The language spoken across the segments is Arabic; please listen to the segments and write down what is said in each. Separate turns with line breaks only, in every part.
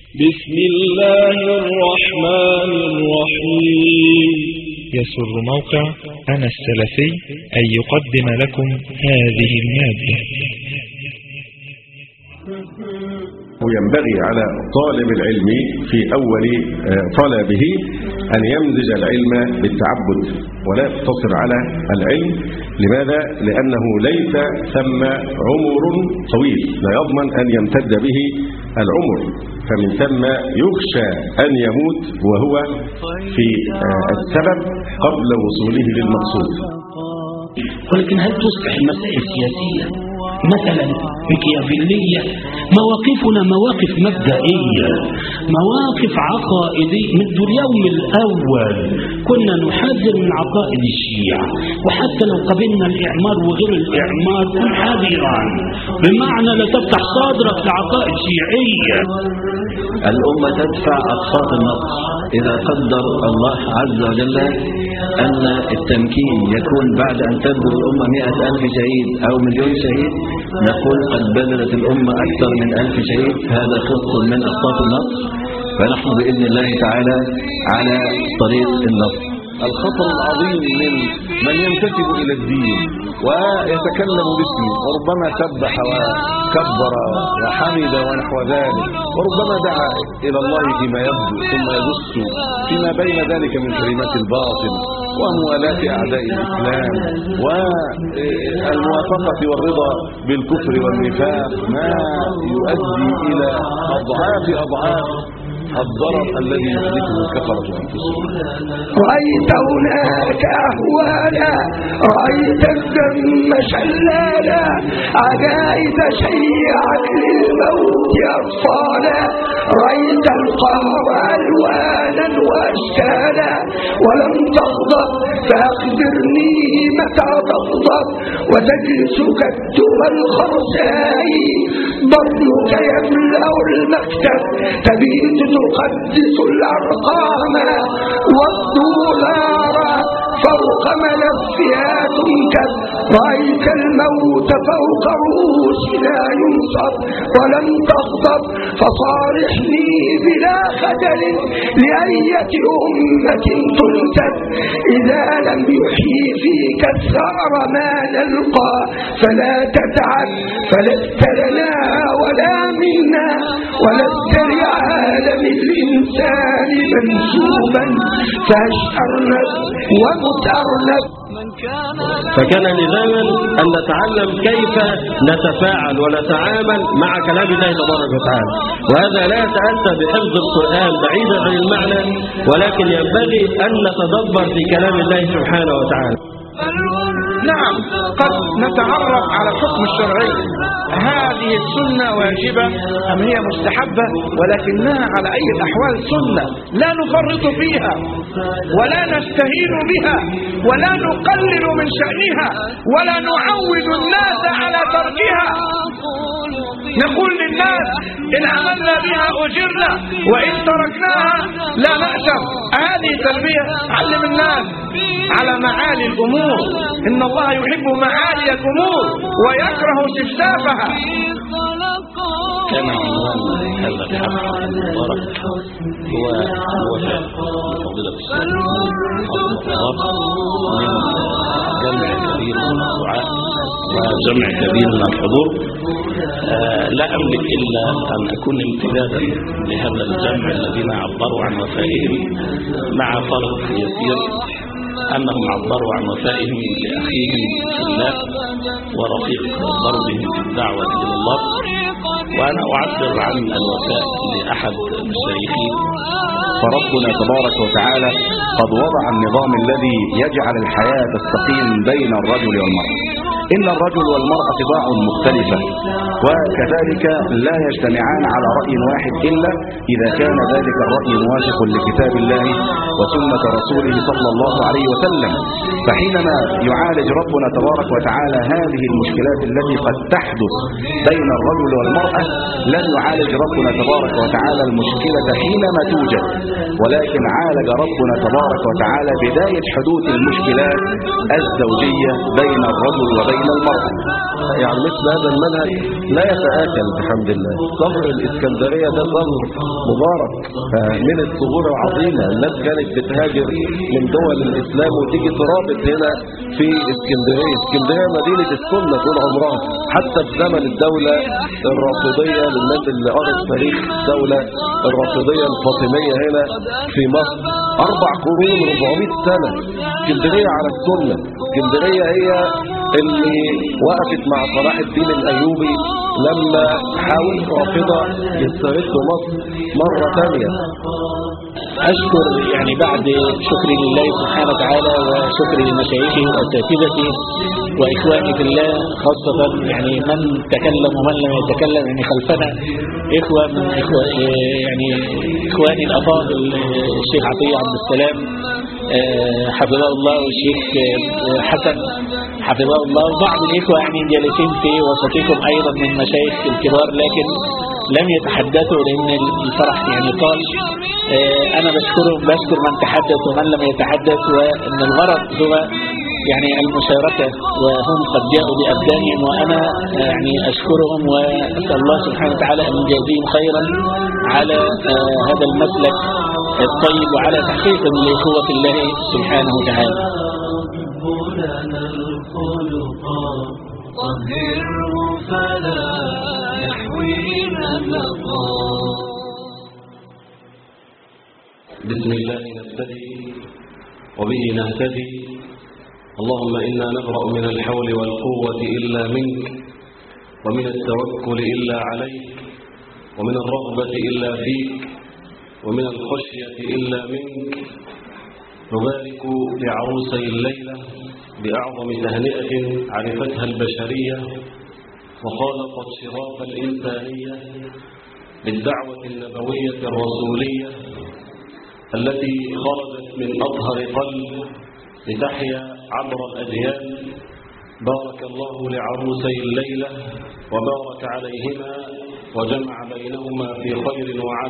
بسم الله الرحمن الرحيم.
يسر موقع أنا السلفي أن يقدم لكم هذه المادة.
وينبغي على طالب العلم في أول طلبه أن يمزج العلم بالتعبد ولا يقتصر على العلم. لماذا؟ لأنه ليس ثم عمر طويل لا يضمن أن يمتد به العمر، فمن ثم يخشى أن يموت وهو في السبب قبل وصوله للمقصود.
ولكن هل تصبح المسائل السياسية مثلا ميكيافيلية؟ مواقفنا مواقف مبدئية، مواقف عقائدية. منذ اليوم الأول كنا نحذر من عقائد الشيعة، وحتى لو قبلنا الإعمار وغير الإعمار كن حذرا، بمعنى لا تفتح صدرك لعقائد شيعية.
الأمة تدفع أقساط النقص إذا قدر الله عز وجل أن التمكين يكون بعد أن تبذل الأمة 100,000 شهيد أو 1,000,000 شهيد، نقول قد بذلت الأمة أكثر من 1000 شهيد. هذا قسط من أقساط النقص، فنحن بإذن الله تعالى على طريق النصر.
الخطر العظيم من ينتسب إلى الدين ويتكلم باسمه، وربما سبح وكبر وحمد ونحو ذلك، وربما دعا إلى الله فيما يبدو ثم يبث فيما بين ذلك من كلمات الباطل وموالاة أعداء الإسلام والموافقة والرضا بالكفر والنفاق، ما يؤدي إلى أضعاف الضرر الذي يحدثه الكفرة أنفسهم.
رأيت هناك أهوالا، رأيت الدم شلالا، عجائز شيعت للموت أطفالا، رأيت القهر ألوانا وأشكالا، ولم تغضب فأخبرني متى تغضب، وتجلس كالدم الخرساء، بطنك يملأ المكتب، تبيت تقدس الأرقام والدولار فوق ملفها تنكب، رأيت الموت فوق رؤوسنا ينصب، ولم تغضب فصارحني بلا خجل لأية أمة تنسب، إذا لم يحيي فيك الثأر ما نلقى فلا تتعب، فلست لنا ولا منا، ولست لعالم الإنسان منسوبا، فاشأرنا ومتأرنا.
فكان لزاما أن نتعلم كيف نتفاعل ونتعامل مع كلام الله تبارك وتعالى، وهذا لا يتأتى بحفظ القرآن بعيدا عن المعنى، ولكن ينبغي أن نتدبر في كلام الله سبحانه وتعالى.
نعم، قد نتعرف على الحكم الشرعي، هذه السنة واجبة أم هي مستحبة، ولكنها على أي الأحوال سنة لا نفرط فيها ولا نستهين بها ولا نقلل من شأنها ولا نعود الناس على تركها. نقول للناس إن عملنا بها أجرنا وإن تركناها لا نأثم. هذه تربية. علم الناس على معالي الأمور، إن الله يحب معالي الأمور ويكره سفسافها.
كان عنوان هذا الحفل المبارك هو الوفاء بفضيلة الشيخ من جمع كبير من الدعاء وجمع كبير من الحضور. لا أملك إلا أن أكون امتدادا لهذا الجمع الذين عبروا عن وفائهم، مع فرق يسير أنهم عبروا عن وفائهم لأخيهم في الله ورفيق ضربهم في الدعوة إلى الله، وأنا أعبر عن الوفاء لأحد مشايخي.
فربنا تبارك وتعالى قد وضع النظام الذي يجعل الحياة تستقيم بين الرجل والمرأة. إن الرجل والمرأة طباع مختلفة، وكذلك لا يجتمعان على رأي واحد إلا إذا كان ذلك الرأي موافق لكتاب الله وسنة رسوله صلى الله عليه وسلم. فحينما يعالج ربنا تبارك وتعالى هذه المشكلات التي قد تحدث بين الرجل والمرأة، لن يعالج ربنا تبارك وتعالى المشكلة حينما توجد، ولكن عالج ربنا تبارك وتعالى بداية حدوث المشكلات الزوجية بين الرجل وبين المرأة.
يعني مثل هذا المنهج لا يتآكل بحمد الله. ثغر الإسكندرية ده ثغر مبارك من الثغور العظيمة. الناس كانت بتهاجر من دول الإسلام وتيجي ترابط هنا في اسكندرية. اسكندرية مدينة السنة طول عمرها، حتى في زمن الدولة الرافضية للناس اللي قرأت تاريخ الدولة الرافضية الفاطمية هنا في مصر 4 قرون 400 سنة اسكندرية على السنة. اسكندرية هي اللي وقفت مع صلاح الدين الأيوبي لما حاول رافضة يستردوا مصر مرة ثانية.
أشكر يعني بعد شكري لله سبحانه وتعالى وشكري لمشايخي وأساتذتي وإخواني في الله، خاصة يعني من تكلم ومن لم يتكلم. يعني خلفنا إخوة من إخواني الأفاضل، الشيخ عطية عبد السلام حفظه الله، والشيخ حسن حفظه الله، وبعض الإخوة يعني جالسين في وسطكم أيضا من مشايخ الكبار، لكن لم يتحدثوا لأن الفرح يعني طال. أنا بشكر من تحدث ومن لم يتحدث، وأن الغرض هو يعني المشاركة، وهم قد جاءوا بأبدانهم وأنا يعني أشكرهم، وأسأل الله سبحانه وتعالى أن يجازيهم خيرا على هذا المسلك الطيب وعلى تحقيق لقوة الله سبحانه وتعالى.
بسم الله نبتدي وبه نهتدي. اللهم إنا نبرأ من الحول والقوة إلا منك، ومن التوكل إلا عليك، ومن الرغبة إلا فيك، ومن الخشية إلا منك. نبارك لعروسي الليلة بأعظم تهنئة عرفتها البشرية وخالطت شراف الإنسانية بالدعوة النبوية الرسولية التي خرجت من أطهر قلب لتحيا عبر الأجيال. بارك الله لعروسي الليلة وبارك عليهما وجمع بينهما في خير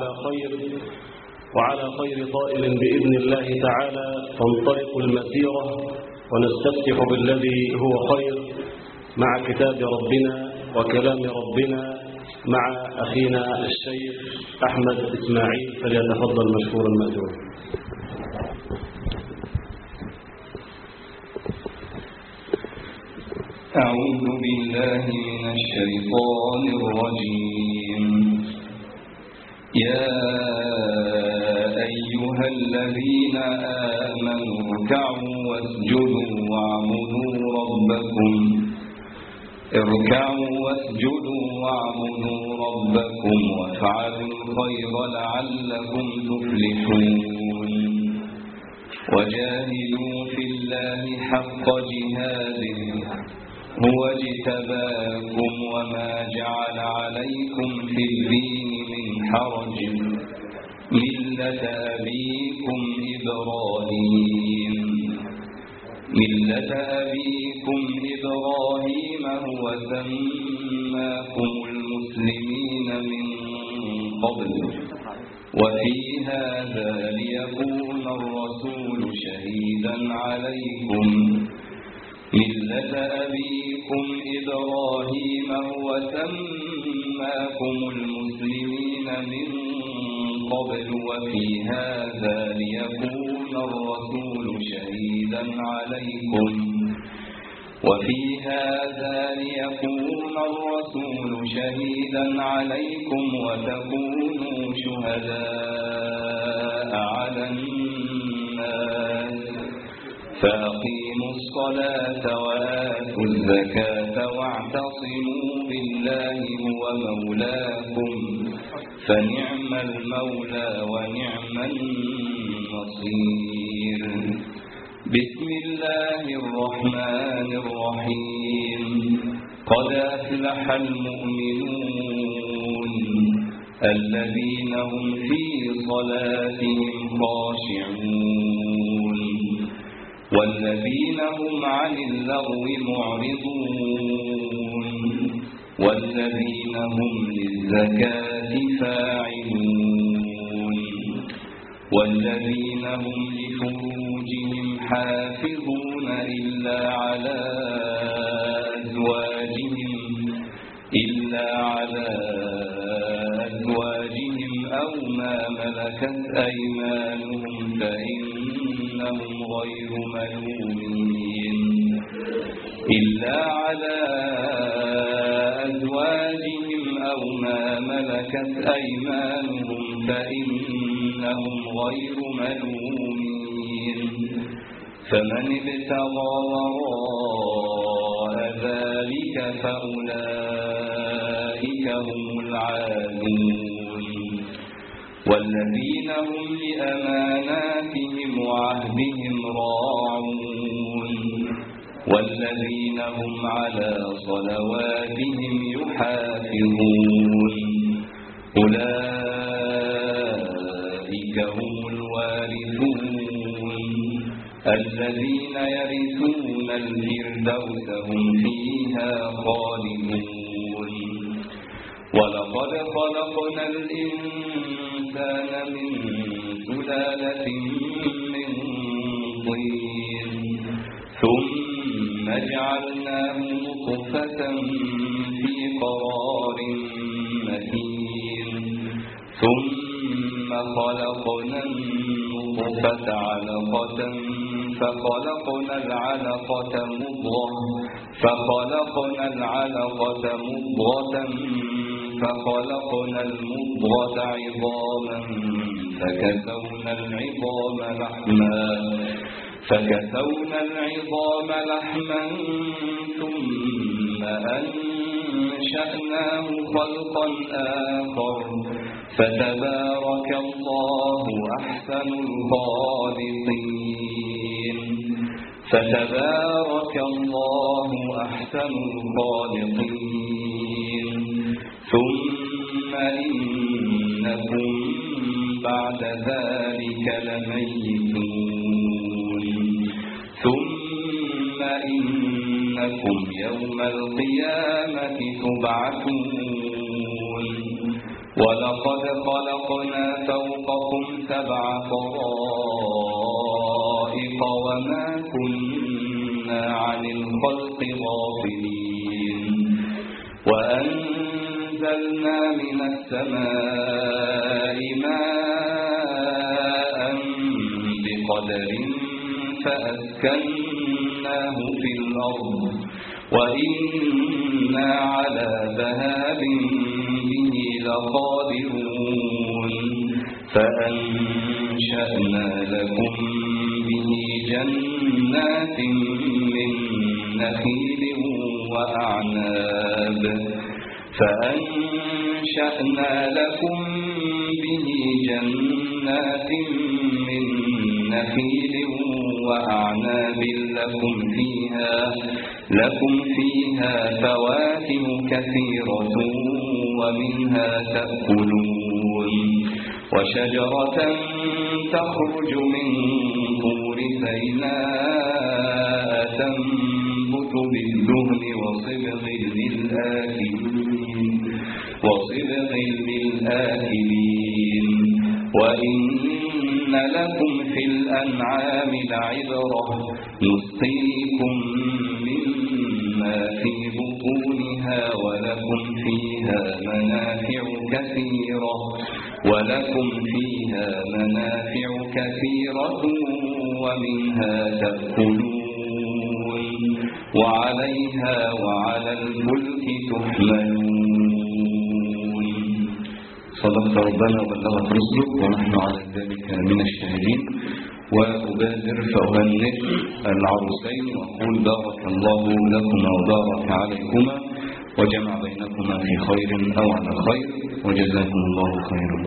وعلى خير طائر بإذن الله تعالى. تنطلق المسيرة ونستفتح بالذي هو خير مع كتاب ربنا وكلام ربنا مع أخينا الشيخ أحمد إسماعيل، فليتفضل مشكورا مأجورا.
أعوذ بالله من الشيطان الرجيم. يا أيها الذين آمنوا اركعوا واسجدوا واعبدوا ربكم وافعلوا الخير لعلكم تفلحون. وجاهدوا في الله حق جهاده هو اجتباكم وما جعل عليكم في الدين من حرج ملة أبيكم إبراهيم هو سماكم المسلمين من قبل وفي هذا ليكون الرسول شهيدا عليكم. ملة أبيكم إبراهيم هو سماكم المسلمين من قبل وفي هذا ليكون الرسول شهيدا عليكم وتكونوا شهداء على الناس. فأقيموا الصلاة وآتوا الزكاة واعتصموا بالله هو مولاكم فنعم المولى ونعم النصير. بسم الله الرحمن الرحيم. قد أفلح المؤمنون الذين هم في صلاتهم خاشعون والذين هم عن اللغو معرضون والذين هم للزكاة فاعلون والذين هم لفروجهم حافظون إلا على أزواجهم إلا على أزواجهم أو ما ملكت أيمانهم فإنهم غير ملومين إلا على أزواجهم أو ما ملكت أيمانهم فإنهم غير ملومين فمن ابتغى وراء ذلك فأولئك هم العادون والذين هم لأماناتهم وعهدهم راعون والذين هم على صلواتهم يحافظون أولئك هم الوارثون الذين يرثون الفردوس هم فيها خالدون ولقد خلقنا الإنسان من سلالة من طين ثم جعلناه نطفة في قرار مكين ثم خلقنا النطفة علقة فخلقنا العلقة مضغة فخلقنا المضغة عظاما فكسونا العظام لحما ثم أنشأناه خلقا آخر فتبارك الله أحسن الخالقين ثم إنكم بعد ذلك لميتون ثم إنكم يوم القيامة تبعثون ولقد خلقنا فوقكم 7 طرائق وما كنا عن الخلق غافلين وأنزلنا من السماء ماء بقدر فأسكناه في الأرض وإنا على ذهاب به لقادرون فأنشأنا لكم به جنات من نخيل وأعناب لكم فيها فواكه كثيرة ومنها تأكلون وشجرة تخرج من طور سيناء تنبت بالدهن وصبغ للآكلين وإن لكم في الأنعام لعبرة نسقيكم مما في بطونها ولكم فيها منافع كثيرة ومنها تأكلون وعليها وعلى الفلك تحملون. صدقت ربنا وبلغت رسلك ونحن على ذلك من الشاهدين. وأبادر فأهنئ العروسين وأقول بارك الله لكما وبارك عليكما وجمع بينكما في خير أو على خير وجزاكم الله خيرا.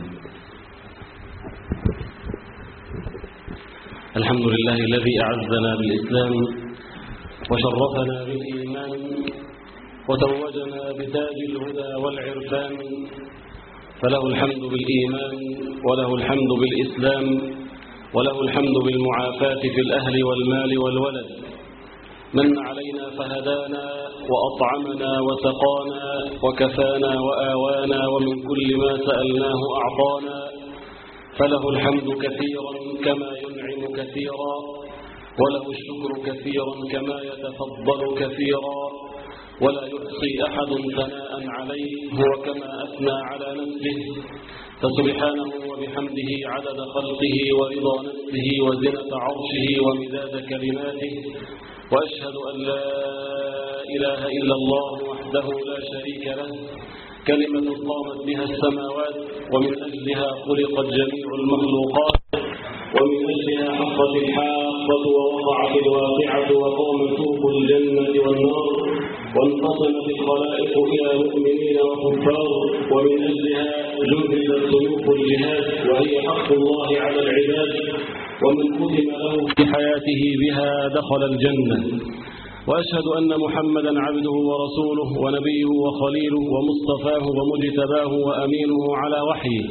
الحمد لله الذي أعزنا بالإسلام وشرفنا بالإيمان وتوجنا بتاج الهدى والعرفان، فله الحمد بالإيمان وله الحمد بالإسلام وله الحمد بالمعافاة في الأهل والمال والولد. من علينا فهدانا وأطعمنا وسقانا وكفانا وآوانا ومن كل ما سألناه أعطانا، فله الحمد كثيرا كما ينعم كثيرا وله الشكر كثيرا كما يتفضل كثيرا
ولا يحصي أحد ثناء عليه هو كما أثنى على نفسه، فسبحانه وبحمده عدد خلقه ورضا نفسه وزنة عرشه ومداد كلماته، وأشهد أن لا إله إلا الله وحده لا شريك له، كلمة قامت بها السماوات ومن أجلها خلقت جميع المخلوقات، ومن أجلها حقت الحاقة ووقعت الواقعة وقام سوق الجنة والنار، وانقسمت الخلائق إلى مؤمنين وكفار، ومن أجلها جهزت سيوف الجهاد وهي حق الله على العباد، ومن ختم له في حياته بها دخل الجنة. وأشهد أن محمدا عبده ورسوله ونبيه وخليله ومصطفاه ومجتباه وأمينه على وحيه،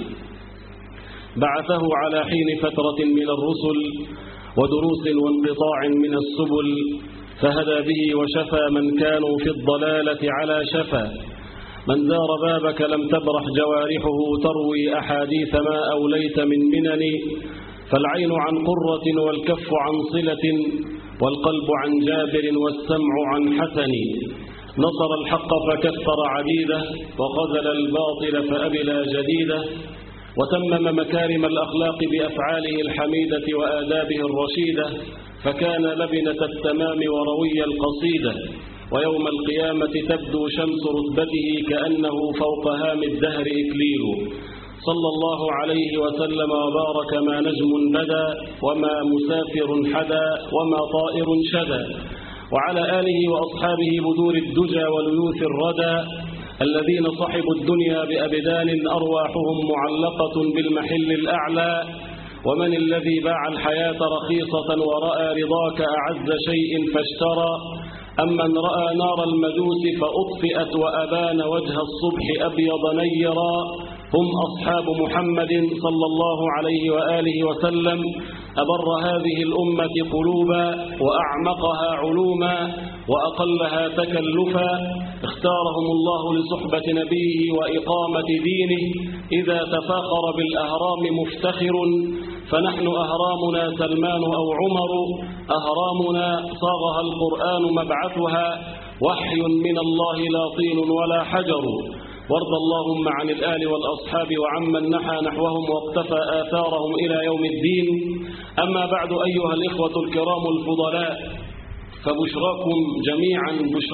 بعثه على حين فترة من الرسل ودروس وانقطاع من السبل، فهدى به وشفى من كانوا في الضلالة على شفا. من زار بابك لم تبرح جوارحه تروي أحاديث ما أوليت من منن، فالعين عن قرة والكف عن صلة والقلب عن جابر والسمع عن حسن. نصر الحق فكثر عديده وخذل الباطل فأبلى جديده، وتمم مكارم الأخلاق بأفعاله الحميدة وآدابه الرشيدة، فكان لبنة التمام وروي القصيدة. ويوم القيامة تبدو شمس رتبته كأنه فوق هام الدهر إكليل. صلى الله عليه وسلم وبارك ما نجم بدا وما مسافر حدا وما طائر شدا، وعلى آله وأصحابه بدور الدجى وليوث الردى، الذين صحبوا الدنيا بأبدان أرواحهم معلقة بالمحل الأعلى. ومن الذي باع الحياة رخيصة ورأى رضاك أعز شيء فاشترى، أمن رأى نار المجوس فأطفئت وأبان وجه الصبح أبيض نيرا، هم أصحاب محمد صلى الله عليه وآله وسلم، أبر هذه الأمة قلوبا وأعمقها علوما وأقلها تكلفا، اختارهم الله لصحبة نبيه وإقامة دينه. إذا تفاخر بالأهرام مفتخر، فنحن أهرامنا سلمان أو عمر، أهرامنا صاغها القرآن مبعثها، وحي من الله لا طين ولا حجر. وارض اللهم عن الآل والأصحاب وعمن نحى نحوهم واقتفى آثارهم إلى يوم الدين. أما بعد أيها الإخوة الكرام الفضلاء، فبشراكم جميعا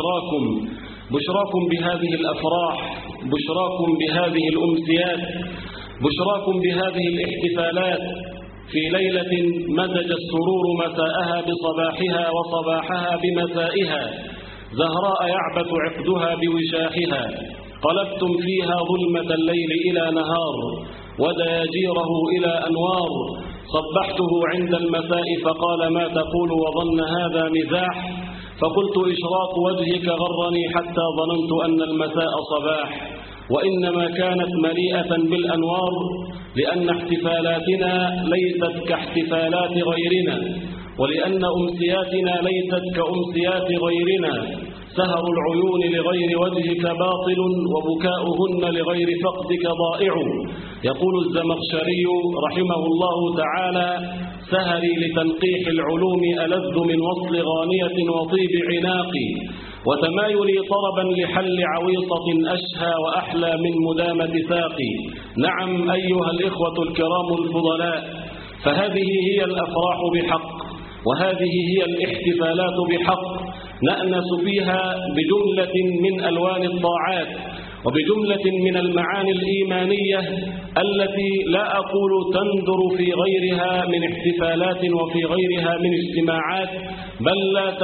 بشراكم بهذه الأفراح، بشراكم بهذه الأمسيات، بشراكم بهذه الاحتفالات في ليلة مزج السرور مساءها بصباحها وصباحها بمسائها، زهراء يعبث عقدها بوشاحها، قلبتم فيها ظلمة الليل إلى نهار ودياجيره إلى أنوار. صبحته عند المساء فقال ما تقول وظن هذا مزاح، فقلت إشراق وجهك غرني حتى ظننت أن المساء صباح، وإنما كانت مليئة بالأنوار، لأن احتفالاتنا ليست كاحتفالات غيرنا، ولأن أمسياتنا ليست كأمسيات غيرنا. سهر العيون لغير وجهك باطل، وبكاؤهن لغير فقدك ضائع. يقول الزمخشري رحمه الله تعالى: سهري لتنقيح العلوم ألذ من وصل غانية وطيب عناقي، وتمايلي طربا لحل عويصة أشهى وأحلى من مدامة ساقي. نعم أيها الإخوة الكرام الفضلاء، فهذه هي الأفراح بحق، وهذه هي الاحتفالات بحق، نأنس فيها بجملة من ألوان الطاعات وبجملة من المعاني الإيمانية التي لا أقول تندر في غيرها من احتفالات وفي غيرها من اجتماعات، بل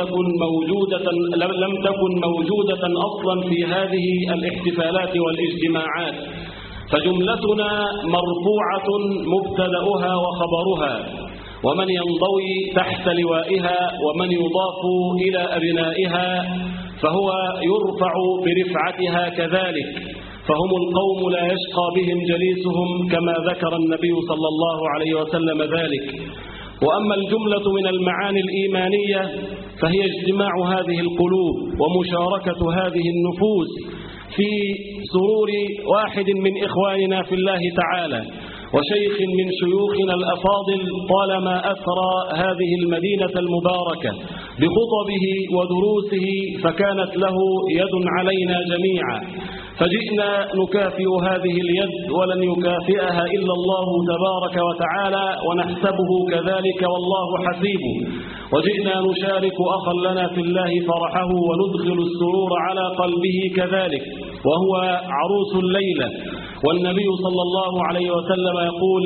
لم تكن موجودة أصلا في هذه الاحتفالات والاجتماعات. فجملتنا مرفوعة مبتدأها وخبرها، ومن ينضوي تحت لوائها ومن يضاف إلى أبنائها فهو يرفع برفعتها كذلك، فهم القوم لا يشقى بهم جليسهم كما ذكر النبي صلى الله عليه وسلم ذلك. وأما الجملة من المعاني الإيمانية فهي اجتماع هذه القلوب ومشاركة هذه النفوس في سرور واحد من إخواننا في الله تعالى وشيخ من شيوخنا الأفاضل طالما أثرى هذه المدينة المباركة بخطبه ودروسه، فكانت له يد علينا جميعا، فجئنا نكافئ هذه اليد ولن يكافئها إلا الله تبارك وتعالى، ونحسبه كذلك والله حسيبه. وجئنا نشارك أخا لنا في الله فرحه وندخل السرور على قلبه كذلك، وهو عروس الليلة. والنبي صلى الله عليه وسلم يقول: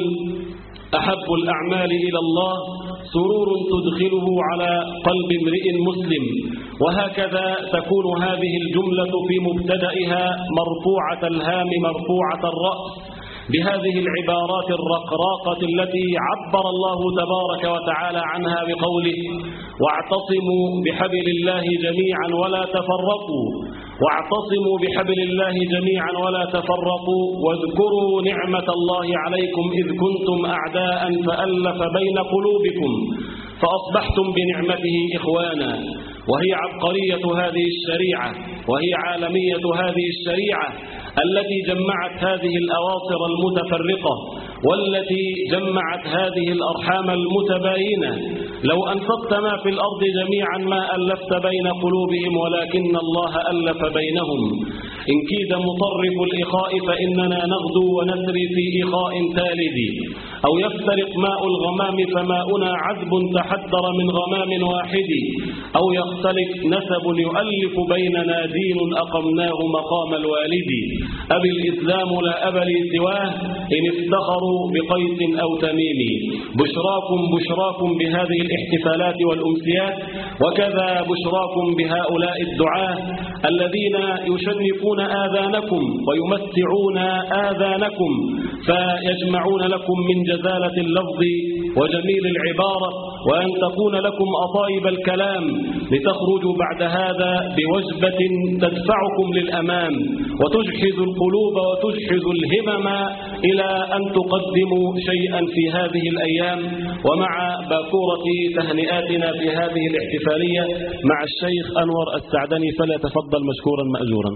أحب الأعمال إلى الله سرور تدخله على قلب امرئ مسلم. وهكذا تكون هذه الجملة في مبتدئها مرفوعة الهام مرفوعة الرأس بهذه العبارات الرقراقة التي عبر الله تبارك وتعالى عنها بقوله: واعتصموا بحبل الله جميعا ولا تفرقوا، واعتصموا بحبل الله جميعا ولا تفرقوا، واذكروا نعمة الله عليكم إذ كنتم أعداء فألف بين قلوبكم فأصبحتم بنعمته إخوانا. وهي عبقرية هذه الشريعة، وهي عالمية هذه الشريعة التي جمعت هذه الأواصر المتفرقة، والتي جمعت هذه الأرحام المتباينة. لو أنفقت ما في الأرض جميعا ما ألفت بين قلوبهم، ولكن الله ألف بينهم. إن كيد مطرف الإخاء فإننا نغدو ونسري في إخاء ثالث، أو يفترق ماء الغمام فماؤنا عذب تحدر من غمام واحد، أو يختلف نسب يؤلف بيننا دين أقمناه مقام الوالد. أبي الإسلام لا أبا لي سواه إن افتخروا بقيس أو تميم. بشراكم بشراكم بهذه الاحتفالات والأمسيات، وكذا بشراكم بهؤلاء الدعاة الذين يشنفون آذانكم ويمتعون آذانكم، فيجمعون لكم من جزالة اللفظ وجميل العبارة، وأن تكون لكم أطايب الكلام، لتخرجوا بعد هذا بوجبة تدفعكم للأمام وتجحز القلوب وتجحز الهمم إلى أن تقدموا شيئا في هذه الأيام. ومع باكورة تهنئاتنا في هذه الاحتفالية مع الشيخ أنور السعدني، فليتفضل مشكورا مأجورا.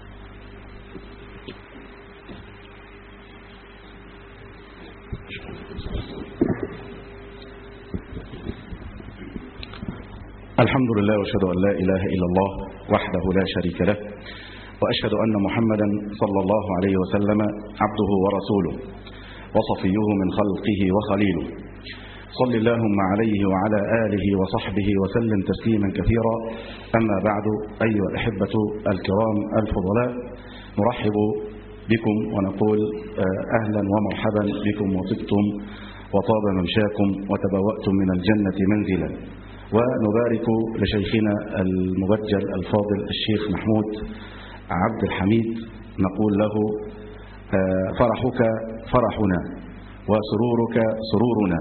الحمد لله، وأشهد أن لا إله إلا الله وحده لا شريك له، وأشهد أن محمدا صلى الله عليه وسلم عبده ورسوله وصفيه من خلقه وخليله. صل اللهم عليه وعلى آله وصحبه وسلم تسليما كثيرا. أما بعد، أيها الأحبة الكرام الفضلاء، نرحب بكم ونقول أهلا ومرحبا بكم، وطبتم وطاب ممشاكم وتبوأتم من الجنة منزلا. ونبارك لشيخنا المبجل الفاضل الشيخ محمود عبد الحميد، نقول له: فرحك فرحنا، وسرورك سرورنا،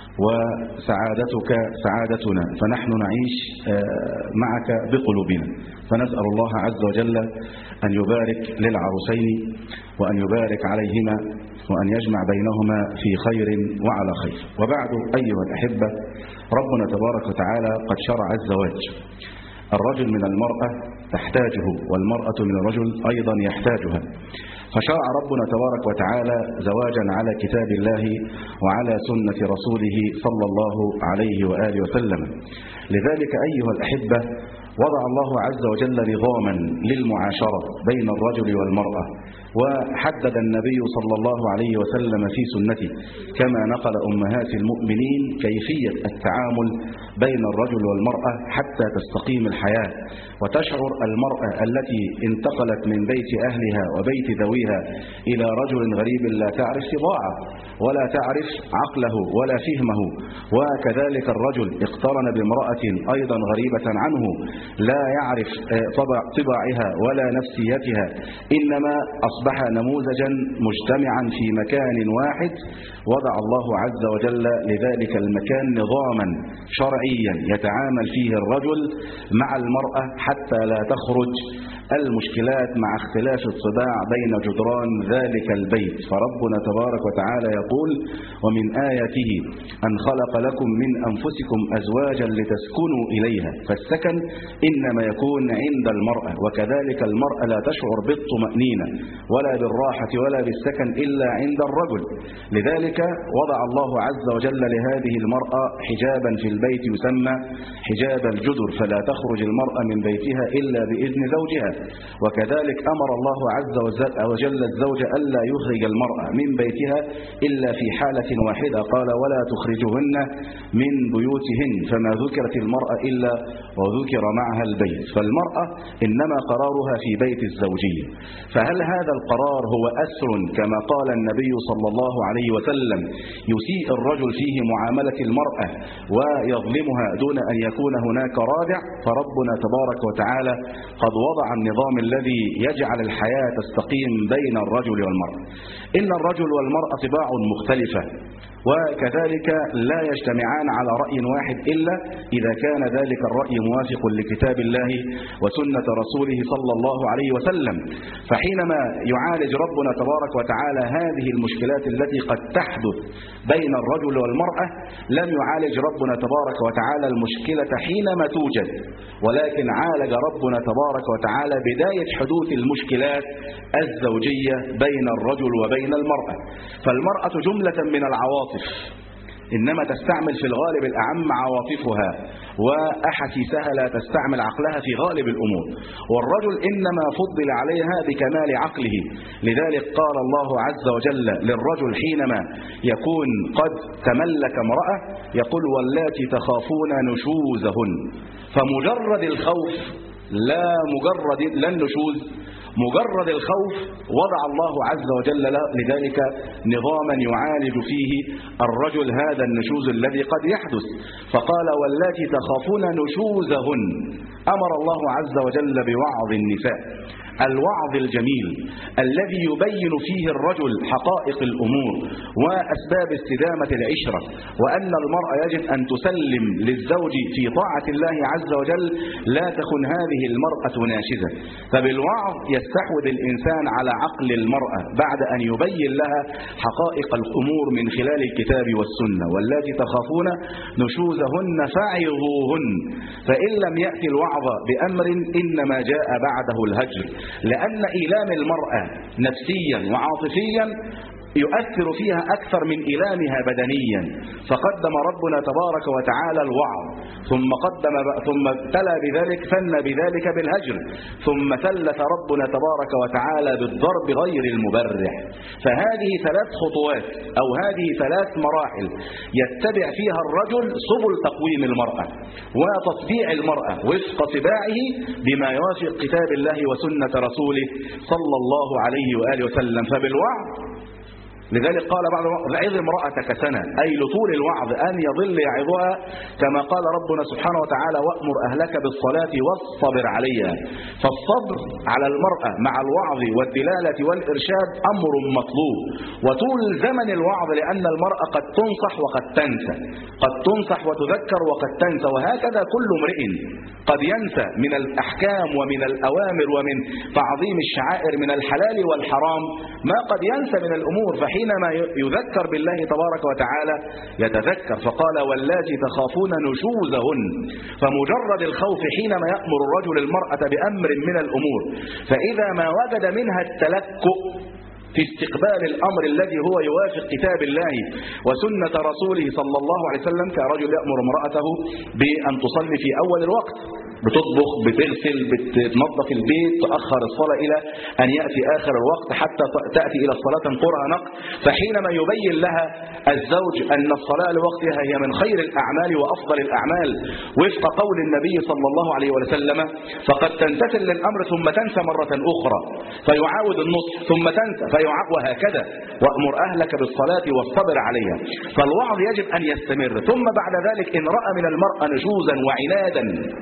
وسعادتك سعادتنا، فنحن نعيش معك بقلوبنا. فنسأل الله عز وجل أن يبارك للعروسين، وأن يبارك عليهما، وأن يجمع بينهما في خير وعلى خير. وبعد، أيها الأحبة، ربنا تبارك وتعالى قد شرع الزواج. الرجل من المرأة تحتاجه، والمرأة من الرجل أيضا يحتاجها. فشرع ربنا تبارك وتعالى زواجا على كتاب الله وعلى سنة رسوله صلى الله عليه وآله وسلم. لذلك أيها الأحبة، وضع الله عز وجل نظاما للمعاشرة بين الرجل والمرأة، وحدد النبي صلى الله عليه وسلم في سنته كما نقل أمهات المؤمنين كيفية التعامل بين الرجل والمرأة حتى تستقيم الحياة، وتشعر المرأة التي انتقلت من بيت أهلها وبيت ذويها إلى رجل غريب لا تعرف طباعه ولا تعرف عقله ولا فهمه، وكذلك الرجل اقترن بامرأة أيضا غريبة عنه لا يعرف طباعها ولا نفسيتها، إنما أصبح نموذجا مجتمعا في مكان واحد. وضع الله عز وجل لذلك المكان نظاما شرعيا يتعامل فيه الرجل مع المرأة حتى لا تخرج المشكلات مع اختلاف الطباع بين جدران ذلك البيت. فربنا تبارك وتعالى يقول: ومن آياته أن خلق لكم من أنفسكم أزواجا لتسكنوا إليها، فالسكن إنما يكون عند المرأة، وكذلك المرأة لا تشعر بالطمأنينة ولا بالراحة ولا بالسكن إلا عند الرجل. لذلك وضع الله عز وجل لهذه المرأة حجابا في البيت يسمى حجاب الجدر، فلا تخرج المرأة من بيتها إلا بإذن زوجها. وكذلك أمر الله عز وجل الزوج ألا يخرج المرأة من بيتها إلا في حالة واحدة، قال: ولا تخرجهن من بيوتهن، فما ذكرت المرأة إلا وذكر معها البيت. فالمرأة إنما قرارها في بيت الزوجية. فهل هذا القرار هو أسر كما قال النبي صلى الله عليه وسلم يسيء الرجل فيه معاملة المرأة ويظلمها دون أن يكون هناك رادع؟ فربنا تبارك وتعالى قد وضع النظام الذي يجعل الحياة تستقيم بين الرجل والمرأة. إن الرجل والمرأة طباع مختلفة، وكذلك لا يجتمعان على رأي واحد إلا إذا كان ذلك الرأي موافق لكتاب الله وسنة رسوله صلى الله عليه وسلم. فحينما يعالج ربنا تبارك وتعالى هذه المشكلات التي قد تحدث بين الرجل والمرأة، لم يعالج ربنا تبارك وتعالى المشكلة حينما توجد، ولكن عالج ربنا تبارك وتعالى بداية حدوث المشكلات الزوجية بين الرجل وبين المرأة. فالمرأة جملة من العواطف إنما تستعمل في الغالب الأعم عواطفها، وأحاسيسها لا تستعمل عقلها في غالب الأمور، والرجل إنما فضل عليها بكمال عقله. لذلك قال الله عز وجل للرجل حينما يكون قد تملك امرأة يقول: واللاتي تخافون نشوزهن. فمجرد الخوف لا النشوز، مجرد الخوف وضع الله عز وجل لذلك نظاما يعالج فيه الرجل هذا النشوز الذي قد يحدث. فقال: واللاتي تخافون نشوزهن. أمر الله عز وجل بوعظ النساء، الوعظ الجميل الذي يبين فيه الرجل حقائق الأمور وأسباب استدامة العشرة، وأن المرأة يجب أن تسلم للزوج في طاعة الله عز وجل، لا تكن هذه المرأة ناشزة. فبالوعظ يستحوذ الإنسان على عقل المرأة بعد أن يبين لها حقائق الأمور من خلال الكتاب والسنة. واللاتي تخافون نشوزهن فعظوهن. فإن لم يأتي الوعظ بأمر إنما جاء بعده الهجر، لأن إيلام المرأة نفسيا وعاطفيا يؤثر فيها أكثر من إيلامها بدنيا. فقدم ربنا تبارك وتعالى الوعظ، ثم تلا بذلك ثنى بذلك بالهجر، ثم ثلث ربنا تبارك وتعالى بالضرب غير المبرح. فهذه 3 خطوات أو هذه 3 مراحل يتبع فيها الرجل سبل تقويم المرأة وتطبيع المرأة وفق طباعه بما يوافق كتاب الله وسنة رسوله صلى الله عليه وآله وسلم. فبالوعظ لذلك قال بعض العظ امرأتك سنة، أي لطول الوعظ أن يظل يعظها كما قال ربنا سبحانه وتعالى: وأمر أهلك بالصلاة واصطبر عليها. فالصبر على المرأة مع الوعظ والدلالة والإرشاد أمر مطلوب، وطول زمن الوعظ، لأن المرأة قد تنصح وقد تنسى، قد تنصح وتذكر وقد تنسى، وهكذا كل امرئ قد ينسى من الأحكام ومن الأوامر ومن تعظيم الشعائر من الحلال والحرام ما قد ينسى من الأمور. فحينما يذكر بالله تبارك وتعالى يتذكر. فقال: واللاتي تخافون نشوزهن. فمجرد الخوف حينما يأمر الرجل المرأة بأمر من الأمور، فإذا ما وجد منها التلكؤ في استقبال الأمر الذي هو يوافق كتاب الله وسنة رسوله صلى الله عليه وسلم، كرجل يأمر امرأته بأن تصلي في أول الوقت، بتطبخ، بتغسل، بتنظف البيت، تأخر الصلاة إلى أن يأتي آخر الوقت حتى تأتي إلى الصلاة تنقرها نقر. فحينما يبين لها الزوج أن الصلاة لوقتها هي من خير الأعمال وأفضل الأعمال وفق قول النبي صلى الله عليه وسلم، فقد تنتسل للأمر ثم تنسى مرة أخرى، فيعاود النصح ثم تنسى وهكذا. وأمر أهلك بالصلاة واصطبر عليها. فالوعظ يجب أن يستمر. ثم بعد ذلك إن رأى من المرأة نشوزا وعنادا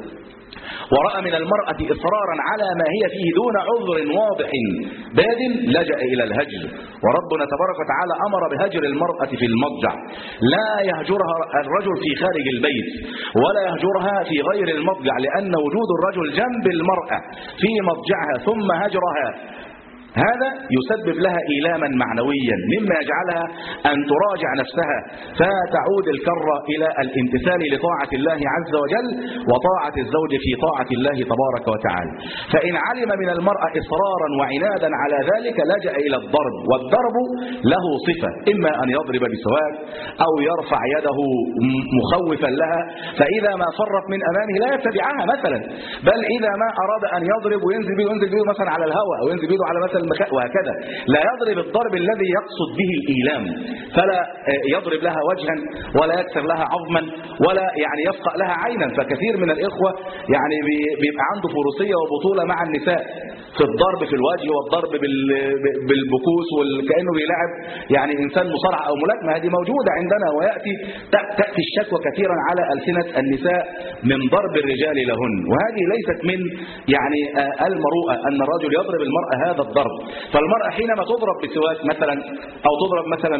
ورأى من المرأة إصرارا على ما هي فيه دون عذر واضح باد لجأ إلى الهجر. وربنا تبارك وتعالى أمر بهجر المرأة في المضجع، لا يهجرها الرجل في خارج البيت ولا يهجرها في غير المضجع، لأن وجود الرجل جنب المرأة في مضجعها ثم هجرها هذا يسبب لها إيلاما معنويا، مما يجعلها أن تراجع نفسها فتعود الكرة إلى الامتثال لطاعة الله عز وجل وطاعة الزوج في طاعة الله تبارك وتعالى. فإن علم من المرأة إصرارا وعنادا على ذلك لجأ إلى الضرب، والضرب له صفة، إما أن يضرب بسواك أو يرفع يده مخوفا لها، فإذا ما فرت من أمامه لا يتبعها مثلا، بل إذا ما أراد أن يضرب وينزل بيده مثلا على الهواء أو ينزل بيده على مثلا وهكذا، لا يضرب الضرب الذي يقصد به الإيلام، فلا يضرب لها وجها ولا يكسر لها عظما ولا يعني يفقأ لها عينا. فكثير من الإخوة يعني بيبقى عنده فروسية وبطولة مع النساء في الضرب في الوجه والضرب بالبكوس وكأنه بيلعب يعني إنسان مصارعة أو ملاكمة. هذه موجودة عندنا ويأتي تأتي الشكوى كثيرا على ألسنة النساء من ضرب الرجال لهن، وهذه ليست من يعني المروءة أن الرجل يضرب المرأة هذا الضرب. فالمرأة حينما تضرب بسواك مثلا أو تضرب مثلا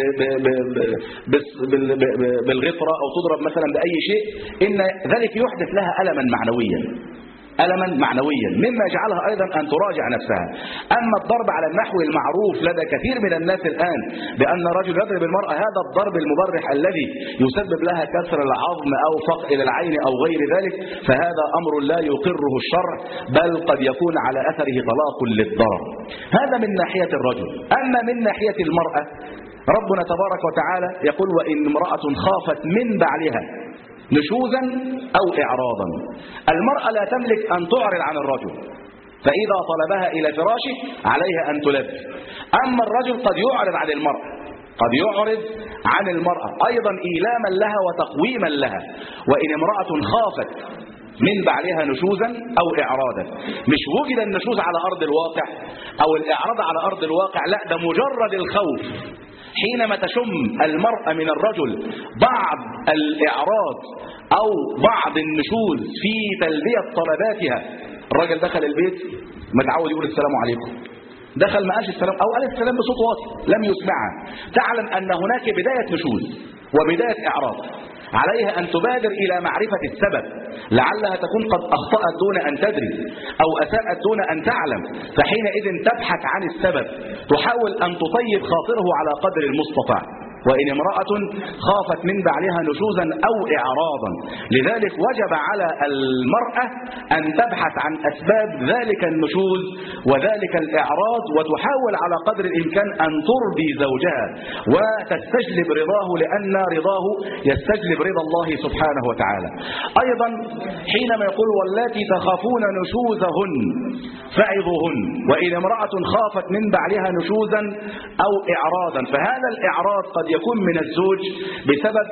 بالغطرة أو تضرب مثلا بأي شيء، إن ذلك يحدث لها ألما معنويا مما يجعلها أيضا أن تراجع نفسها. أما الضرب على النحو المعروف لدى كثير من الناس الآن بأن الرجل يضرب المرأة هذا الضرب المبرح الذي يسبب لها كسر العظم أو فقد العين أو غير ذلك، فهذا أمر لا يقره الشرع، بل قد يكون على أثره طلاق للضرر. هذا من ناحية الرجل. أما من ناحية المرأة ربنا تبارك وتعالى يقول: وإن امرأة خافت من بعلها نشوزا أو إعراضا. المرأة لا تملك أن تعرض عن الرجل، فإذا طلبها إلى فراشه عليها أن تلبي. أما الرجل قد يعرض عن المرأة أيضا إيلاما لها وتقويما لها. وإن امرأة خافت من بعلها نشوزا أو إعراضا، مش وجد النشوز على أرض الواقع أو الإعراض على أرض الواقع، لا، ده مجرد الخوف. حينما تشم المرأة من الرجل بعض الإعراض أو بعض النشوز في تلبية طلباتها، الرجل دخل البيت متعود يقول السلام عليكم، دخل ما قالش السلام أو قال السلام بصوت واطي لم يسمعها، تعلم أن هناك بداية نشوز وبداية إعراض. عليها أن تبادر إلى معرفة السبب، لعلها تكون قد أخطأت دون أن تدري أو أساءت دون أن تعلم، فحينئذ تبحث عن السبب، تحاول أن تطيب خاطره على قدر المستطاع. وإن امرأة خافت من بعلها نشوزا أو إعراضا، لذلك وجب على المرأة أن تبحث عن أسباب ذلك النشوز وذلك الإعراض، وتحاول على قدر الإمكان أن ترضي زوجها وتستجلب رضاه، لأن رضاه يستجلب رضا الله سبحانه وتعالى. أيضا حينما يقول: واللاتي تخافون نشوزهن فعظوهن. وإن امرأة خافت من بعلها نشوزا أو إعراضا، فهذا الإعراض قد يكون من الزوج بسبب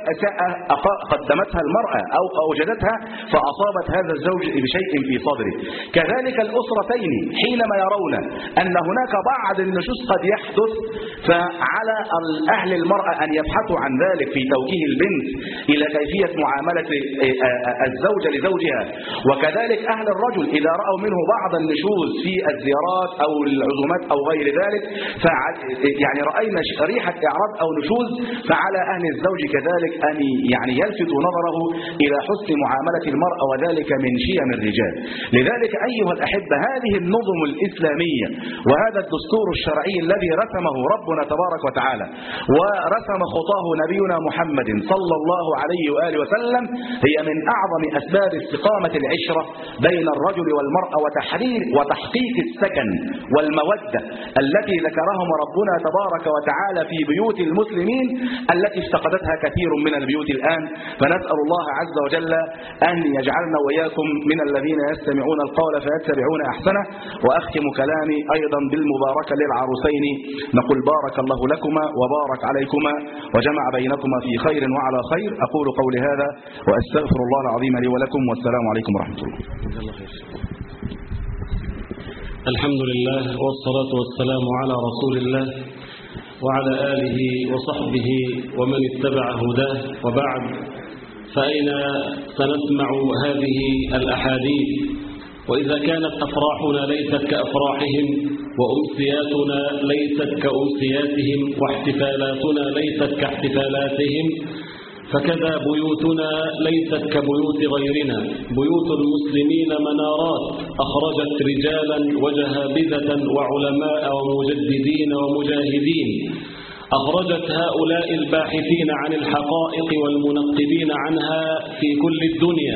قدمتها المرأة أو أوجدتها فأصابت هذا الزوج بشيء في صدره. كذلك الأسرتين حينما يرون أن هناك بعض النشوز قد يحدث، فعلى أهل المرأة أن يبحثوا عن ذلك في توجيه البنت إلى كيفية معاملة الزوجة لزوجها. وكذلك أهل الرجل إذا رأوا منه بعض النشوز في الزيارات أو العزومات أو غير ذلك، يعني رأينا ريحة إعراض أو نشوز، فعلى أهل الزوج كذلك أن يعني يلفتوا نظره إلى حسن معاملة المرأة، وذلك من شيم الرجال. لذلك أيها الأحبة، هذه النظم الإسلامية وهذا الدستور الشرعي الذي رسمه ربنا تبارك وتعالى ورسم خطاه نبينا محمد صلى الله عليه وآله وسلم، هي من أعظم أسباب استقامة العشرة بين الرجل والمرأة وتحقيق السكن والمودة التي ذكرهم ربنا تبارك وتعالى في بيوت المسلمين التي افتقدتها كثير من البيوت الآن. فنسأل الله عز وجل أن يجعلنا وإياكم من الذين يستمعون القول فيتبعون أحسنه. وأختم كلامي أيضا بالمباركة للعروسين، نقول: بارك الله لكما وبارك عليكما وجمع بينكما في خير وعلى خير. أقول قولي هذا وأستغفر الله العظيم لي ولكم، والسلام عليكم ورحمة الله.
الحمد لله والصلاة والسلام على رسول الله وعلى آله وصحبه ومن اتبع هداه، وبعد. فأين سنسمع هذه الأحاديث؟ وإذا كانت أفراحنا ليست كأفراحهم، وأمسياتنا ليست كأمسياتهم، واحتفالاتنا ليست كاحتفالاتهم، فكذا بيوتنا ليست كبيوت غيرنا. بيوت المسلمين منارات أخرجت رجالا وجهابذة وعلماء ومجددين ومجاهدين، أخرجت هؤلاء الباحثين عن الحقائق والمنقبين عنها في كل الدنيا،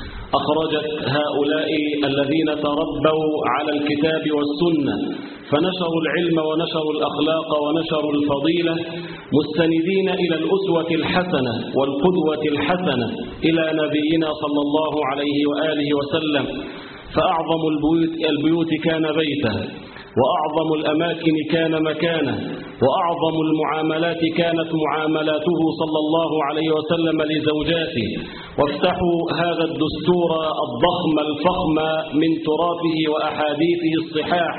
أخرجت هؤلاء الذين تربوا على الكتاب والسنة فنشروا العلم ونشروا الأخلاق ونشروا الفضيلة، مستندين إلى الأسوة الحسنة والقدوة الحسنة إلى نبينا صلى الله عليه وآله وسلم. فأعظم البيوت كان بيته، وأعظم الأماكن كان مكانه، وأعظم المعاملات كانت معاملاته صلى الله عليه وسلم لزوجاته. وافتحوا هذا الدستور الضخم الفخم من تراثه وأحاديثه الصحاح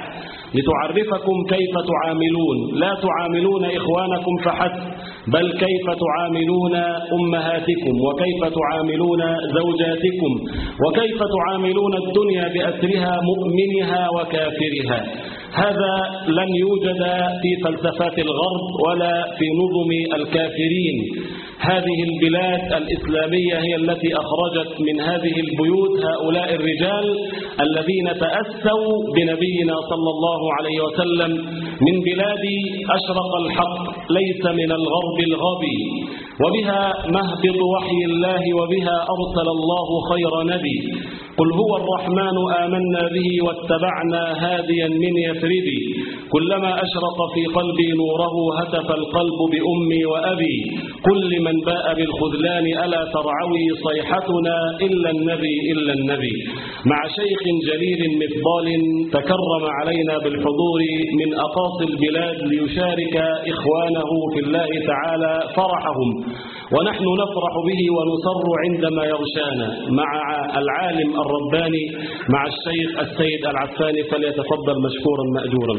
لتعرفكم كيف تعاملون، لا تعاملون إخوانكم فحسب، بل كيف تعاملون أمهاتكم، وكيف تعاملون زوجاتكم، وكيف تعاملون الدنيا بأسرها مؤمنها وكافرها. هذا لن يوجد في فلسفات الغرب ولا في نظم الكافرين. هذه البلاد الإسلامية هي التي أخرجت من هذه البيوت هؤلاء الرجال الذين تأسوا بنبينا صلى الله عليه وسلم من بلاد أشرق الحق ليس من الغرب الغبي، وبها مهبط وحي الله، وبها أرسل الله خير نبي. قل هو الرحمن آمنا به واتبعنا هاديا من يثربي، كلما أشرق في قلبي نوره هتف القلب بأمي وأبي، قل لمن باء بالخذلان ألا ترعوي صيحتنا إلا النبي إلا النبي. مع شيخ جليل مفضال تكرم علينا بالحضور من أقاصي البلاد ليشارك إخوانه في الله تعالى فرحهم، ونحن نفرح به ونصر عندما يغشانا مع العالم الرباني مع الشيخ السيد العفاني، فليتفضل مشكورا مأجورا.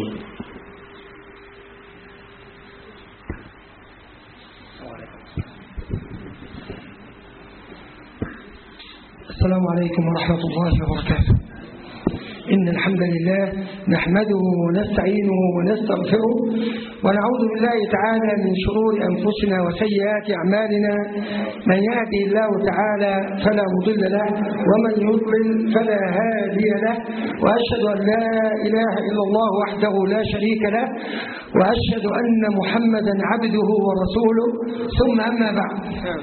السلام عليكم ورحمة الله وبركاته. إن الحمد لله نحمده ونستعينه ونستغفره ونعوذ بالله تعالى من شرور أنفسنا وسيئات أعمالنا، من يهدي الله تعالى فلا مضل له ومن يضلل فلا هادي له، وأشهد أن لا إله إلا الله وحده لا شريك له، وأشهد أن محمدا عبده ورسوله، ثم أما بعد.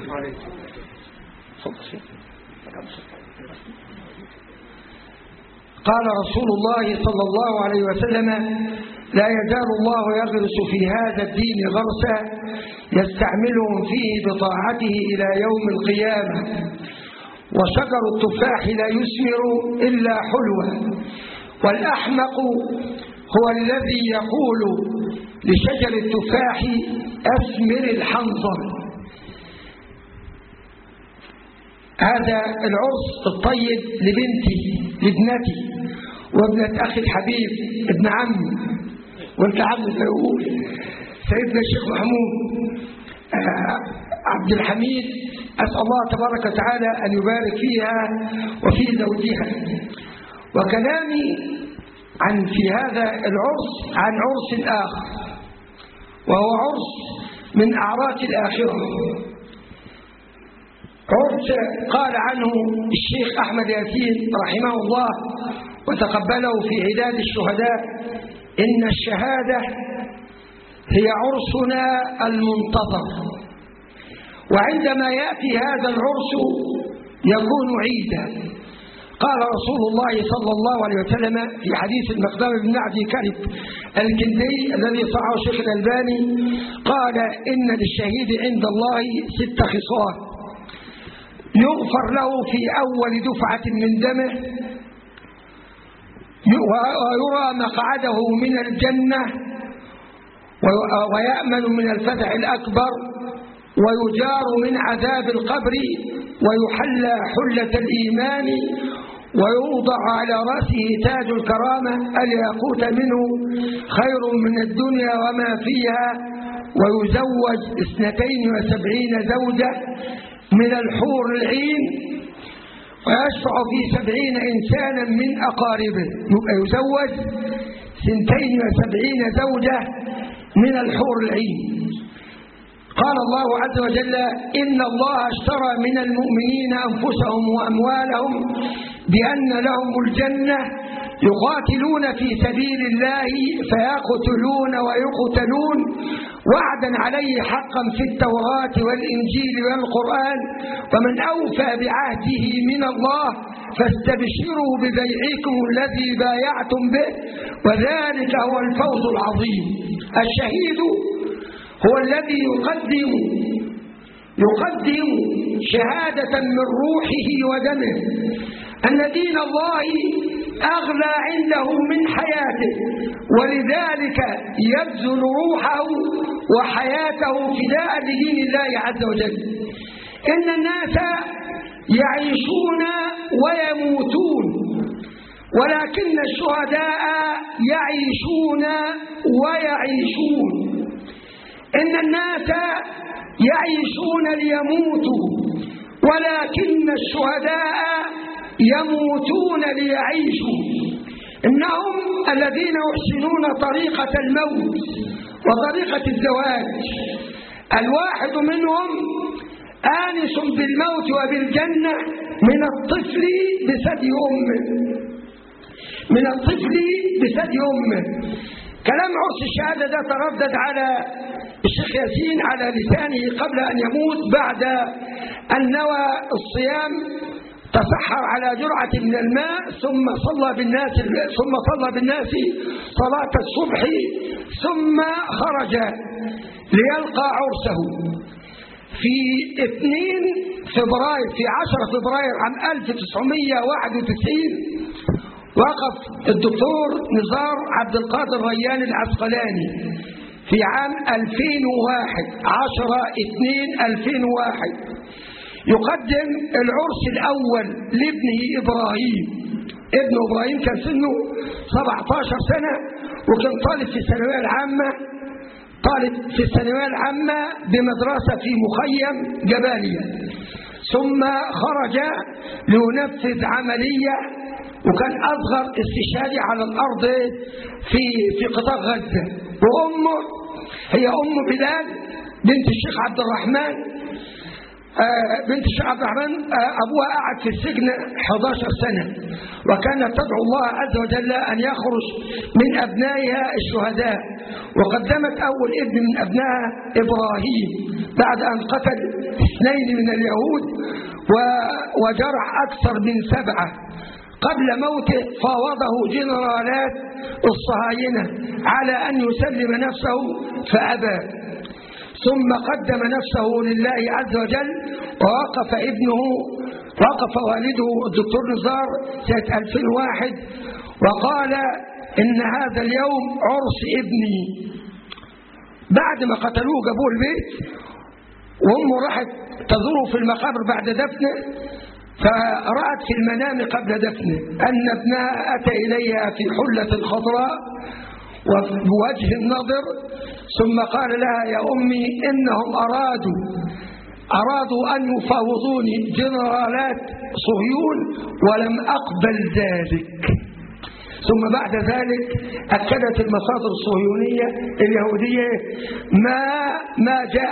قال رسول الله صلى الله عليه وسلم: لا يزال الله يغرس في هذا الدين غرسا يستعملهم فيه بطاعته إلى يوم القيامة، وشجر التفاح لا يثمر إلا حلوة، والأحمق هو الذي يقول لشجر التفاح أثمر الحنظل. هذا العرس الطيب لبنتي لابنتي وابنة أخي الحبيب ابن عمي، وانت عمي فيقول سيدنا الشيخ محمود عبد الحميد، أسأل الله تبارك وتعالى أن يبارك فيها وفي زوجها. وكلامي في هذا العرس عن عرس آخر، وهو عرس من أعراس الآخرة، عرس قال عنه الشيخ أحمد ياسين رحمه الله وتقبله في عداد الشهداء: إن الشهادة هي عرسنا المنتظر، وعندما يأتي هذا العرس يكون عيدا. قال رسول الله صلى الله عليه وسلم في حديث المقدام بن معدي كرب الكندي الذي صححه الشيخ الألباني، قال: إن للشهيد عند الله 6 خصال: يغفر له في أول دفعة من دمه، ويرى مقعده من الجنة، ويأمن من الفزع الأكبر، ويجار من عذاب القبر، ويحلى حلة الإيمان، ويوضع على رأسه تاج الكرامة الياقوت منه خير من الدنيا وما فيها، ويزوج 72 زوجة من الحور العين ويشفع في 70 إنسانا من أقاربه، يبقى يزوج 72 زوجة من الحور العين. قال الله عز وجل: إن الله اشترى من المؤمنين أنفسهم وأموالهم بأن لهم الجنة يقاتلون في سبيل الله فيقتلون ويقتلون وعدا عليه حقا في التوراة والإنجيل والقرآن ومن أوفى بعهده من الله فاستبشروا ببيعكم الذي بايعتم به وذلك هو الفوز العظيم. الشهيد هو الذي يقدم شهادة من روحه ودمه أن دين الله أغلى عنده من حياته، ولذلك يبذل روحه وحياته فداء لدين الله عز وجل. إن الناس يعيشون ويموتون، ولكن الشهداء يعيشون ويعيشون. إن الناس يعيشون ليموتوا، ولكن الشهداء يموتون ليعيشوا. إنهم الذين يحسنون طريقة الموت وطريقة الزواج. الواحد منهم آنس بالموت وبالجنة من الطفل بثدي أمه، من الطفل بثدي أمه. كلام عرس الشهادة ده تردد على الشيخ ياسين على لسانه قبل أن يموت، بعد أن نوى الصيام تسحر على جرعة من الماء ثم صلى بالناس صلاة الصبح ثم خرج ليلقى عرسه في 2 فبراير، في 10 فبراير عام 1991 وقف الدكتور نزار عبد القادر ريان العسقلاني في عام 2001 10/2/2001 يقدم العرس الأول لابنه إبراهيم. ابن إبراهيم كان سنه 17 سنة وكان طالب في الثانوية العامة بمدرسة في مخيم جباليا، ثم خرج لينفذ عملية وكان أصغر استشهادي على الأرض في قطاع غزة. وأمه هي أم بلال بنت الشيخ عبد الرحمن. أبوها قعد في السجن 11 سنة، وكانت تدعو الله عز وجل أن يخرج من أبنائها الشهداء، وقدمت أول ابن من أبنائها إبراهيم بعد أن قتل 2 من اليهود وجرح أكثر من 7. قبل موته فاوضه جنرالات الصهاينة على أن يسلم نفسه فأبى، ثم قدم نفسه لله عز وجل ووقف والده الدكتور نزار سنة 2001 وقال إن هذا اليوم عرس ابني. بعد ما قتلوه جابوه البيت وأمه راحت تزوره في المقابر بعد دفنه، فرأت في المنام قبل دفنه أن ابنها أتى إليها في حلة خضراء وبوجه النظر، ثم قال لها: يا أمي إنهم أرادوا أن يفاوضوني جنرالات صهيون ولم أقبل ذلك. ثم بعد ذلك أكدت المصادر الصهيونية اليهودية ما جاء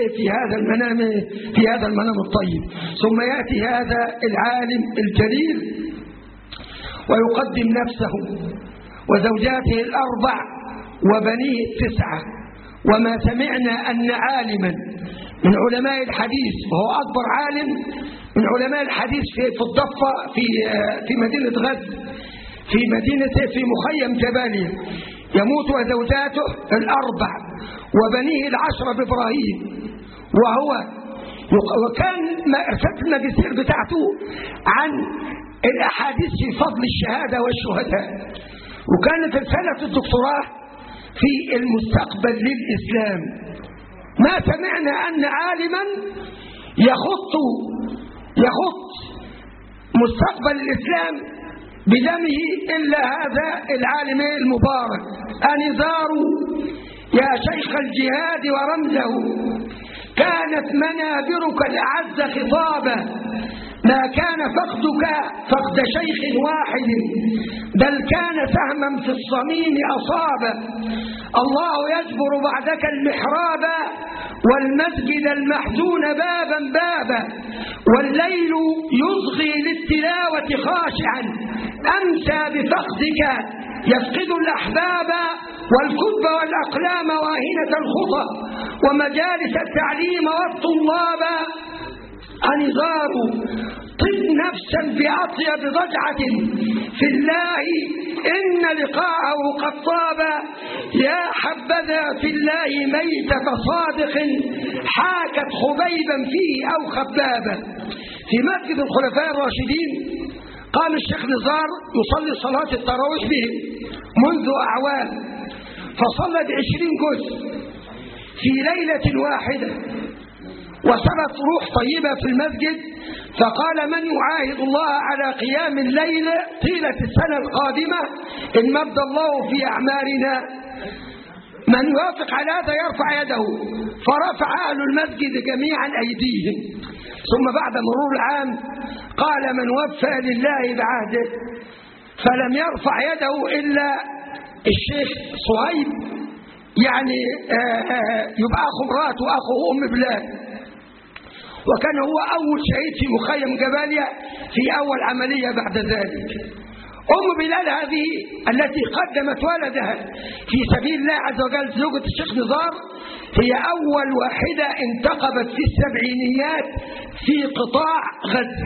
في هذا المنام الطيب. ثم يأتي هذا العالم الجليل ويقدم نفسه وزوجاته 4 وبنيه 9. وما سمعنا أن عالما من علماء الحديث، وهو أكبر عالم من علماء الحديث في الضفة في مدينة غزة، في مخيم جباليا، يموت وزوجاته 4 وبنيه 10 بإبراهيم. وكان رسالة الماجستير بتاعته عن الأحاديث في فضل الشهادة والشهداء، وكانت رسالة الدكتوراه في المستقبل للإسلام. ما سمعنا أن عالما يخط مستقبل الإسلام بدمه إلا هذا العالم المبارك. أنذار يا شيخ الجهاد ورمزه كانت منابرك الأعز خطابا، ما كان فقدك فقد شيخ واحد، بل كان سهما في الصميم أصابا. الله يجبر بعدك المحراب والمسجد المحزون بابا بابا، والليل يصغي للتلاوة خاشعا، أمسى بفقدك يفقد الأحباب، والكتب والأقلام واهنة الخطى، ومجالس التعليم والطلاب. أنظار طب نفسا بأطيب ضجعة في الله إن لقاءه قد طاب، يا حبذا في الله ميتة صادق حاكت خبيبا فيه أو خبابا. في مسجد الخلفاء الراشدين قام الشيخ نزار يصلي صلاة التراويح بهم منذ أعوام، فصلى ب20 جزء في ليلة واحدة، وصلت روح طيبة في المسجد، فقال من يعاهد الله على قيام الليل طيلة السنة القادمة إن مد الله في أعمارنا، من يوافق على هذا يرفع يده. فرفع أهل المسجد جميعا أيديهم، ثم بعد مرور العام قال من وفى لله بعهده، فلم يرفع يده إلا الشيخ صهيب، يعني يبقى أخو مراته وأخو أم بلال، وكان هو أول شهيد في مخيم جباليا في أول عملية بعد ذلك. أم بلال هذه التي قدمت ولدها في سبيل الله عز وجل، زوجة الشيخ نزار، هي أول واحدة انتقبت في السبعينيات في قطاع غزة.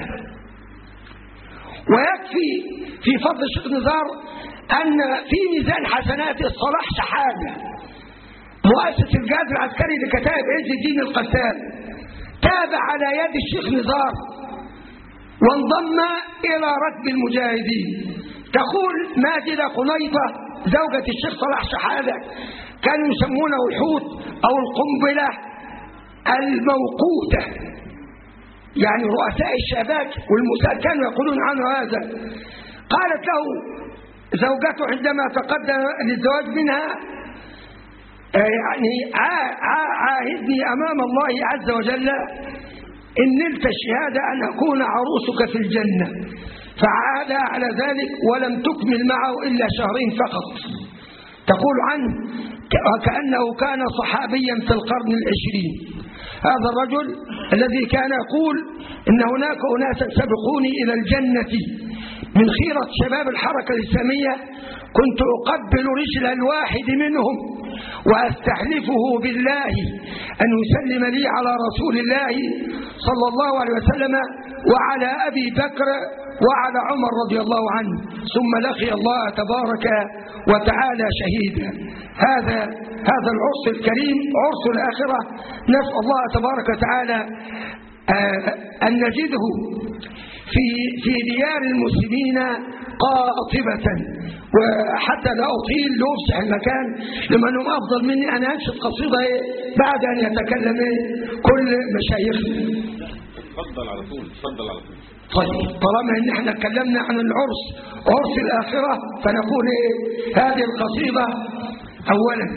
ويكفي في فضل الشيخ نزار أن في ميزان حسناته صلاح شحادة مؤسس الجهاز العسكري لكتائب عز الدين القتال، تابع على يد الشيخ نزار وانضم إلى ركب المجاهدين. تقول ماجدة قنيطة زوجة الشيخ صلاح شحادة كانوا يسمونه الحوت أو القنبلة الموقوتة، يعني رؤساء الشباب والمساء كانوا يقولون عنه هذا. قالت له زوجته عندما تقدم للزواج منها يعني عاهدني أمام الله عز وجل إن نلت الشهادة أن أكون عروسك في الجنة، فعاد على ذلك ولم تكمل معه إلا 2 شهر فقط. تقول عنه وكأنه كان صحابيا في القرن 20. هذا الرجل الذي كان يقول إن هناك أناسا سبقوني إلى الجنة من خيرة شباب الحركة الإسلامية، كنت أقبل رجل الواحد منهم وأستحلفه بالله أن يسلم لي على رسول الله صلى الله عليه وسلم وعلى أبي بكر وعلى عمر رضي الله عنه، ثم لقي الله تبارك وتعالى شهيدا. هذا العرس الكريم عرس الآخرة، نسأل الله تبارك وتعالى أن نجده في ديار المسلمين قاطبة. وحتى لا أطيل لأفسح المكان لمنهم أفضل مني، أنا أنشد قصيدة بعد أن يتكلم كل مشايخنا.
تفضل على طول.
طيب طالما ان احنا اتكلمنا عن العرس عرس الآخرة، فنقول هذه القصيدة أولا: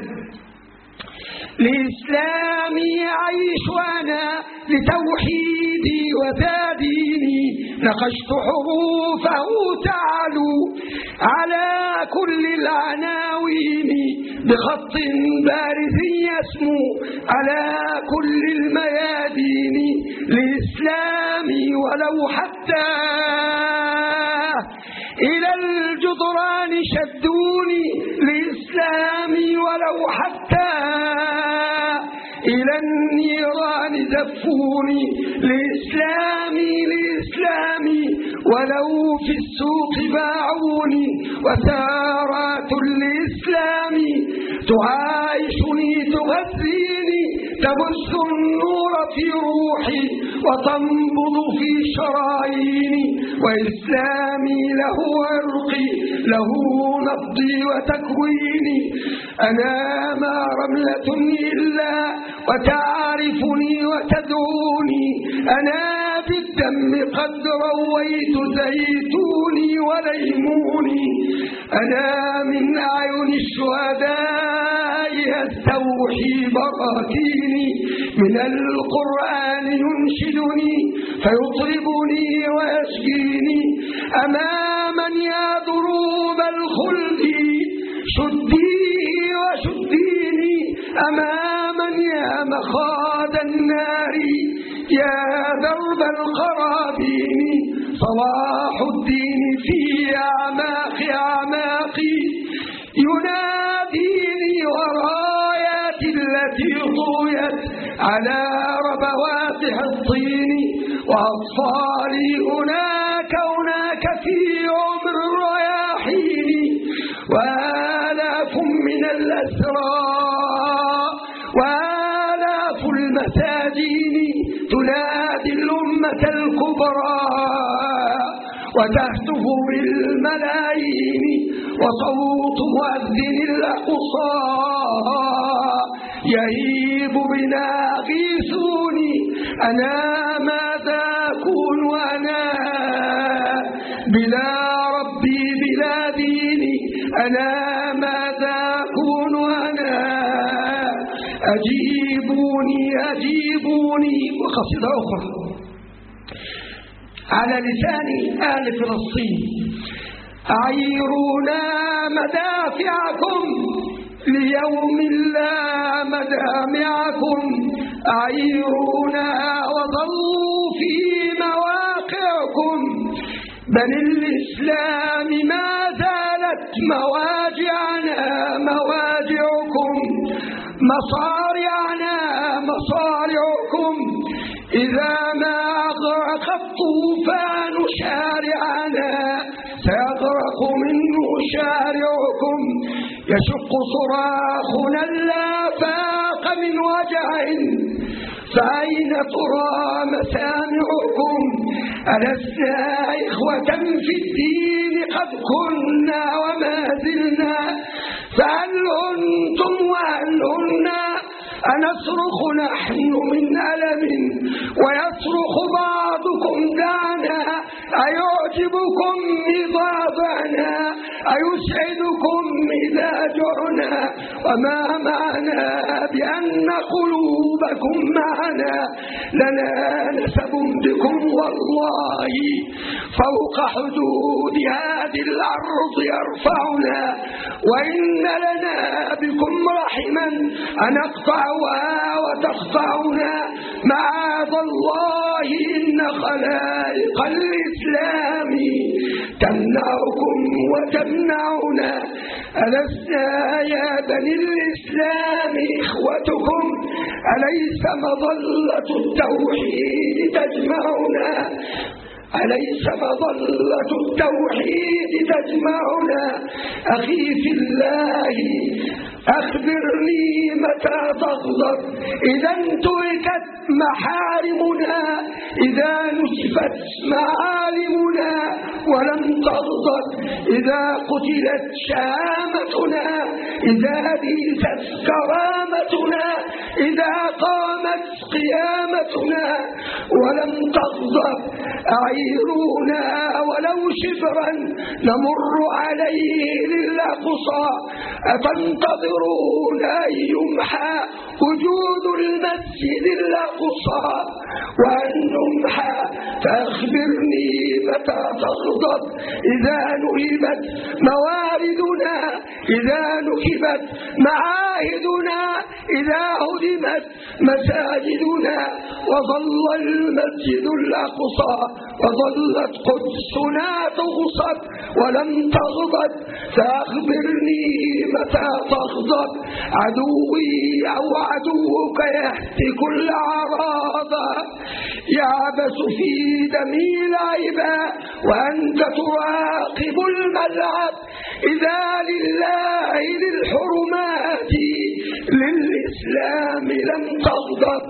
لإسلامي عيش وأنا لتوحيدي وتديني، نقشت حروفه تعلو على كل العناوين، بخط بارز يسمو على كل الميادين. لإسلامي ولو حتى إلى الجدران شدوني، لإسلامي ولو حتى إلى النيران زفوني. لإسلامي ولو في السوق باعوني، وثارات الإسلام تعايشني تغذيني، تبث النور في روحي وتنبض في شراييني. وإسلامي له عرقي له نبضي وتكويني، أنا ما رملة إلا وتعرفني وتدعوني، أنا الدم قد رويت زيتوني وليموني أنا من أعين الشهداء يستوحي براكيني من القرآن ينشدني فيطربني ويشجيني أماما يا دروب الخلد شديه وشديني أماما يا مخاض النار يا درب القرابين صلاح الدين في أعماق أعماقي يناديني ورايات التي طويت على ربوات الطين وأطفالي هناك في عمر الرياحين وآلاف من الأسرى وآلاف المساجين تنادي الأمة الكبرى وتهتف بالملايين وصوت مؤذن الأقصى يهيب بنا غيثوني أنا ماذا أكون أنا بلا ربي بلا ديني أنا ماذا أكون أنا أجيبوني وقصيدة أخرى على لسان آل فلسطين أعيرونا مدافعكم ليوم لا مدامعكم أعيرونا وظلوا في مواقعكم بل الإسلام ما زالت مواجعنا مواجعكم مصارعنا مصارعكم إذا ما أغرق الطوفان شارعنا سيغرق منه شارعكم يشق صراخنا اللافاق من وجع فأين ترى مسامعكم ألسنا إخوة في الدين قد كنا وما زلنا فهل أنتم وهل هنا أنصرخ نحن من ألم ويصرخ بعضكم دعنا أيعجبكم مضاضعنا أيسعدكم إذا جعنا وما معنا بأن قلوبكم معنا لنا نسب بكم والله فوق حدود هذه الأرض يرفعنا وإن لنا بكم رحما أنقطعها وتقطعنا معاذ الله إن خلائق الإسلام تمنعكم وتمنعنا ألسنا يا بني الإسلام إخوتكم أليس مظلة التوحيد تجمعنا أليس مظلة التوحيد تجمعنا أخي في الله أخبرني متى تغضب إذا انتهكت محارمنا إذا نسفت معالمنا ولم تغضب إذا قتلت شهامتنا إذا ديست كرامتنا إذا قامت قيامتنا ولم تغضب أعيرونا ولو شبرا نمر عليه للأقصى أتنتظرون أن يمحى وجود المسجد الأقصى وأن نمحى فأخبرني متى تغضب إذا نهبت مواردنا إذا نكبت معاهدنا إذا هدمت مساجدنا وظل المسجد الأقصى وظلت قدسنا تغصب ولم تغضب فأخبرني متى تغضب عدوي أو عدوك يهتك الأعراض يعبث في دمي لعبا وأنت تراقب الملعب إذا لله للحرمات للإسلام لم تغضب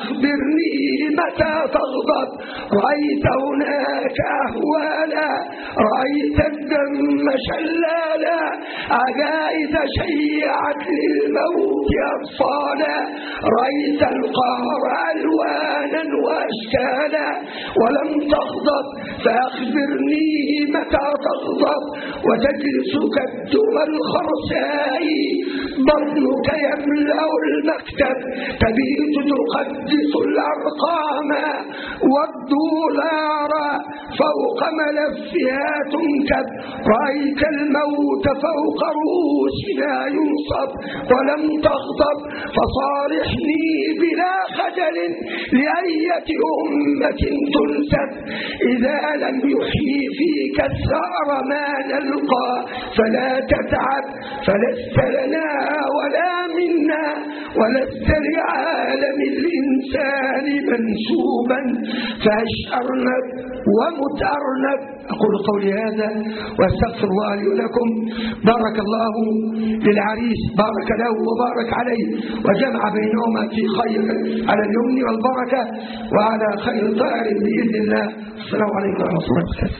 فأخبرني متى تغضب رأيت هناك أهوالا رأيت الدم شلالا عجائز شيعت للموت أطفالا رأيت القهر ألوانا وأشكالا ولم تغضب فأخبرني متى تغضب وتجلس كالدم الخرساء بطنك يملأ المكتب تبيت تقدس الأرقام والدولار فوق ملفها تنكب رأيت الموت فوق رؤوسنا ينصب ولم تغضب فصارحني بلا خجل لأية أمة تنسب إذا لم يحيي فيك الثأر ما نلقى فلا تتعب فلست لنا ولا منا ولست لعالم الإنسان منسوبا فاشأرنب ومتأرنب. أقول قولي هذا واستغفر الله لي ولكم. بارك الله للعريس، بارك له وبارك عليه وجمع بينهما في خير على اليمن والبركة وعلى خير طائر بإذن الله. السلام عليكم ورحمة الله وبركاته.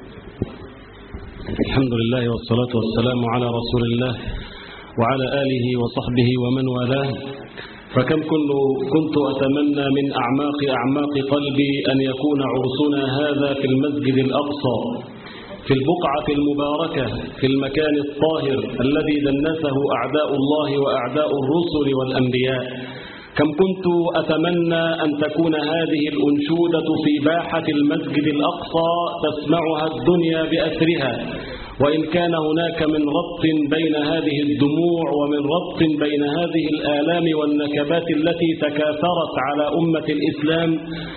الحمد لله والصلاة والسلام على رسول الله وعلى آله وصحبه ومن والاه. فكم كنت أتمنى من أعماق قلبي أن يكون عرسنا هذا في المسجد الأقصى، في البقعة المباركة، في المكان الطاهر الذي دنسه أعداء الله وأعداء الرسل والأنبياء. كم كنت أتمنى أن تكون هذه الأنشودة في باحة المسجد الأقصى تسمعها الدنيا بأسرها، وإن كان هناك من ربط بين هذه الدموع ومن ربط بين هذه الآلام والنكبات التي تكاثرت على أمة الإسلام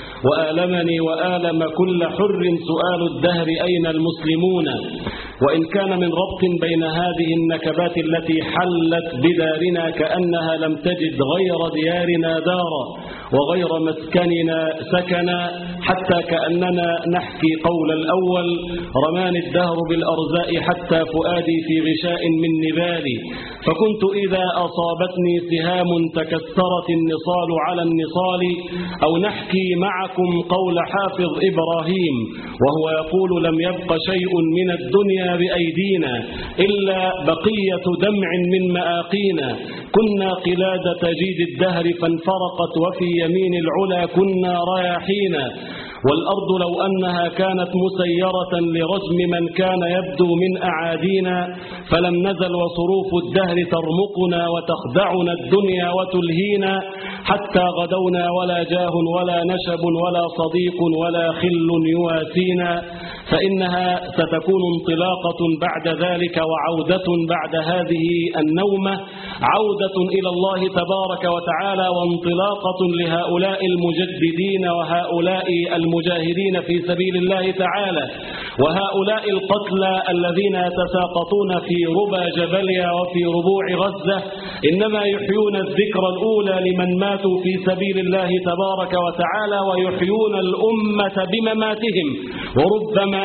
وآلمني وآلم كل حر سؤال الدهر أين المسلمون، وإن كان من ربط بين هذه النكبات التي حلت بدارنا كأنها لم تجد غير ديارنا دارا وغير مسكننا سكنا، حتى كأننا نحكي قول الأول رماني الدهر بالأرزاء حتى فؤادي في غشاء من نبالي، فكنت إذا أصابتني سهام تكسرت النصال على النصال، أو نحكي معكم قول حافظ إبراهيم وهو يقول لم يبق شيء من الدنيا بأيدينا إلا بقية دمع من مآقينا، كنا قلادة جيد الدهر فانفرقت وفي يمين العلا كنا رياحينا، والأرض لو أنها كانت مسيرة لرجم من كان يبدو من أعادينا فلم نزل وصروف الدهر ترمقنا وتخدعنا الدنيا وتلهينا، حتى غدونا ولا جاه ولا نشب ولا صديق ولا خل يواسينا، فإنها ستكون انطلاقة بعد ذلك وعودة بعد هذه النومة، عودة إلى الله تبارك وتعالى وانطلاقة لهؤلاء المجددين وهؤلاء المجاهدين في سبيل الله تعالى، وهؤلاء القتلى الذين يتساقطون في ربى جبليا وفي ربوع غزة إنما يحيون الذكرى الأولى لمن ماتوا في سبيل الله تبارك وتعالى ويحيون الأمة بمماتهم، وربما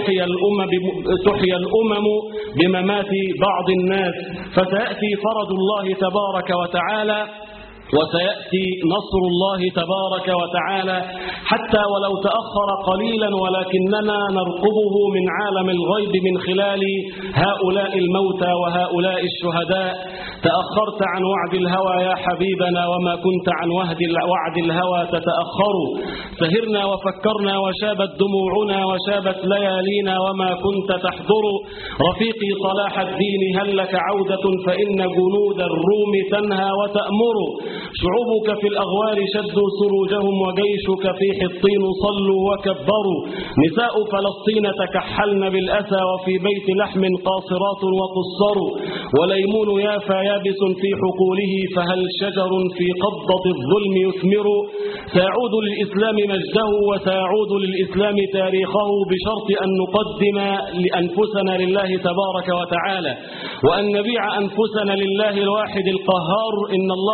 تحيا الأمم بممات بعض الناس، فسيأتي فرج الله تبارك وتعالى وسيأتي نصر الله تبارك وتعالى حتى ولو تأخر قليلا، ولكننا نرقبه من عالم الغيب من خلال هؤلاء الموتى وهؤلاء الشهداء. تأخرت عن وعد الهوى يا حبيبنا وما كنت عن وعد الهوى تتأخر، سهرنا وفكرنا وشابت دموعنا وشابت ليالينا وما كنت تحضر، رفيقي صلاح الدين هل لك عودة فإن جنود الروم تنهى وتأمر، شعوبك في الأغوار شدوا سروجهم وجيشك في حطين صلوا وكبروا، نساء فلسطين تكحلن بالأسى وفي بيت لحم قاصرات وقصروا، وليمون يافا يابس في حقوله فهل شجر في قبضة الظلم يثمر، سيعود للإسلام مجده وسيعود للإسلام تاريخه بشرط أن نقدم لأنفسنا لله تبارك وتعالى وأن نبيع أنفسنا لله الواحد القهار. إن الله اشترى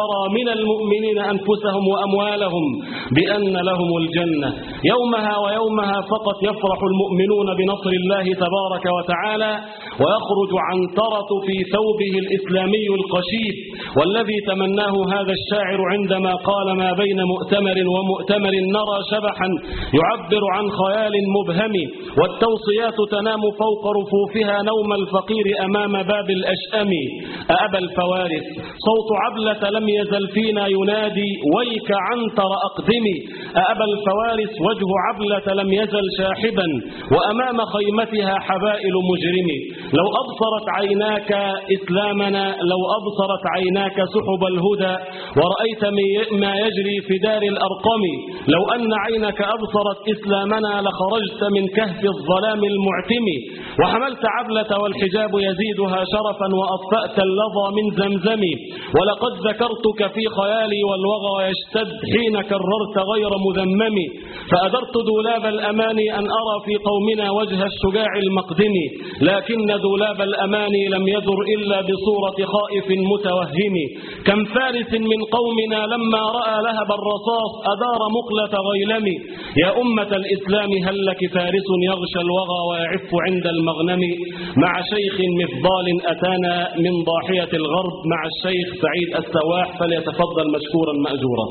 اشترى من المؤمنين أنفسهم وأموالهم بأن لهم الجنة. يومها ويومها فقط يفرح المؤمنون بنصر الله تبارك وتعالى، ويخرج عنترة في ثوبه الإسلامي القشيب، والذي تمناه هذا الشاعر عندما قال: ما بين مؤتمر ومؤتمر نرى شبحا يعبر عن خيال مبهم، والتوصيات تنام فوق رفوفها نوم الفقير أمام باب الأشأم. أأبى الفوارس صوت عبلة لم يزل فينا ينادي: ويك عنتر أقدمي. أأبى الفوارس وجه عبلة لم يزل شاحبا، وأمام خيمتها حبائل مجرمي. لو أبصرت عيناك إسلامنا، لو أبصرت عيناك سحب الهدى، ورأيت ما يجري في دار الأرقم، لو أن عينك أبصرت إسلامنا لخرجت من كهف الظلام المعتم. وحملت عبلة والحجاب يزيدها شرفا، وأطفأت اللظى من زمزم. ولقد ذكرتك في خيالي والوغى يشتد حين كررت غير مذمم. فأدرت دولاب الأماني أن أرى في قومنا وجه الشجاع المقدم، لكن دولاب الأماني لم يدر إلا بصورة خائف متوهم. كم فارس من قومنا لما رأى لهب الرصاص أدار مقلة غيلم. يا أمة الإسلام هل لك فارس يغشى الوغى ويعف عند المغنم؟ مع شيخ مفضال أتانا من ضاحية الغرب، مع الشيخ سعيد السواح، فليتفضل مشكورا مأجورا.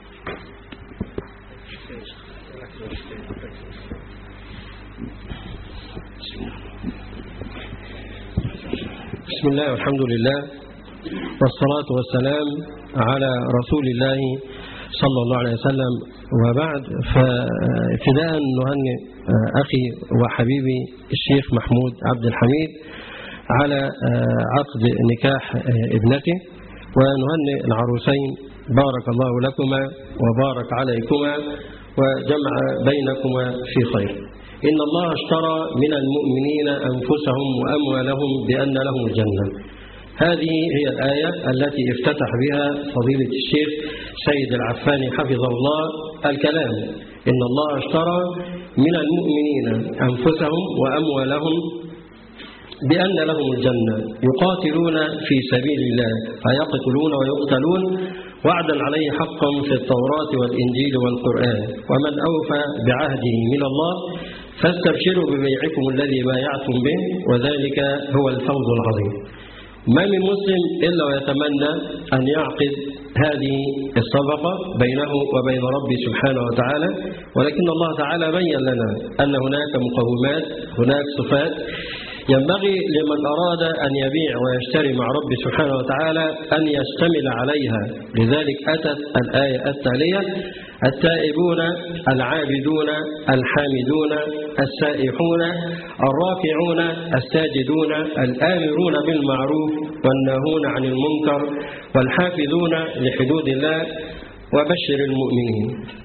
بسم الله والحمد لله والصلاة والسلام على رسول الله صلى الله عليه وسلم، وبعد. فابتداء نهنئ أخي وحبيبي الشيخ محمود عبد الحميد على عقد نكاح ابنته، ونهنئ العروسين بارك الله لكما وبارك عليكما وجمع بينكما في خير. إن الله اشترى من المؤمنين أنفسهم وأموالهم بأن لهم الجنة. هذه هي الآية التي افتتح بها فضيلة الشيخ سيد العفاني حفظه الله الكلام. إن الله اشترى من المؤمنين أنفسهم وأموالهم بأن لهم الجنة يقاتلون في سبيل الله فيقتلون ويقتلون وعدا عليه حقا في التوراة والإنجيل والقرآن، ومن أوفى بعهده من الله فاستبشروا ببيعكم الذي بايعتم به وذلك هو الفوز العظيم. ما من مسلم إلا ويتمنى أن يعقد هذه الصفقة بينه وبين ربه سبحانه وتعالى، ولكن الله تعالى بين لنا أن هناك مقومات، هناك صفات ينبغي لمن أراد أن يبيع ويشتري مع ربه سبحانه وتعالى أن يشتمل عليها. لذلك أتت الآية التالية: التائبون العابدون الحامدون السائحون الراكعون الساجدون الآمرون بالمعروف والناهون عن المنكر والحافظون لحدود الله وبشر المؤمنين.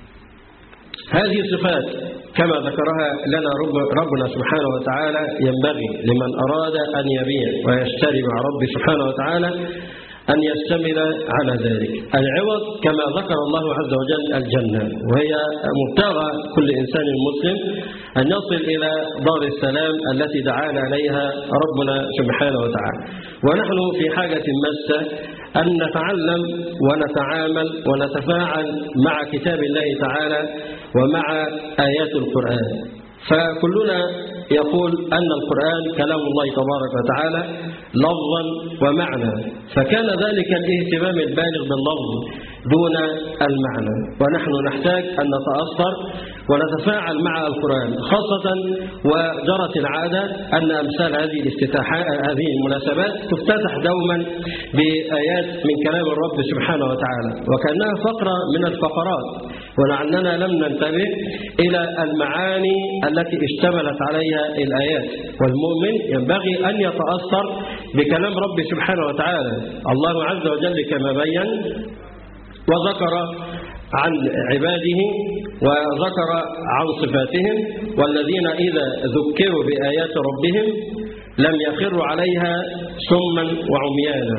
هذه صفات كما ذكرها لنا ربنا سبحانه وتعالى ينبغي لمن أراد أن يبيع ويشتري مع ربه سبحانه وتعالى أن يشتمل على ذلك. العوض كما ذكر الله عز وجل الجنة، وهي مبتغى كل إنسان مسلم أن يصل إلى دار السلام التي دعانا عليها ربنا سبحانه وتعالى. ونحن في حاجة ماسة أن نتعلم ونتعامل ونتفاعل مع كتاب الله تعالى ومع آيات القرآن. فكلنا يقول أن القرآن كلام الله تبارك وتعالى لفظا ومعنى، فكان ذلك الاهتمام البالغ باللفظ دون المعنى، ونحن نحتاج أن نتأثر ونتفاعل مع القرآن، خاصة وجرت العادة أن أمثال هذه المناسبات تفتتح دوما بآيات من كلام الرب سبحانه وتعالى، وكأنها فقرة من الفقرات، ولعلنا لم ننتبه إلى المعاني التي اشتملت عليها الآيات. والمؤمن ينبغي أن يتأثر بكلام رب سبحانه وتعالى. الله عز وجل كما بين وذكر عن عباده وذكر عن صفاتهم: والذين إذا ذكروا بآيات ربهم لم يخروا عليها سما وعميانا.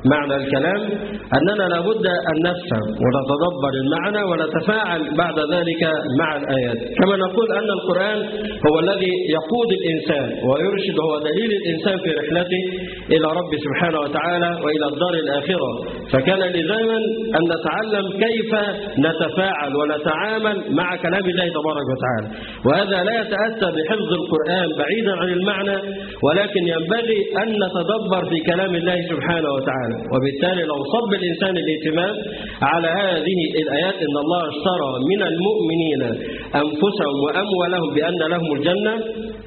معنى الكلام أننا لابد أن نفهم ونتدبر المعنى ونتفاعل بعد ذلك مع الآيات. كما نقول أن القرآن هو الذي يقود الإنسان ويرشد، هو دليل الإنسان في رحلته إلى رب سبحانه وتعالى وإلى الدار الآخرة. فكان لزاما أن نتعلم كيف نتفاعل ونتعامل مع كلام الله تبارك وتعالى، وهذا لا يتأتى بحفظ القرآن بعيدا عن المعنى، ولكن ينبغي أن نتدبر في كلام الله سبحانه وتعالى. وبالتالي لو صب الإنسان الاهتمام على هذه الآيات، إن الله اشترى من المؤمنين أنفسهم وأموالهم بأن لهم الجنة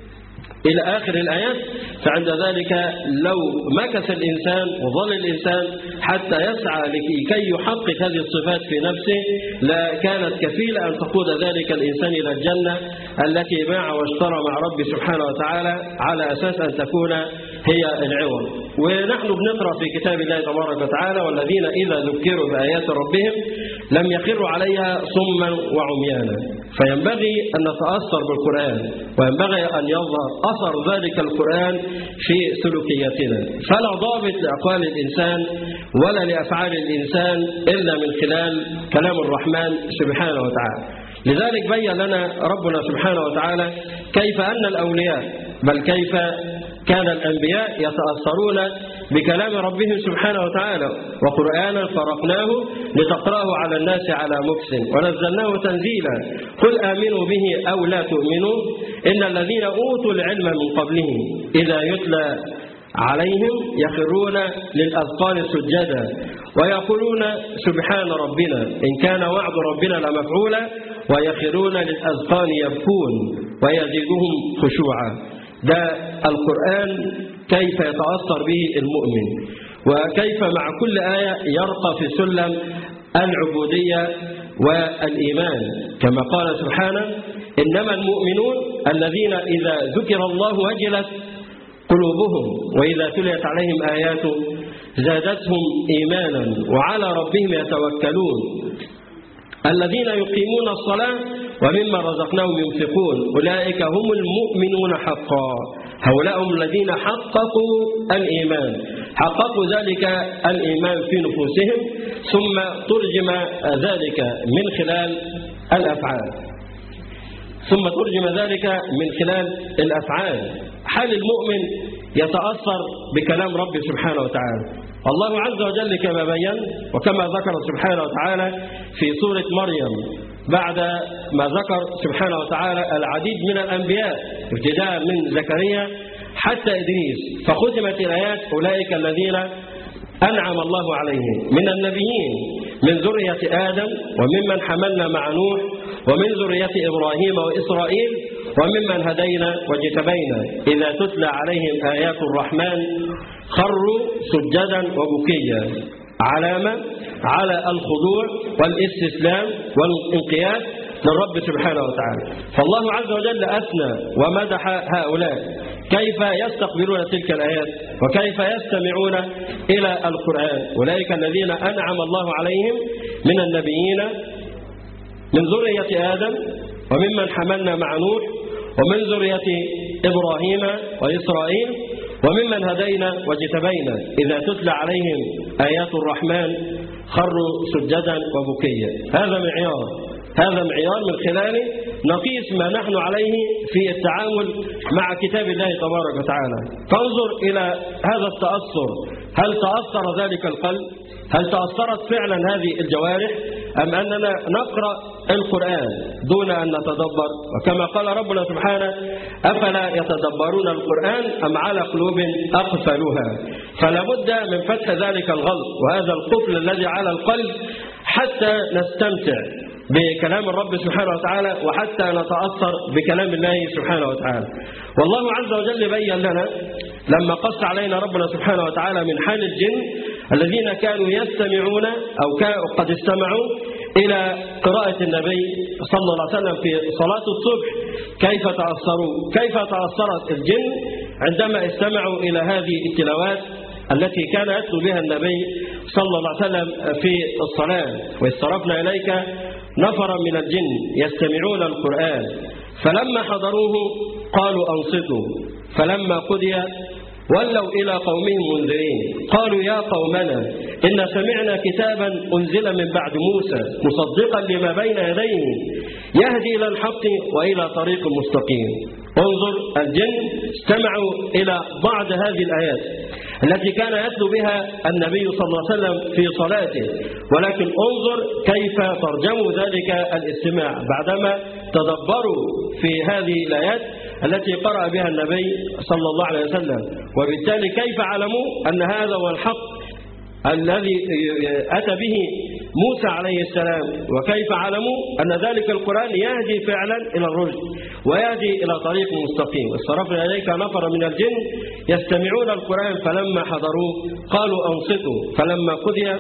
إلى آخر الآيات، فعند ذلك لو مكث الإنسان وظل الإنسان حتى يسعى لكي يحقق هذه الصفات في نفسه لكانت كفيلة أن تقود ذلك الإنسان إلى الجنة التي باع واشترى مع رب سبحانه وتعالى على أساس أن تكون هي العوض. ونحن بنقرأ في كتاب الله تبارك وتعالى: والذين إذا ذكروا بآيات ربهم لم يخروا عليها صما وعميانا. فينبغي أن نتأثر بالقرآن، وينبغي أن يظهر أثر ذلك القرآن في سلوكياتنا. فلا ضابط لأقوال الإنسان ولا لأفعال الإنسان إلا من خلال كلام الرحمن سبحانه وتعالى. لذلك بين لنا ربنا سبحانه وتعالى كيف أن الأولياء، بل كيف كان الأنبياء يتأثرون بكلام ربهم سبحانه وتعالى. وقرآنا فرقناه لتقرأه على الناس على مكث ونزلناه تنزيلا قل آمنوا به أو لا تؤمنوا إن الذين أوتوا العلم من قبله إذا يتلى عليهم يخرون للأذقان سجدا ويقولون سبحان ربنا إن كان وعد ربنا لمفعولا ويخرون للأذقان يبكون ويزيدهم خشوعا. ده القرآن كيف يتأثر به المؤمن، وكيف مع كل آية يرقى في سلم العبودية والإيمان، كما قال سبحانه: إنما المؤمنون الذين إذا ذكر الله وجلت قلوبهم وإذا تليت عليهم آياته زادتهم إيمانا وعلى ربهم يتوكلون الذين يقيمون الصلاة ومما رزقناهم ينفقون أولئك هم المؤمنون حقا. هؤلاء هم الذين حققوا الإيمان، حققوا ذلك الإيمان في نفوسهم، ثم ترجم ذلك من خلال الأفعال، حال المؤمن يتأثر بكلام رب سبحانه وتعالى. الله عز وجل كما بين وكما ذكر سبحانه وتعالى في سورة مريم بعد ما ذكر سبحانه وتعالى العديد من الأنبياء ابتداء من زكريا حتى إدريس، فختمت الآيات: أولئك الذين أنعم الله عليهم من النبيين من ذرية آدم وممن حملنا مع نوح ومن ذرية إبراهيم وإسرائيل وممن هدينا واجتبينا إذا تتلى عليهم آيات الرحمن خروا سجدا وبكيا. علامة على الخضوع والاستسلام والانقياد للرب سبحانه وتعالى. فالله عز وجل أثنى ومدح هؤلاء كيف يستقبلون تلك الآيات وكيف يستمعون إلى القرآن. أولئك الذين أنعم الله عليهم من النبيين من ذرية آدم وممن حملنا مع نوح ومن ذرية إبراهيم وإسرائيل وممن هدينا واجتبينا إذا تتلى عليهم آيات الرحمن خروا سجدا وبكيا. هذا معيار من خلاله نقيس ما نحن عليه في التعامل مع كتاب الله تبارك وتعالى. فانظر إلى هذا التأثر، هل تأثر ذلك القلب؟ هل تأثرت فعلا هذه الجوارح؟ أم أننا نقرأ القرآن دون أن نتدبر؟ وكما قال ربنا سبحانه: أفلا يتدبرون القرآن أم على قلوب أقفلوها؟ فلا بد من فتح ذلك الغلط وهذا القفل الذي على القلب حتى نستمتع بكلام الرب سبحانه وتعالى وحتى نتأثر بكلام الله سبحانه وتعالى. والله عز وجل بين لنا لما قص علينا ربنا سبحانه وتعالى من حال الجن الذين كانوا يستمعون أو قد استمعوا إلى قراءة النبي صلى الله عليه وسلم في صلاة الصبح، كيف تأثرت الجن عندما استمعوا إلى هذه التلاوات التي كان يتلو بها النبي صلى الله عليه وسلم في الصلاة. واسترفنا إليك نفرا من الجن يستمعون القرآن فلما حضروه قالوا أنصتوا فلما قضي
ولوا إلى قومهم منذرين قالوا يا قومنا إن سمعنا كتابا أنزل من بعد موسى مصدقا لما بين يديه يهدي إلى الحق وإلى طريق مستقيم. انظر الجن استمعوا إلى بعض هذه الآيات التي كان يتلو بها النبي صلى الله عليه وسلم في صلاته، ولكن انظر كيف ترجموا ذلك الاستماع بعدما تدبروا في هذه الآيات التي قرأ بها النبي صلى الله عليه وسلم، وبالتالي كيف علموا أن هذا هو الحق الذي أتى به موسى عليه السلام، وكيف علموا أن ذلك القرآن يهدي فعلا إلى الرشد ويهدي إلى طريق مستقيم. اصطرفنا إليك نفر من الجن يستمعون القرآن فلما حضروه قالوا أنصتوا فلما قضي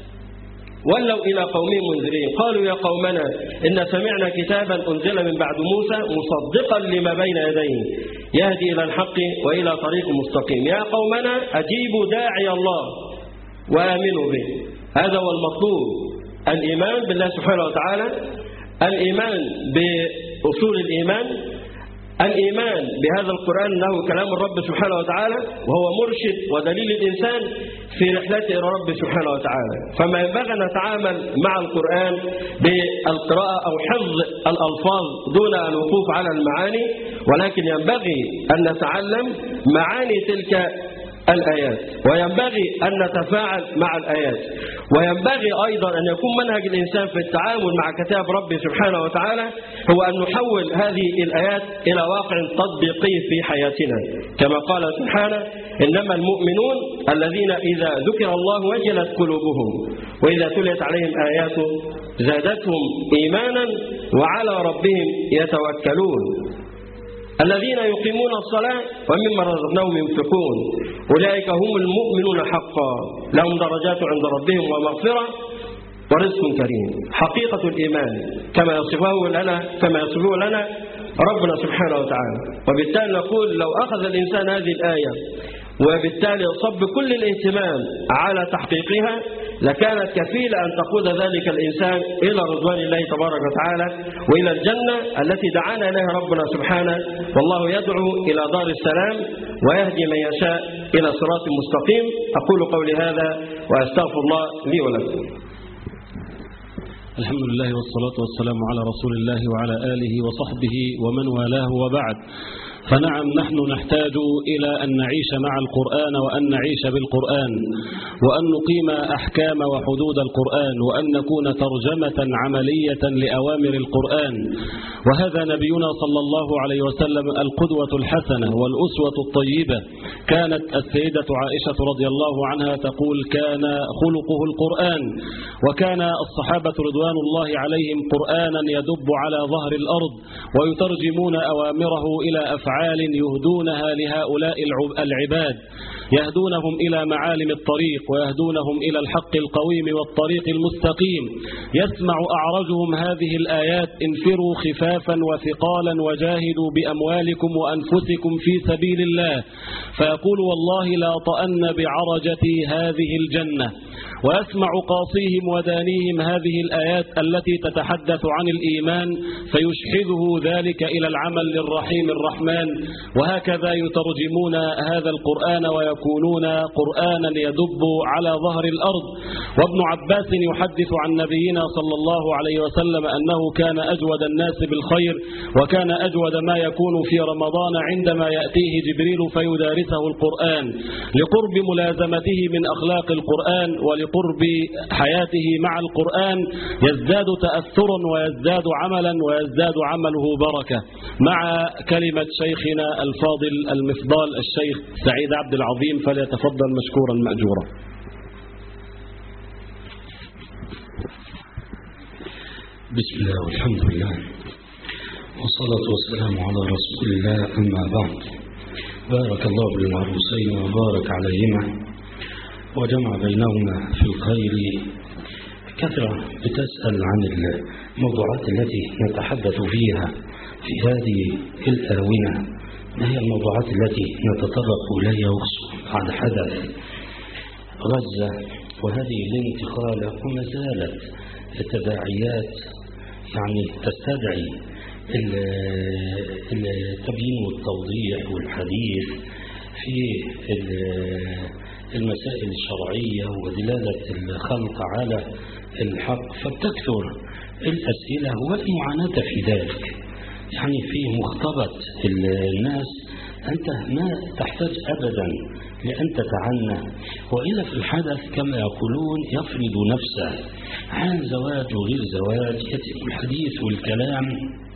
ولوا إلى قومهم منذرين قالوا يا قومنا إن سمعنا كتابا أنزل من بعد موسى مصدقا لما بين يديه يهدي إلى الحق وإلى طريق مستقيم. يا قومنا أجيبوا داعي الله وآمنوا به. هذا هو المطلوب، الإيمان بالله سبحانه وتعالى، الإيمان بأصول الإيمان، الإيمان بهذا القرآن أنه كلام الرب سبحانه وتعالى وهو مرشد ودليل الإنسان في رحلته إلى رب سبحانه وتعالى. فما ينبغي أن نتعامل مع القرآن بالقراءة أو حفظ الألفاظ دون الوقوف على المعاني، ولكن ينبغي أن نتعلم معاني تلك الآيات، وينبغي أن نتفاعل مع الآيات، وينبغي أيضا أن يكون منهج الإنسان في التعامل مع كتاب ربه سبحانه وتعالى هو أن نحول هذه الآيات إلى واقع تطبيقي في حياتنا، كما قال سبحانه إنما المؤمنون الذين إذا ذكر الله وجلت قلوبهم وإذا تليت عليهم آياته زادتهم إيمانا وعلى ربهم يتوكلون الذين يقيمون الصلاة ومما رزقناهم ينفقون أولئك هم المؤمنون حقا لهم درجات عند ربهم ومغفرة ورزق كريم. حقيقة الإيمان كما يصفه لنا ربنا سبحانه وتعالى. وبالتالي نقول لو أخذ الإنسان هذه الآية وبالتالي صب كل الاهتمام على تحقيقها لكانت كفيلة أن تقود ذلك الإنسان إلى رضوان الله تبارك وتعالى وإلى الجنة التي دعانا إليها ربنا سبحانه، والله يدعو إلى دار السلام ويهدي من يشاء إلى صراط مستقيم. أقول قولي هذا وأستغفر الله لي ولكم.
الحمد لله والصلاة والسلام على رسول الله وعلى آله وصحبه ومن والاه وبعد. فنعم نحن نحتاج إلى أن نعيش مع القرآن وأن نعيش بالقرآن وأن نقيم أحكام وحدود القرآن وأن نكون ترجمة عملية لأوامر القرآن. وهذا نبينا صلى الله عليه وسلم القدوة الحسنة والأسوة الطيبة. كانت السيدة عائشة رضي الله عنها تقول كان خلقه القرآن، وكان الصحابة رضوان الله عليهم قرآنا يدب على ظهر الأرض ويترجمون أوامره إلى أفعال يهدونها لهؤلاء العباد، يهدونهم إلى معالم الطريق ويهدونهم إلى الحق القويم والطريق المستقيم. يسمع أعرجهم هذه الآيات انفروا خفافا وثقالا وجاهدوا بأموالكم وأنفسكم في سبيل الله، فيقول والله لا طأن بعرجتي هذه الجنة. ويسمع قاصيهم ودانيهم هذه الآيات التي تتحدث عن الإيمان فيشحذه ذلك إلى العمل للرحيم الرحمن، وهكذا يترجمون هذا القرآن ويكونون قرآنا يدب على ظهر الأرض. وابن عباس يحدث عن نبينا صلى الله عليه وسلم أنه كان أجود الناس بالخير وكان أجود ما يكون في رمضان عندما يأتيه جبريل فيدارسه القرآن لقرب ملازمته من أخلاق القرآن ولقرب حياته مع القرآن، يزداد تأثرا ويزداد عملا ويزداد عمله بركة. مع كلمة شيخنا الفاضل المفضال الشيخ سعيد عبد العظيم، فليتفضل مشكورا مأجورا.
بسم الله والحمد لله والصلاة والسلام على رسول الله، أما بعد. بارك الله للعروسين وبارك عليهما وجمع بينهما في الخير. كثرة بتسأل عن الموضوعات التي نتحدث فيها في هذه الآونة، ما هي الموضوعات التي نتطرق إليها عن حدث غزة وهذه الانتقالة، وما زالت التداعيات يعني تستدعي التبيين والتوضيح والحديث في المسائل الشرعية ودلالة الخلق على الحق، فبتكثر الأسئلة والمعاناة في ذلك. يعني في مخطبة الناس أنت ما تحتاج أبدا لأن تتعنى، وإلا في الحدث كما يقولون يفرض نفسه عن زواج وغير زواج، يتم الحديث والكلام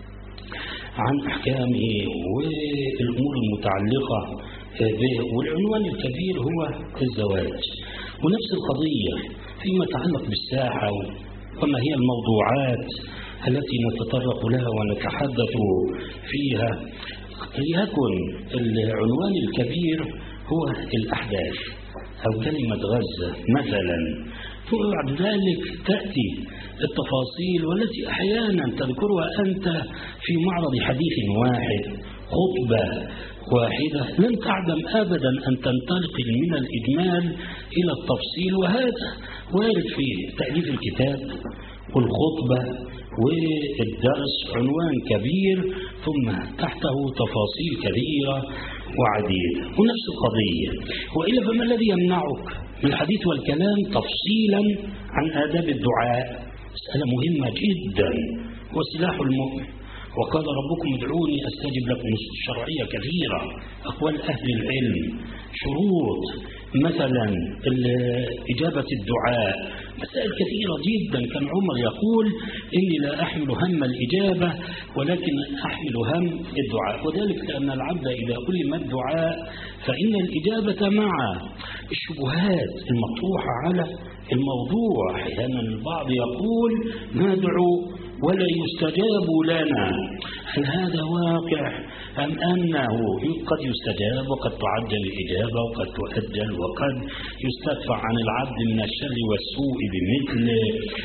عن أحكامه والأمور المتعلقة به، والعنوان الكبير هو الزواج. ونفس القضية فيما يتعلق بالساحة وما هي الموضوعات التي نتطرق لها ونتحدث فيها، ليكن العنوان الكبير هو الأحداث أو كلمة غزة مثلا، وبعد ذلك تأتي التفاصيل والتي أحيانا تذكرها أنت في معرض حديث واحد، خطبة واحدة، لن تعدم أبدا أن تنتقل من الإجمال إلى التفصيل. وهذا وارد في تأليف الكتاب والخطبة والدرس، عنوان كبير ثم تحته تفاصيل كبيرة وعديدة. ونفس القضية، وإلا فما الذي يمنعك من الحديث والكلام تفصيلا عن آداب الدعاء؟ مسألة مهمة جدا وسلاح المؤمن. وقال ربكم ادعوني أستجب لكم. نصوص شرعية كثيرة، أقوال أهل العلم، شروط مثلا إجابة الدعاء، مسائل كثيرة جدا. كان عمر يقول إني لا أحمل هم الإجابة ولكن أحمل هم الدعاء، وذلك لأن العبد إذا علم الدعاء فإن الإجابة مع الشبهات المطروحة على الموضوع. أحيانا البعض يقول ندعو ولا يستجاب لنا، هل هذا واقع أم أنه قد يستجاب وقد تعجل الإجابة وقد تؤجل وقد يستدفع عن العبد من الشر والسوء بمثله؟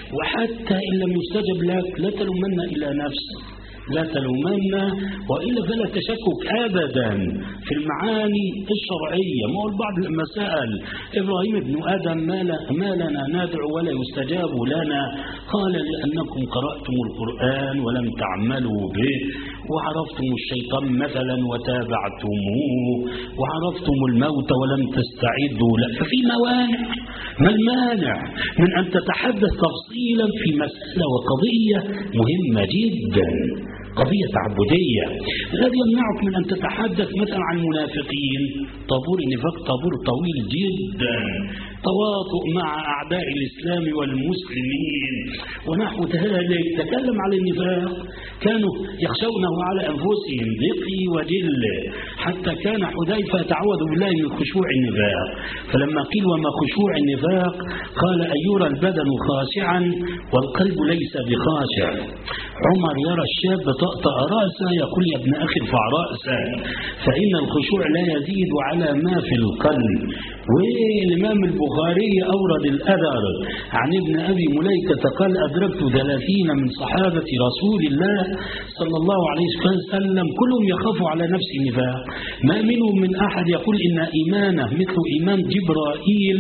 وحتى إن لم يستجب لك لا تلومن إلى نفسك، لا تلومن، وإلا فلا تشكك أبدا في المعاني الشرعية. ما هو البعض لما سأل إبراهيم بن آدم ما لنا ندعو ولا يستجاب لنا، قال لأنكم قرأتم القرآن ولم تعملوا به، وعرفتم الشيطان مثلا وتابعتموه، وعرفتم الموت ولم تستعدوا له. ففي موانع. ما المانع من أن تتحدث تفصيلا في مسألة وقضية مهمة جدا، قضية تعبدية؟ الذي يمنعك من أن تتحدث مثلا عن منافقين، طابور النفاق طابور طويل جدا، تواطؤ مع أعداء الإسلام والمسلمين ونحو ذلك. تكلم على النفاق، كانوا يخشونه على أنفسهم ضيقه وجله، حتى كان حذيفة يتعوذ بالله من خشوع النفاق، فلما قيل وما خشوع النفاق قال أن يرى البدن خاشعا والقلب ليس بخاشع. عمر يرى الشاب طأطأ رأسه يقول يا ابن أخي ارفع رأسه، فإن الخشوع لا يزيد على ما في القلب. والإمام البخاري أورد الأثر عن ابن أبي مليكة قال أدركت 30 من صحابة رسول الله صلى الله عليه وسلم كلهم يخاف على نفس النفاق، ما منهم من أحد يقول إن إيمانه مثل إيمان جبرائيل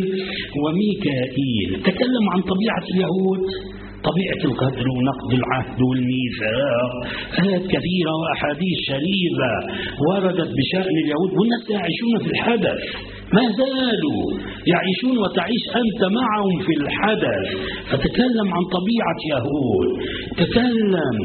وميكائيل. تكلم عن طبيعة اليهود، طبيعة القدر ونقض العهد والميثاق، آيات كثيرة وأحاديث شريفة وردت بشأن اليهود، والناس يعيشون في الحدث، ما زالوا يعيشون وتعيش أنت معهم في الحدث. فتكلم عن طبيعة يهود، تكلم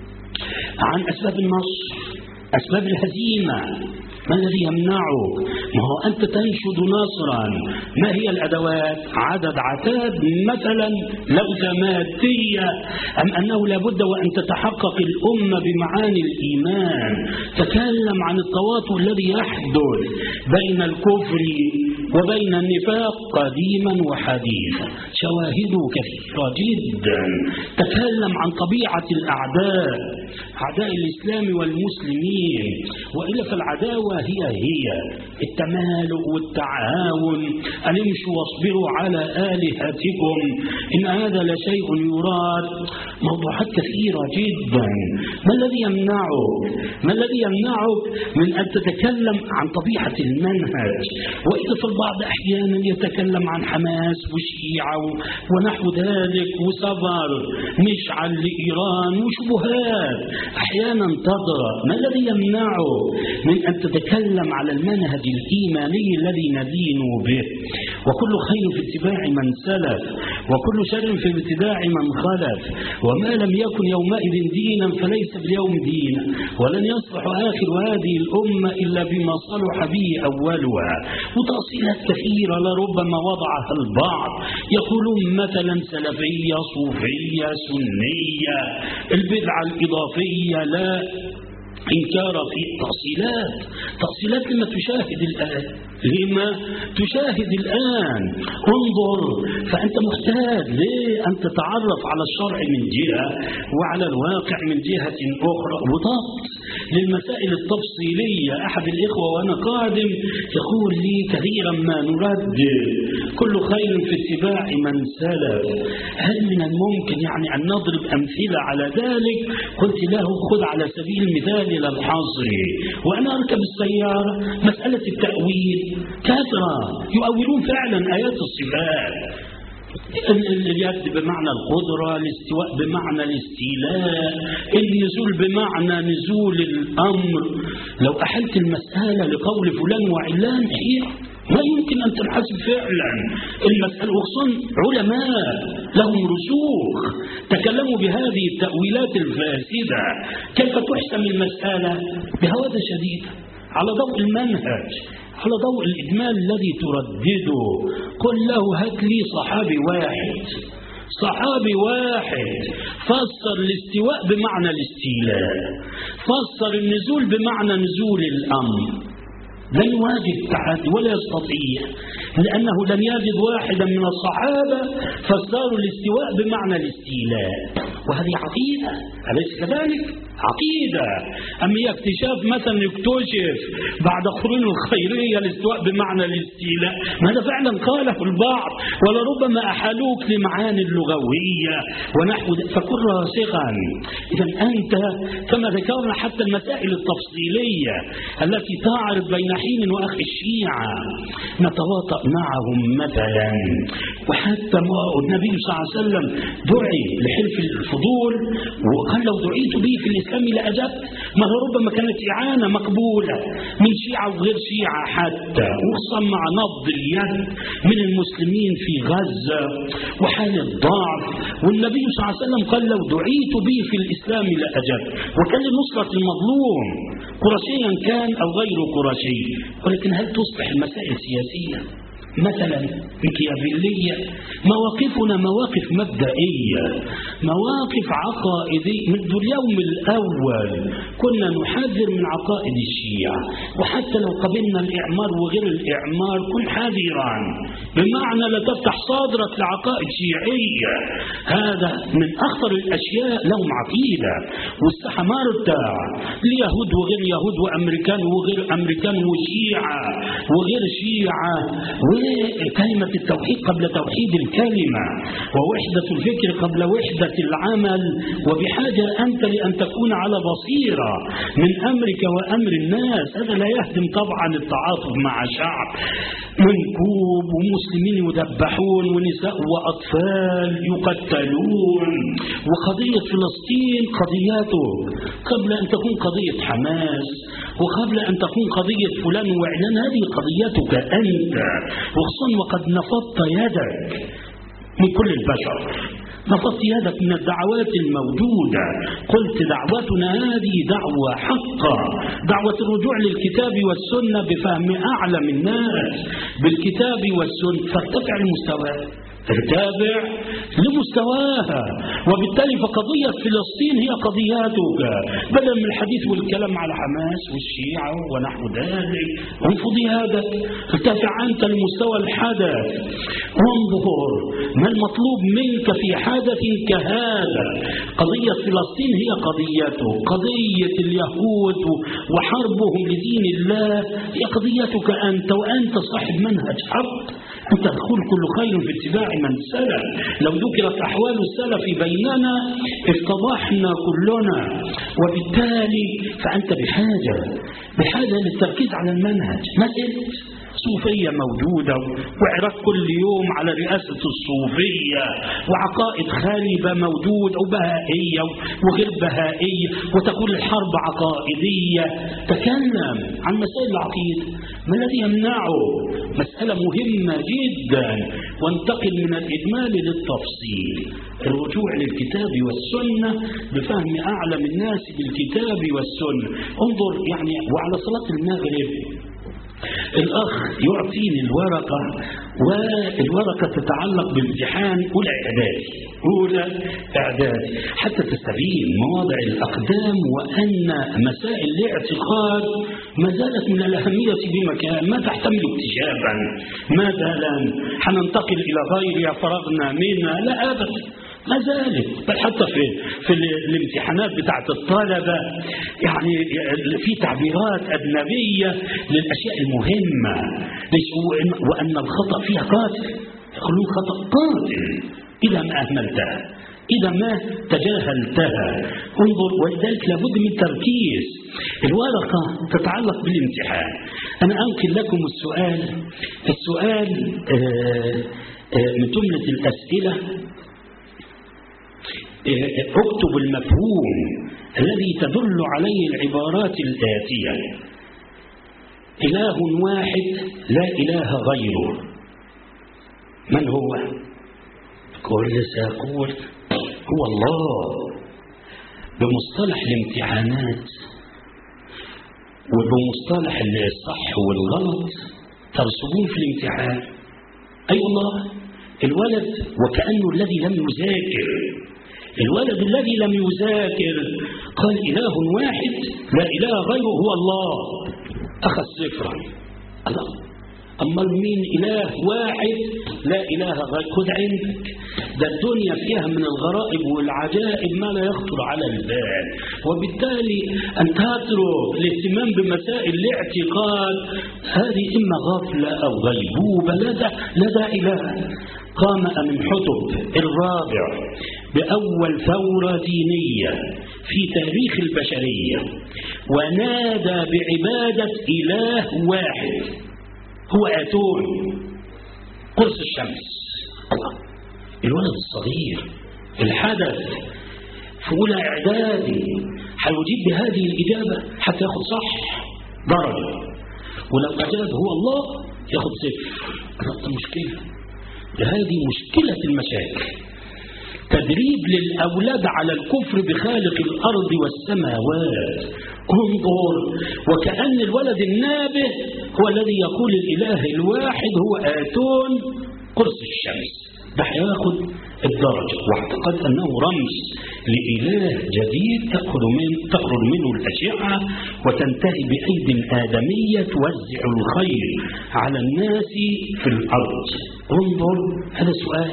عن أسباب النصر، أسباب الهزيمة. ما الذي يمنعك؟ ما هو أنت تنشد نصرا، ما هي الأدوات؟ عدد عتاد مثلا، لوثة مادية، أم أنه لابد وأن تتحقق الأمة بمعاني الإيمان؟ تكلم عن التواطؤ الذي يحدث بين الكفر وبين النفاق قديما وحديثا، شواهده كثيرة جدا. تكلم عن طبيعة الأعداء، أعداء الإسلام والمسلمين، وإلا فالعداوة هي التمالؤ والتعاون، أن امشوا واصبروا على آلهتكم إن هذا لشيء يراد. موضوعات كثيرة جدا. ما الذي يمنعك من أن تتكلم عن طبيعة المنهج؟ وإذا في البعض أحيانا يتكلم عن حماس والشيعة ونحو ذلك وصبر مشعل لإيران وشبهات أحيانا تضرب، ما الذي يمنعه من أن تتكلم على المنهج الإيماني الذي ندين به؟ وكل خير في اتباع من سلف، وكل شر في ابتداع من خلف، وما لم يكن يومئذ دينا فليس باليوم دينا، ولن يصلح آخر هذه الأمة إلا بما صلح به أولها. وتأصيلات كثيرة لربما وضعها البعض، يقولون مثلا سلفية صوفية سنية، البدعة الإضافية لا إنكار في تأصيلات لما تشاهد الآن انظر، فأنت محتاج أن تتعرف على الشرع من جهة وعلى الواقع من جهة أخرى وضبط للمسائل التفصيلية. أحد الإخوة وأنا قادم يقول لي كثيرا ما نردد كل خير في اتباع من سلف، هل من الممكن يعني أن نضرب أمثلة على ذلك؟ قلت له خذ على سبيل المثال إلى الحصر، وأنا أركب السيارة مسألة التأويل كثرة، يؤولون فعلا آيات الصفات، اليد بمعنى القدرة، الاستواء بمعنى الاستيلاء، النزول بمعنى نزول الأمر. لو أحلت المسألة لقول فلان وعلان هي لا يمكن أن تنحسب فعلا المسألة، وخصوصا علماء لهم رسوخ تكلموا بهذه التأويلات الفاسدة. كيف تحسم المسألة؟ بهوادة شديدة على ضوء المنهج، على ضوء الإجمال الذي تردده. قل له هات لي صحابي واحد فسر الاستواء بمعنى الاستيلاء، فسر النزول بمعنى نزول الأمر، لن يواجه التحدي ولا يستطيع، لأنه لن يجد واحدا من الصحابة فسروا الاستواء بمعنى الاستيلاء، وهذه عقيدة أليس كذلك؟ عقيدة. أما اكتشاف مثلا يكتشف بعد قرون الخيرية الاستواء بمعنى الاستيلاء، ماذا فعلا قاله البعض ولربما أحالوك لمعاني اللغوية ونحو فكن راسخا. إذا أنت كما ذكرنا حتى المسائل التفصيلية التي تعرض بين حين وأخي الشيعة نتواطأ معهم مثلا. وحتى النبي صلى الله عليه وسلم دعي لحلف الفضول وقال لو دعيت به في الإسلام لأجبت، ما ربما كانت إعانة مقبولة من شيعة وغير شيعة حتى، وخصوصا مع نبض اليد من المسلمين في غزة وحال الضعف، والنبي صلى الله عليه وسلم قال لو دعيت به في الإسلام لأجبت، وكان لنصرة المظلوم قرشيا كان أو غير قرشي. ولكن هل تصبح المسائل سياسية مثلا مكيافيلية؟ مواقفنا مواقف مبدئية، مواقف عقائدية. منذ اليوم الأول كنا نحذر من عقائد الشيعة، وحتى لو قبلنا الإعمار وغير الإعمار كن حذرا، بمعنى لا تفتح صدرك لعقائد شيعية. هذا من أخطر الأشياء، لهم عقيدة والساحة ما ارتاع ليهود وغير يهود وأمريكان وغير أمريكان وشيعة وغير شيعة، وكلمة التوحيد قبل توحيد الكلمة، ووحدة الفكر قبل وحدة العمل. وبحاجة أنت لأن تكون على بصيرة من أمرك وأمر الناس. هذا لا يهدم طبعا التعاطف مع شعب منكوب ومسلمين يذبحون ونساء وأطفال يقتلون، وقضية فلسطين قضياته قبل أن تكون قضية حماس وقبل أن تكون قضية فلان وعلان، هذه قضيتك أنت، وخصوصا وقد نفضت يدك من كل البشر، نفضت يدك من الدعوات الموجودة. قلت دعوتنا هذه دعوة حقة، دعوة الرجوع للكتاب والسنة بفهم أعلم الناس بالكتاب والسنة، فارتفع المستوى، ارتابع لمستواها. وبالتالي فقضية فلسطين هي قضياتك، بدل من الحديث والكلام على حماس والشيعة ونحو ذلك. انفض يدك، ارتفع أنت لمستوى الحدث، وانظر ما المطلوب منك في حدث كهذا. قضية فلسطين هي قضيته، قضية اليهود وحربهم لدين الله هي قضيتك أنت، وأنت صاحب منهج حق، أنت تقول كل خير في اتباع من سلف. لو ذكرت أحوال السلف بيننا اتضحنا كلنا، وبالتالي فأنت بحاجة للتركيز على المنهج. مسألة صوفية موجودة وعراق كل يوم على رئاسة الصوفية، وعقائد خالبة موجودة وبهائية وغير بهائية، وتقول الحرب عقائدية. تكلم عن مسائل العقيدة، ما الذي يمنعه؟ مسألة مهمة جدا. وانتقل من الإجمال للتفصيل، الرجوع للكتاب والسنة بفهم أعلم الناس بالكتاب والسنة. انظر يعني، وعلى صلاة المغرب الأخ يعطيني الورقة، والورقة تتعلق بامتحان أولى إعدادي حتى تستبين مواضع الأقدام، وأن مسائل الاعتقاد ما زالت من الأهمية بمكان، ما تحتمل اكتشافا. مثلا حننتقل إلى غيرها فرغنا منها؟ لا أبدا، ما زالت. بل حتى في الامتحانات بتاعت الطلبة يعني في تعبيرات أجنبية للأشياء المهمة، وأن الخطأ فيها قاتل، يقولون خطأ قاتل إذا ما أهملتها، إذا ما تجاهلتها. انظر، ولذلك لابد من تركيز. الورقة تتعلق بالامتحان. أنا أنقل لكم السؤال من جملة الأسئلة. اكتب المفهوم الذي تدل عليه العبارات الآتية: إله واحد لا إله غيره، من هو؟ كل سيقول هو الله. بمصطلح الامتحانات وبمصطلح الصح والغلط ترسبون في الامتحان. أي والله الولد وكأنه الذي لم يذاكر، الولد الذي لم يذاكر قال إله واحد لا إله غيره هو الله، أخذ صفرا. الله، أما مين إله واحد لا إله غيره؟ خذ عندك، ده الدنيا فيها من الغرائب والعجائب ما لا يخطر على البال. وبالتالي أن تترك الاهتمام بمسائل الاعتقاد هذه إما غفلة أو غيبوبة. لا إله. قام أمنحتب الرابع بأول ثورة دينية في تاريخ البشرية، ونادى بعبادة إله واحد هو آتون، قرص الشمس. الولد الصغير الحدث في أولى إعدادي هيجيب بهذه الإجابة حتى ياخد صح درجة، ولو أجاب هو الله ياخد صفر. هذا مشكلة، هذه مشكلة المشاكل. تدريب للأولاد على الكفر بخالق الأرض والسماوات. انظر، وكأن الولد النابه هو الذي يقول الإله الواحد هو آتون قرص الشمس، ده هياخد الدرجة. واعتقد أنه رمز لإله جديد تخرج منه الأشعة وتنتهي بأيدي آدمية توزع الخير على الناس في الأرض. انظر، هذا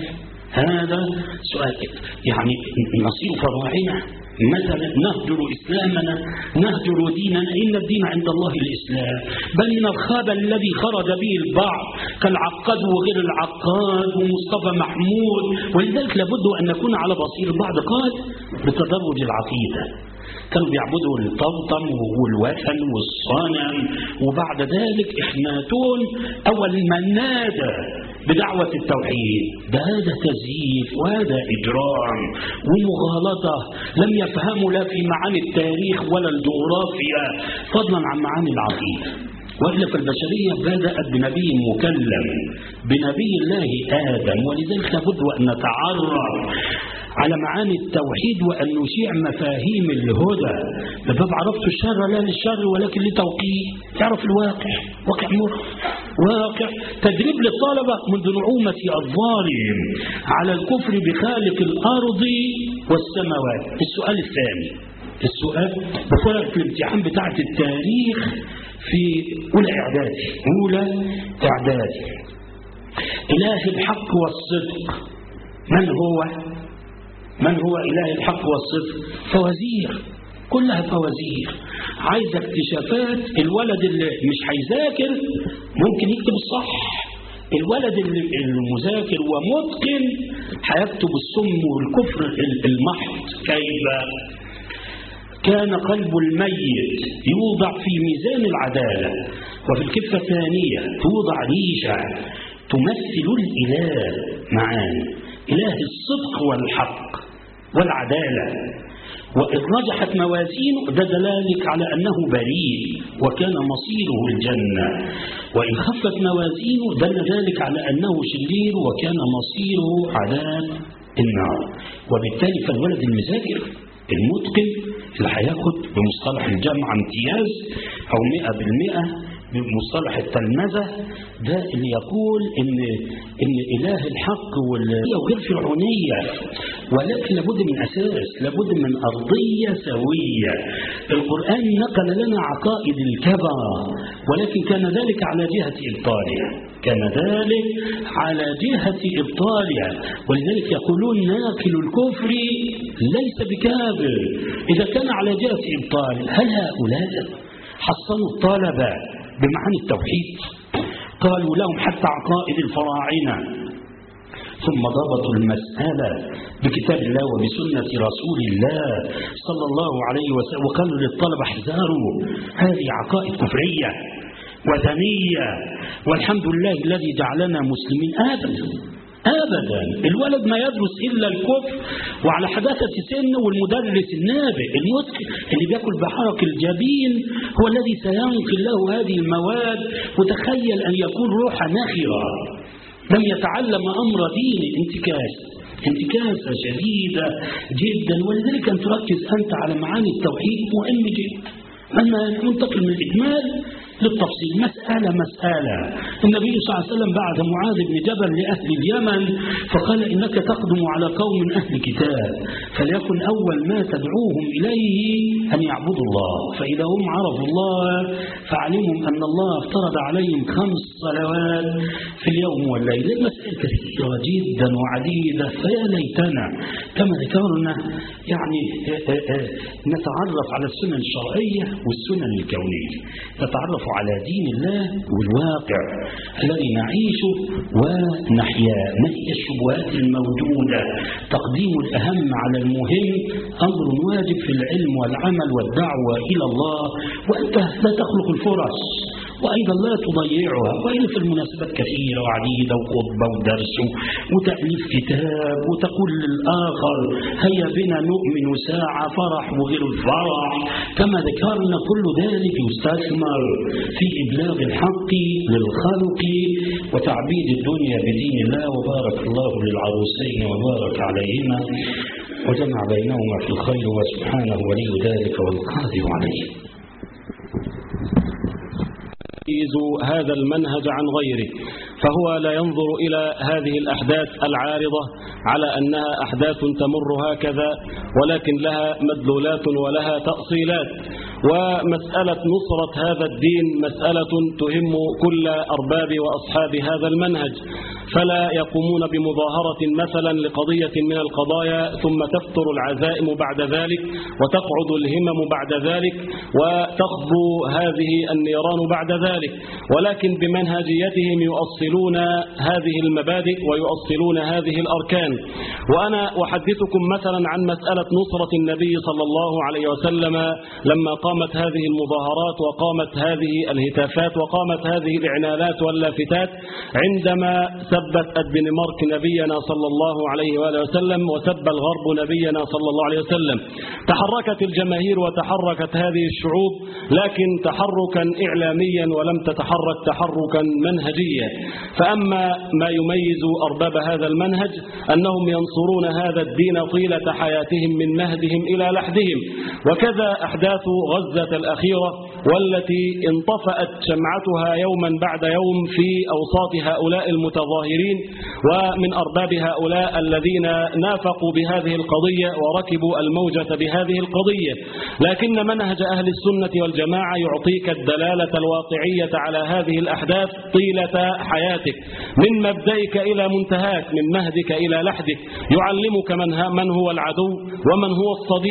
سؤال يعني نصير فراعنة مثلا نهجر إسلامنا، نهجر ديننا، إن الدين عند الله الإسلام. بل من الخبل الذي خرج به البعض كالعقاد وغير العقاد ومصطفى محمود. ولذلك لابد أن نكون على بصير. البعض قال بتدرج العقيدة، كانوا بيعبدوا الطمطم والوثن والصنم، وبعد ذلك إخناتون أول من نادى بدعوة التوحيد. هذا تزييف وهذا إجرام ومغالطة لم يفهموا لا في معاني التاريخ ولا الجغرافيا فضلا عن معاني العقيدة. وإلا فالبشرية بدأت بنبي مكلم، بنبي الله آدم. ولذلك لابد أن نتعرف على معاني التوحيد وأن نشيع مفاهيم الهدى. بباب عرفت الشر لا للشر ولكن لتوقيه. تعرف الواقع، واقع مر، واقع. تدريب للطلبة منذ نعومة أظفارهم على الكفر بخالق الأرض والسماوات. السؤال الثاني، السؤال بفرق في الامتحان بتاعة التاريخ في أولى إعدادي. إله الحق والصدق من هو إله الحق والصدق؟ فوازير، كلها فوازير. عايز اكتشافات. الولد اللي مش هيذاكر ممكن يكتب الصح، الولد المذاكر ومتقن هيكتب السم والكفر المحض. كيف؟ كان قلب الميت يوضع في ميزان العدالة، وفي الكفة الثانية توضع ريشة تمثل الإله معانا، إله الصدق والحق والعدالة. وإن رجحت موازينه ده دلالك على أنه بريء وكان مصيره الجنة، وإن خفت موازينه دل ذلك على أنه شرير وكان مصيره عذاب النار. وبالتالي فالولد المذاكر المتقن اللي هياخد بمصطلح الجامعة امتياز أو 100% بمصطلح التلمذة، ده اللي يقول إن إله الحق وغير فرعونية، ولكن لابد من أساس، لابد من أرضية سوية. القرآن نقل لنا عقائد الكبر، ولكن كان ذلك على جهة إبطالها، كان ذلك على جهة إبطالها. ولذلك يقولون ناقل الكفر ليس بكافر إذا كان على جهة إبطال. هل هؤلاء حصنوا الطلبة بمعنى التوحيد؟ قالوا لهم حتى عقائد الفراعنة، ثم ضبطوا المسألة بكتاب الله وبسنة رسول الله صلى الله عليه وسلم، وقالوا للطلبة احذروا هذه عقائد كفرية وثنية، والحمد لله الذي جعلنا مسلمين. أبدا الولد ما يدرس إلا الكفر وعلى حداثة سن، والمدرس النابئ المتقن اللي بياكل بحرق الجبين هو الذي سينقل له هذه المواد. وتخيل أن يكون روحا ناخرة لم يتعلم أمر دين، انتكاسة شديدة جدا. ولذلك أن تركز أنت على معاني التوحيد مهم جدا. أما ننتقل من الإجمال للتفصيل مسألة. النبي صلى الله عليه وسلم بعث معاذ بن جبل لأهل اليمن فقال إنك تقدم على قوم أهل كتاب، فليكن أول ما تدعوهم إليه أن يعبدوا الله، فإذا هم عرفوا الله فعلمهم أن الله افترض عليهم 5 صلوات في اليوم والليل. مسائل كثيرة جدا وعديدة، فيا ليتنا كما ذكرنا يعني نتعرف على السنن الشرعية والسنن الكونية، نتعرف على دين الله والواقع الذي نعيشه ونحياه. ما هي الشبهات الموجودة؟ تقديم الأهم على المهم أمر واجب في العلم والعمل والدعوة إلى الله، وأنت لا تخلق الفرص وأيضا لا تضيعها. وإلا في المناسبات كثيرة وعديدة، وخطبة ودرس وتأليف كتاب، وتقول للآخر هيا بنا نؤمن ساعة فرح وغير الفرح. كما ذكرنا كل ذلك يستثمر في إبلاغ الحق للخلق وتعبيد الدنيا بدين الله. وبارك الله للعروسين وبارك عليهما وجمع بينهما في الخير، وسبحانه ولي ذلك والقادر عليه.
هذا المنهج عن غيره، فهو لا ينظر إلى هذه الأحداث العارضة على أنها أحداث تمر هكذا، ولكن لها مدلولات ولها تأصيلات. ومسألة نصرة هذا الدين مسألة تهم كل أرباب وأصحاب هذا المنهج، فلا يقومون بمظاهرة مثلا لقضية من القضايا ثم تفتر العزائم بعد ذلك وتقعد الهمم بعد ذلك وتخبو هذه النيران بعد ذلك، ولكن بمنهجيتهم يؤصلون هذه المبادئ ويؤصلون هذه الأركان. وأنا أحدثكم مثلا عن مسألة نصرة النبي صلى الله عليه وسلم لما قامت هذه المظاهرات وقامت هذه الهتافات وقامت هذه الإعلانات واللافتات، عندما سبت الدنمارك نبينا صلى الله عليه وآله وسلم وسب الغرب نبينا صلى الله عليه وسلم، تحركت الجماهير وتحركت هذه الشعوب، لكن تحركا إعلاميا ولم تتحرك تحركا منهجيا. فأما ما يميز أرباب هذا المنهج أنهم ينصرون هذا الدين طيلة حياتهم من مهدهم إلى لحدهم. وكذا أحداث غزة الأخيرة والتي انطفأت شمعتها يوما بعد يوم في أوساط هؤلاء المتظاهرين ومن أرباب هؤلاء الذين نافقوا بهذه القضية وركبوا الموجة بهذه القضية. لكن منهج أهل السنة والجماعة يعطيك الدلالة الواقعية على هذه الأحداث طيلة حياتك من مبدئك إلى منتهاك، من مهدك إلى لحدك، يعلمك من هو العدو ومن هو الصديق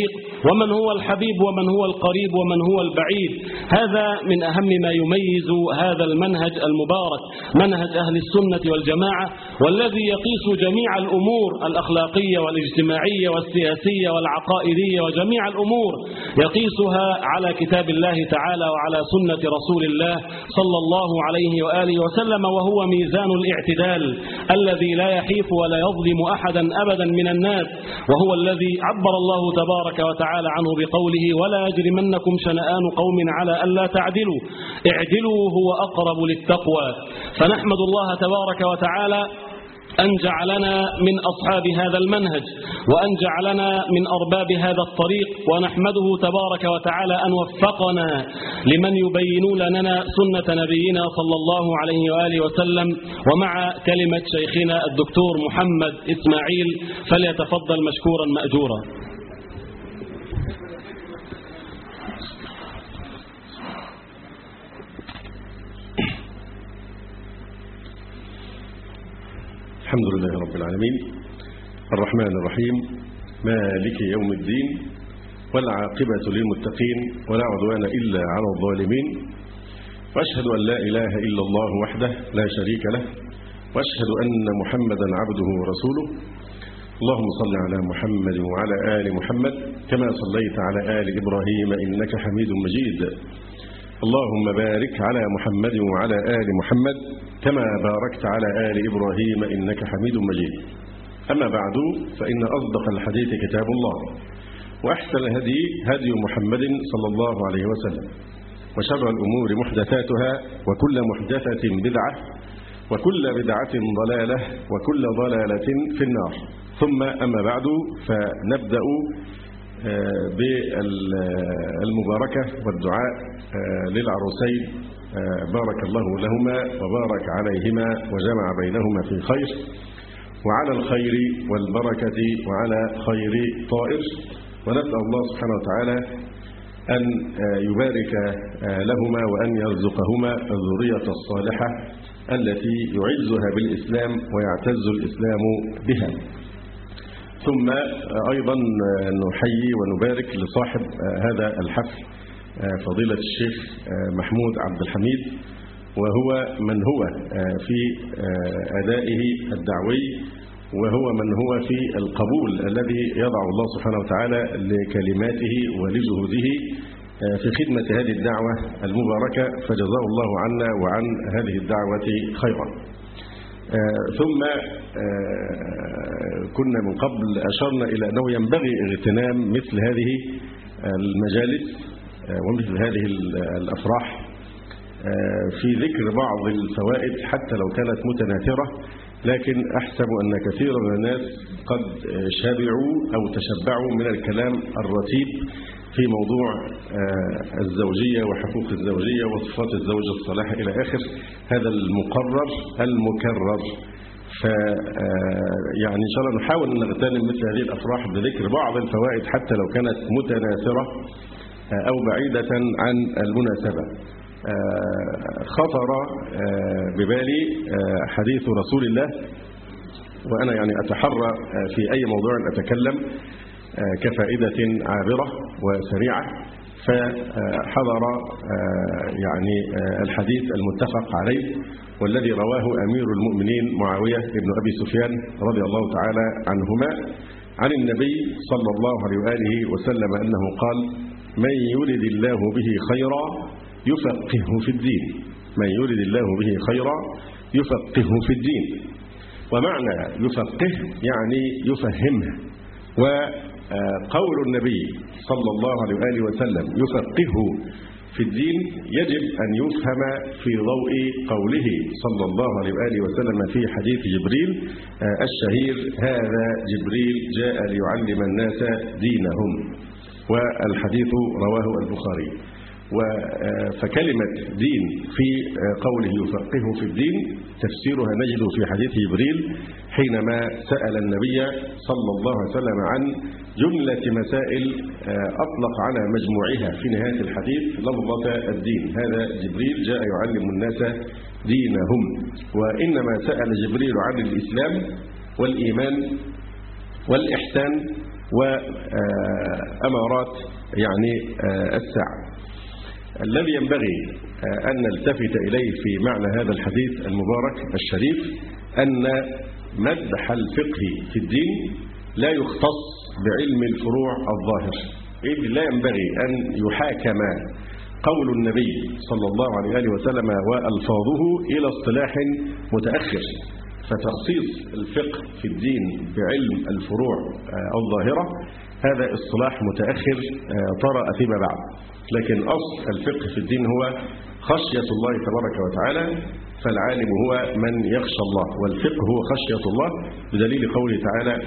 ومن هو الحبيب ومن هو القريب ومن هو البعيد. هذا من أهم ما يميز هذا المنهج المبارك، منهج أهل السنة والجماعة، والذي يقيس جميع الأمور الأخلاقية والاجتماعية والسياسية والعقائدية وجميع الأمور يقيسها على كتاب الله تعالى وعلى سنة رسول الله صلى الله عليه وآله وسلم، وهو ميزان الاعتدال الذي لا يحيف ولا يظلم أحدا أبدا من الناس، وهو الذي عبر الله تبارك وتعالى عنه بقوله: ولا يجرمنكم شنآن قوم على ألا تعدلوا اعدلوا هو أقرب للتقوى. فنحمد الله تبارك وتعالى أن جعلنا من أصحاب هذا المنهج وأن جعلنا من أرباب هذا الطريق، ونحمده تبارك وتعالى أن وفقنا لمن يبينون لنا سنة نبينا صلى الله عليه وآله وسلم. ومع كلمة شيخنا الدكتور محمد إسماعيل فليتفضل مشكورا مأجورا.
الحمد لله رب العالمين الرحمن الرحيم مالك يوم الدين والعاقبة للمتقين ولا عدوان إلا على الظالمين، وأشهد أن لا إله إلا الله وحده لا شريك له، وأشهد أن محمدا عبده ورسوله. اللهم صل على محمد وعلى آل محمد كما صليت على آل إبراهيم إنك حميد مجيد. اللهم بارك على محمد وعلى آل محمد كما باركت على آل إبراهيم إنك حميد مجيد. أما بعد، فإن أصدق الحديث كتاب الله، وأحسن الهدي هدي محمد صلى الله عليه وسلم، وشر الأمور محدثاتها، وكل محدثة بدعة، وكل بدعة ضلالة، وكل ضلالة في النار. ثم أما بعد، فنبدأ بالمباركة والدعاء للعروسين، بارك الله لهما وبارك عليهما وجمع بينهما في خير، وعلى الخير والبركة وعلى خير طائر. ونسأل الله سبحانه وتعالى أن يبارك لهما وأن يرزقهما الذرية الصالحة التي يعزها بالإسلام ويعتز الإسلام بها. ثم أيضا نحيي ونبارك لصاحب هذا الحفل فضيلة الشيخ محمود عبد الحميد، وهو من هو في أدائه الدعوي، وهو من هو في القبول الذي يضع الله سبحانه وتعالى لكلماته ولجهوده في خدمة هذه الدعوة المباركة، فجزاه الله عنا وعن هذه الدعوة خيرا. ثم كنا من قبل أشرنا إلى أنه ينبغي اغتنام مثل هذه المجالس ومثل هذه الأفراح في ذكر بعض الفوائد حتى لو كانت متناثرة، لكن أحسب أن كثيرا من الناس قد شبعوا أو تشبعوا من الكلام الرتيب في موضوع الزوجية وحقوق الزوجية وصفات الزوجة الصالحة إلى آخر هذا المقرر المكرر. يعني إن شاء الله نحاول أن نغتنم مثل هذه الأفراح بذكر بعض الفوائد حتى لو كانت متناثرة أو بعيدة عن المناسبة. خطر ببالي حديث رسول الله، وأنا يعني أتحرى في أي موضوع أتكلم كفائدة عابرة وسريعة، فحضر يعني الحديث المتفق عليه والذي رواه أمير المؤمنين معاوية بن أبي سفيان رضي الله تعالى عنهما عن النبي صلى الله عليه وآله وسلم أنه قال: من يرد الله به خيرا يفقهه في الدين، من يرد الله به خيرا يفقهه في الدين. ومعنى يفقه يعني يفهمه، وقول النبي صلى الله عليه وآله وسلم يفقهه في الدين يجب أن يفهم في ضوء قوله صلى الله عليه وآله وسلم في حديث جبريل الشهير: هذا جبريل جاء ليعلم الناس دينهم، والحديث رواه البخاري. فكلمة دين في قوله يفقهه في الدين تفسيرها نجد في حديث جبريل حينما سأل النبي صلى الله عليه وسلم عن جملة مسائل أطلق على مجموعها في نهاية الحديث لفظة الدين: هذا جبريل جاء يعلم الناس دينهم. وإنما سأل جبريل عن الإسلام والإيمان والإحسان وأمارات يعني الساعة. الذي ينبغي أن نلتفت إليه في معنى هذا الحديث المبارك الشريف أن مدح الفقه في الدين لا يختص بعلم الفروع الظاهر، إذ لا ينبغي أن يحاكم قول النبي صلى الله عليه وسلم وألفاظه إلى اصطلاح متأخر، فتخصيص الفقه في الدين بعلم الفروع الظاهرة هذا اصطلاح متأخر طرأ فيما بعد، لكن أصل الفقه في الدين هو خشية الله تبارك وتعالى، فالعالم هو من يخشى الله، والفقه هو خشية الله، بدليل قوله تعالى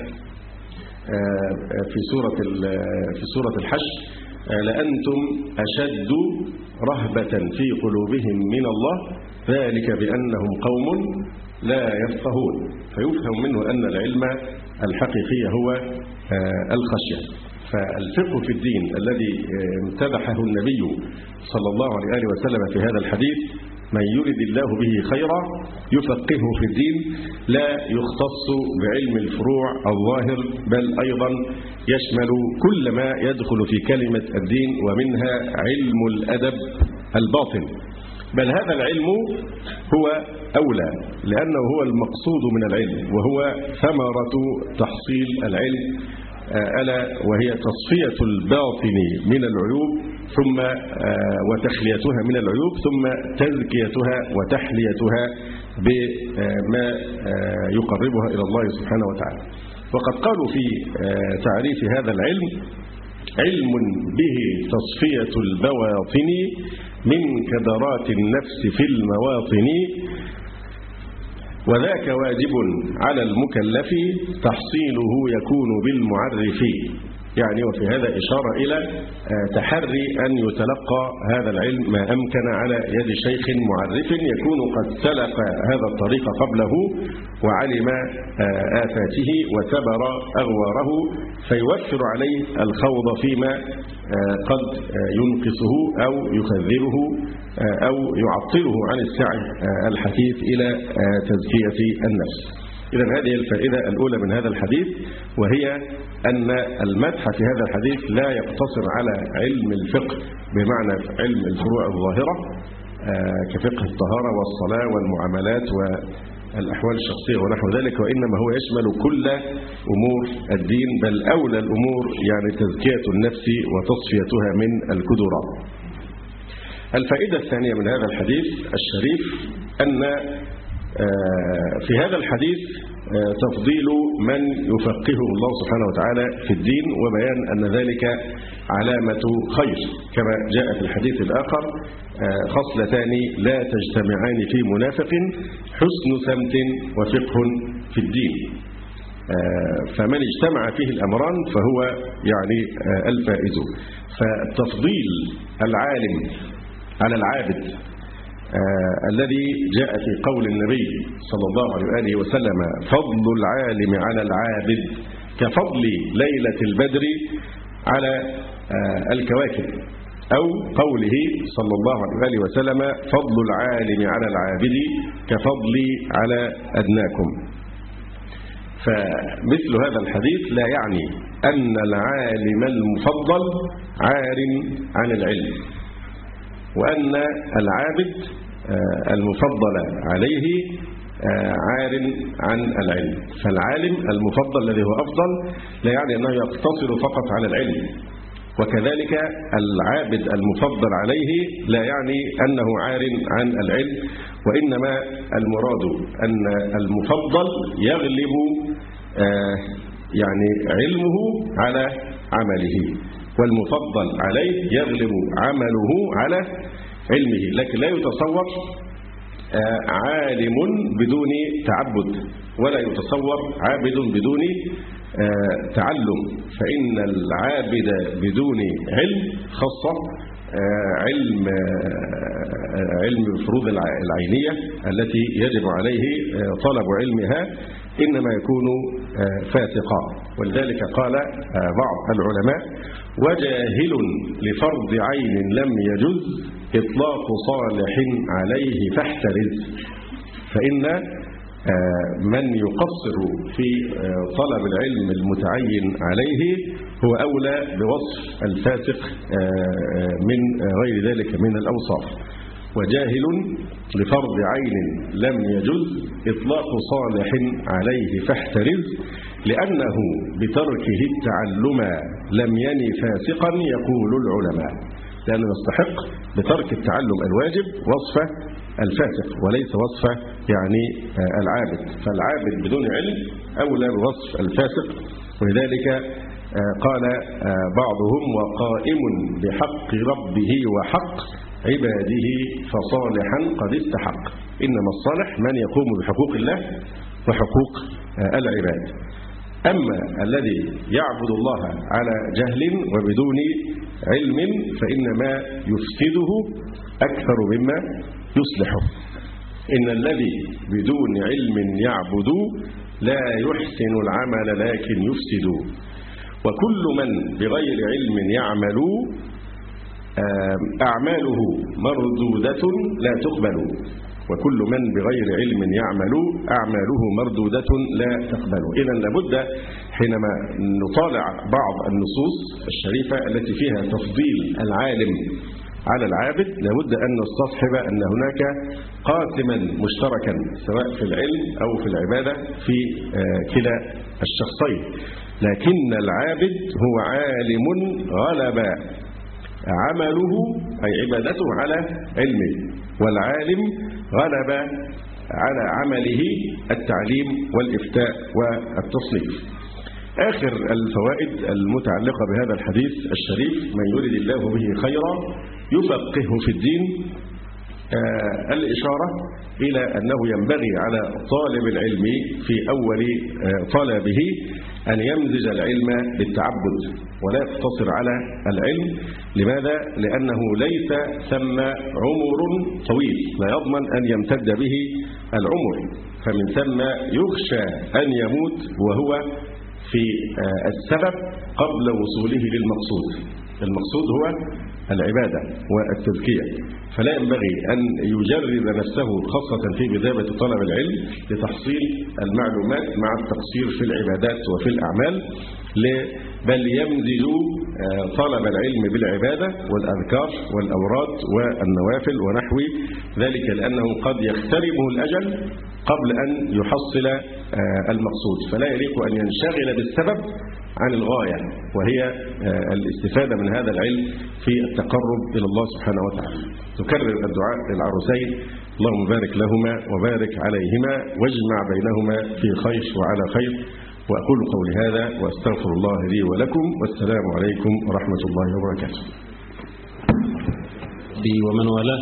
في سورة الحشر لأنتم أشد رهبة في قلوبهم من الله ذلك بأنهم قوم لا يفقهون، فيفهم منه أن العلم الحقيقي هو الخشية. فالفقه في الدين الذي امتدحه النبي صلى الله عليه وسلم في هذا الحديث من يرد الله به خيرا يفقهه في الدين لا يختص بعلم الفروع الظاهر، بل أيضا يشمل كل ما يدخل في كلمة الدين، ومنها علم الأدب الباطن، بل هذا العلم هو أولى لأنه هو المقصود من العلم، وهو ثمرة تحصيل العلم، ألا وهي تصفية الباطن من العيوب ثم وتخليتها من العيوب ثم تزكيتها وتحليتها بما يقربها إلى الله سبحانه وتعالى. وقد قالوا في تعريف هذا العلم علم به تصفية البواطن من كدرات النفس في المواطن، وذاك واجب على المكلف تحصيله يكون بالمعرف. يعني وفي هذا إشارة إلى تحري أن يتلقى هذا العلم ما أمكن على يد شيخ معرف يكون قد سلك هذا الطريق قبله وعلم آفاته وثبر أغواره، فيوفر عليه الخوض فيما قد ينقصه أو يخذله أو يعطله عن السعي الحثيث إلى تزكية النفس. إذا هذه الفائدة الأولى من هذا الحديث، وهي أن المدح في هذا الحديث لا يقتصر على علم الفقه بمعنى علم الفروع الظاهرة كفقه الطهارة والصلاة والمعاملات والأحوال الشخصية ونحو ذلك، وإنما هو يشمل كل أمور الدين، بل أولى الأمور يعني تزكية النفس وتصفيتها من الكدرات. الفائدة الثانية من هذا الحديث الشريف أن في هذا الحديث تفضيل من يفقهه الله سبحانه وتعالى في الدين، وبيان أن ذلك علامة خير، كما جاء في الحديث الآخر خصلتان لا تجتمعان في منافق حسن سمت وفقه في الدين. فمن اجتمع فيه الأمران فهو يعني الفائز. فتفضيل العالم على العابد الذي جاء في قول النبي صلى الله عليه وسلم فضل العالم على العابد كفضل ليلة البدر على الكواكب، أو قوله صلى الله عليه وسلم فضل العالم على العابد كفضل على أدناكم. فمثل هذا الحديث لا يعني أن العالم المفضل عار عن العلم، وأن العابد المفضل عليه عار عن العلم. فالعالم المفضل الذي هو أفضل لا يعني أنه يقتصر فقط على العلم، وكذلك العابد المفضل عليه لا يعني أنه عار عن العلم، وإنما المراد أن المفضل يغلب يعني علمه على عمله، والمفضل عليه يغلب عمله على علمه. لكن لا يتصور عالم بدون تعبد، ولا يتصور عابد بدون تعلم، فإن العابد بدون علم خاصة علم الفروض العينية التي يجب عليه طلب علمها إنما يكون فاسقا. ولذلك قال بعض العلماء وجاهل لفرض عين لم يجز إطلاق صالح عليه فاحترز، فإن من يقصر في طلب العلم المتعين عليه هو أولى بوصف الفاسق من غير ذلك من الأوصاف. وجاهل لفرض عين لم يجز إطلاق صالح عليه فاحترز، لأنه بتركه التعلم لم يني فاسقا يقول العلماء، لأنه يستحق بترك التعلم الواجب وصفه الفاسق وليس وصفه يعني العابد. فالعابد بدون علم أولى بوصف الفاسق. ولذلك قال بعضهم: وقائم بحق ربه وحق عباده فصالحا قد استحق. إنما الصالح من يقوم بحقوق الله وحقوق العباد. أما الذي يعبد الله على جهل وبدون علم فإنما يفسده أكثر مما يصلحه. إن الذي بدون علم يعبد لا يحسن العمل لكن يفسد، وكل من بغير علم يعمل أعماله مردودة لا تقبل. وكل من بغير علم يعمل أعماله مردودة لا تقبل. إذن لابد حينما نطالع بعض النصوص الشريفة التي فيها تفضيل العالم على العابد لابد أن نستصحب أن هناك قاسما مشتركا سواء في العلم أو في العبادة في كلا الشخصين. لكن العابد هو عالم غلب عمله أي عبادته على علمه، والعالم غلب على عمله التعليم والإفتاء والتصنيف. آخر الفوائد المتعلقة بهذا الحديث الشريف: من يريد الله به خيرا يفقهه في الدين. الإشارة إلى أنه ينبغي على طالب العلم في أول طلبه أن يمزج العلم بالتعبد ولا يقتصر على العلم. لماذا؟ لأنه ليس ثم عمر طويل لا يضمن أن يمتد به العمر، فمن ثم يخشى أن يموت وهو في السبب قبل وصوله للمقصود. المقصود هو العبادة والتزكية، فلا ينبغي أن يجرد نفسه خاصة في بداية طلب العلم لتحصيل المعلومات مع التقصير في العبادات وفي الأعمال، بل يمزج طلب العلم بالعبادة والأذكار والأوراد والنوافل ونحو ذلك، لأنه قد يختربه الأجل قبل أن يحصل المقصود، فلا يليق أن ينشغل بالسبب عن الغاية وهي الاستفادة من هذا العلم في التقرب إلى الله سبحانه وتعالى. تكرر الدعاء للعروسين: اللهم بارك لهما وبارك عليهما واجمع بينهما في خير وعلى خير. وأقول قولي هذا وأستغفر الله لي ولكم، والسلام عليكم ورحمة الله وبركاته.
ومن والاه.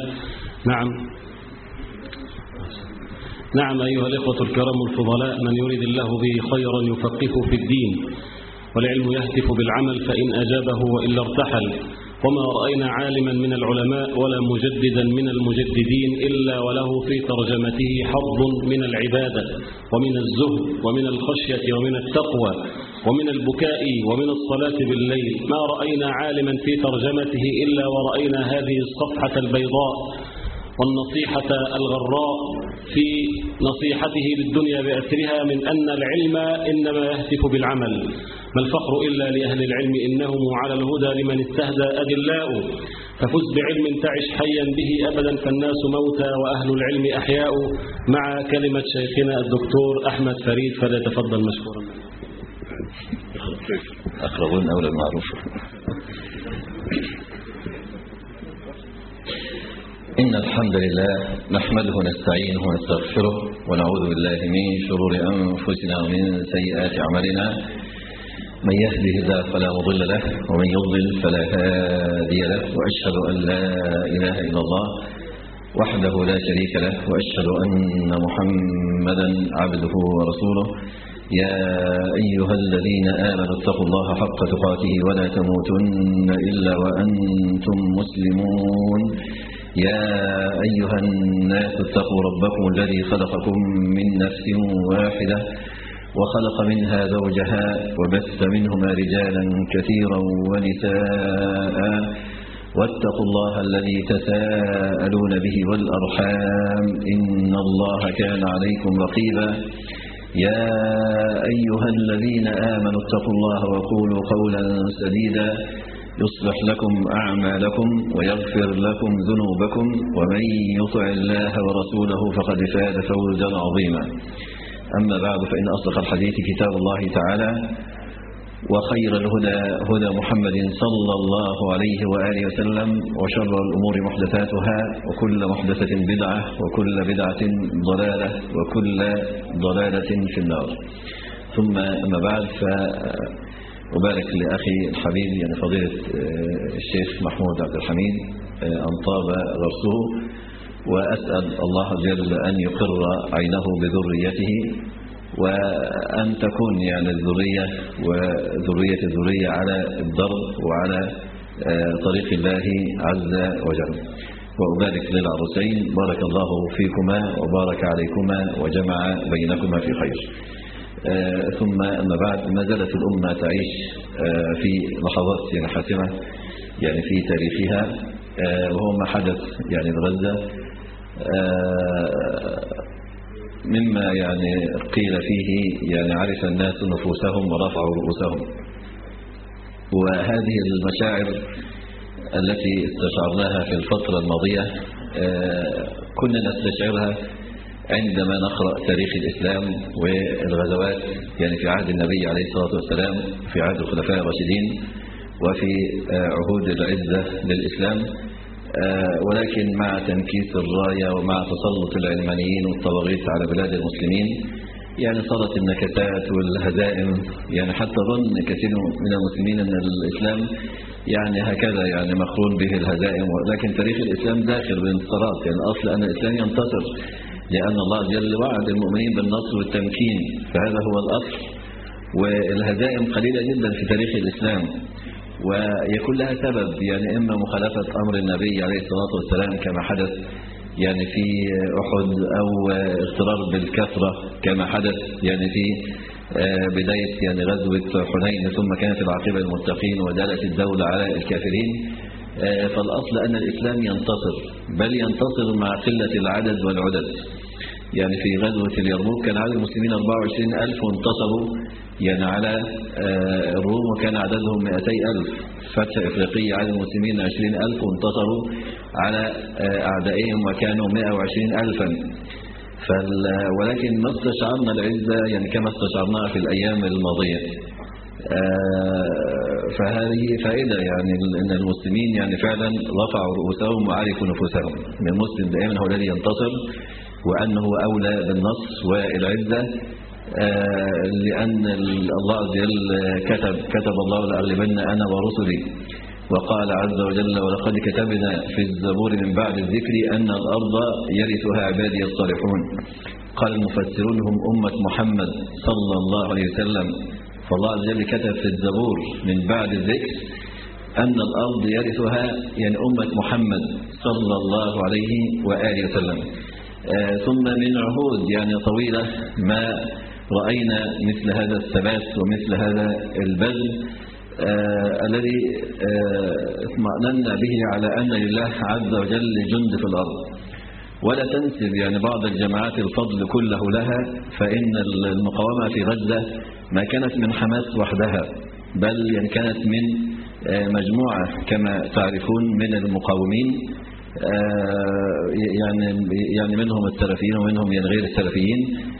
نعم أيها الإخوة الكرام الفضلاء، من يريد الله به خيرا يفقهه في الدين، والعلم يهتف بالعمل فإن أجابه وإلا ارتحل. وما رأينا عالما من العلماء ولا مجددا من المجددين إلا وله في ترجمته حظ من العبادة ومن الزهد ومن الخشية ومن التقوى ومن البكاء ومن الصلاة بالليل. ما رأينا عالما في ترجمته إلا ورأينا هذه الصفحة البيضاء والنصيحة الغراء في نصيحته للدنيا بأسرها من أن العلم إنما يهتف بالعمل. ما الفخر إلا لأهل العلم إنهم على الهدى لمن استهدى أدلاء. ففز بعلم تعش حيا به أبدا فالناس موتى وأهل العلم أحياء. مع كلمة شيخنا الدكتور أحمد فريد، فليتفضل مشكورا.
أقربون أولى المعروف. إن الحمد لله نحمده ونستعينه ونستغفره ونعوذ بالله من شرور أنفسنا ومن سيئات أعمالنا. من يهده الله فلا مضل له ومن يضلل فلا هادي له، وأشهد أن لا إله إلا الله وحده لا شريك له، وأشهد أن محمدا عبده ورسوله. يا أيها الذين آمنوا اتقوا الله حق تقاته ولا تموتن إلا وأنتم مسلمون. يا أيها الناس اتقوا ربكم الذي خلقكم من نفس واحدة وخلق منها زوجها وبث منهما رجالا كثيرا ونساء، واتقوا الله الذي تساءلون به والأرحام إن الله كان عليكم رقيبا يا أيها الذين آمنوا اتقوا الله وقولوا قولا سديدا يصلح لكم أعمالكم ويغفر لكم ذنوبكم ومن يطع الله ورسوله فقد فاز فوزا عظيما. أما بعد فإن أصدق الحديث كتاب الله تعالى وخير الهدى هدى محمد صلى الله عليه وآله وسلم وشر الأمور محدثاتها وكل محدثة بدعة وكل بدعة ضلالة وكل ضلالة في النار. ثم أما بعد فأبارك لأخي الحبيب يعني فضيلة الشيخ محمود عبد الحميد أن طاب غرسه، وأسأل الله جل أن يقر عينه بذريته وأن تكون يعني الذرية وذرية الذرية على الضرب وعلى طريق الله عز وجل. وأبارك للعروسين بارك الله فيكما وبارك عليكما وجمع بينكما في خير. ثم أما بعد ما زالت الأمة تعيش في لحظات يعني حاسمة يعني في تاريخها، وهو ما حدث يعني بغزة مما يعني قيل فيه يعني عرف الناس نفوسهم ورفعوا رؤوسهم. وهذه المشاعر التي استشعرناها في الفترة الماضية كنا نستشعرها عندما نقرأ تاريخ الإسلام والغزوات يعني في عهد النبي عليه الصلاة والسلام، في عهد الخلفاء الراشدين، وفي عهود العزة للإسلام، ولكن مع تنكيس الراية ومع تسلط العلمانيين والطواغيت على بلاد المسلمين يعني صارت النكسات والهزائم. يعني حتى ظن كثير من المسلمين أن الإسلام يعني هكذا يعني مقرون به الهزائم، ولكن تاريخ الإسلام داخل بانتصارات. يعني الأصل أن الإسلام ينتصر لأن الله جل وعد المؤمنين بالنصر والتمكين، فهذا هو الأصل. والهزائم قليلة جدا في تاريخ الإسلام، ويكون لها سبب يعني إما مخالفة أمر النبي عليه الصلاة والسلام كما حدث يعني في أحد، أو اغترار بالكثرة كما حدث يعني في بداية يعني غزوة حنين، ثم كانت العاقبة للمتقين ودالت الدولة على الكافرين. فالأصل أن الإسلام ينتصر، بل ينتصر مع قلة العدد والعدد. يعني في غزوة اليرموك كان عدد المسلمين 24,000 وانتصروا يعني على الروم وكان عددهم 200,000. فتح إفريقية عدد المسلمين 20,000 وانتصروا على أعدائهم وكانوا 120,000. ولكن ما استشعرنا العزة يعني كما استشعرناها في الأيام الماضية. فهذه فائدة يعني أن المسلمين يعني فعلا رفعوا رؤوسهم وعرفوا نفوسهم. أن المسلم دائما هو الذي ينتصر، وأنه أولى بالنصر والعزة، لأن الله عز وجل كتب الله لأغلبن أنا ورسلي، وقال عز وجل ولقد كتبنا في الزبور من بعد الذكر أن الأرض يرثها عبادي الصالحون. قال المفسرون هم أمة محمد صلى الله عليه وسلم، فالله عز وجل كتب في الزبور من بعد الذكر أن الأرض يرثها يعني أمة محمد صلى الله عليه وآله وسلم. ثم من عهود يعني طويلة ما رأينا مثل هذا الثبات ومثل هذا البذل الذي اطمأننا به على أن لله عز وجل جند في الأرض. ولا تنسب يعني بعض الجماعات الفضل كله لها، فإن المقاومة في غزة ما كانت من حماس وحدها، بل يعني كانت من مجموعة كما تعرفون من المقاومين، يعني منهم السلفيين ومنهم يعني غير السلفيين.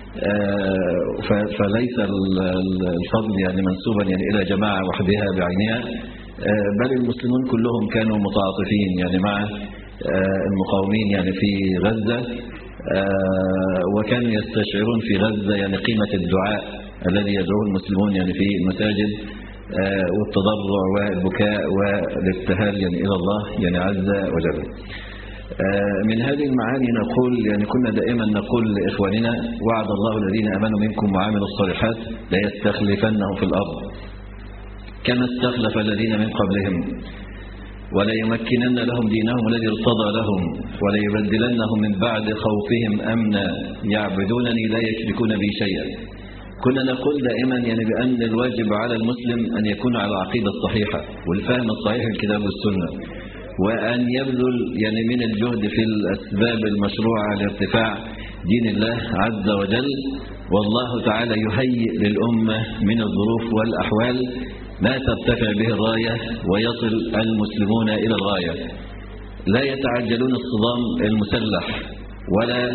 فليس الفضل يعني منسوبا يعني إلى جماعة وحدها بعينها، بل المسلمون كلهم كانوا متعاطفين يعني مع المقاومين يعني في غزة، وكانوا يستشعرون في غزة يعني قيمة الدعاء الذي يدعوه المسلمون يعني في المساجد، والتضرع والبكاء والابتهال يعني إلى الله يعني عز وجل. من هذه المعاني نقول يعني كنا دائما نقول لإخواننا وعد الله الذين آمنوا منكم وعملوا الصالحات لا يستخلفنهم في الأرض كما استخلف الذين من قبلهم ولا يمكنن لهم دينهم الذي ارتضى لهم ولا يبدلنهم من بعد خوفهم أمنا يعبدونني لا يشركون بي شيئا. كنا نقول دائما يعني بأن الواجب على المسلم أن يكون على العقيدة الصحيحة والفهم الصحيح الكتاب والسنة، وأن يبذل يعني من الجهد في الأسباب المشروعة لارتفاع دين الله عز وجل. والله تعالى يهيئ للأمة من الظروف والأحوال ما ترتفع به الراية ويصل المسلمون إلى الغاية. لا يتعجلون الصدام المسلح ولا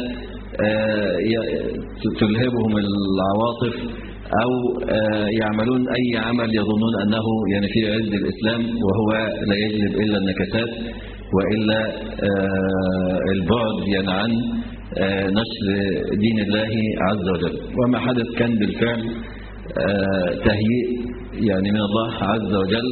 تلهبهم العواطف أو يعملون أي عمل يظنون أنه يعني في عز الإسلام وهو لا يجلب إلا النكسات وإلا البعد يعني عن نشر دين الله عز وجل. وما حدث كان بالفعل تهيئ يعني من الله عز وجل.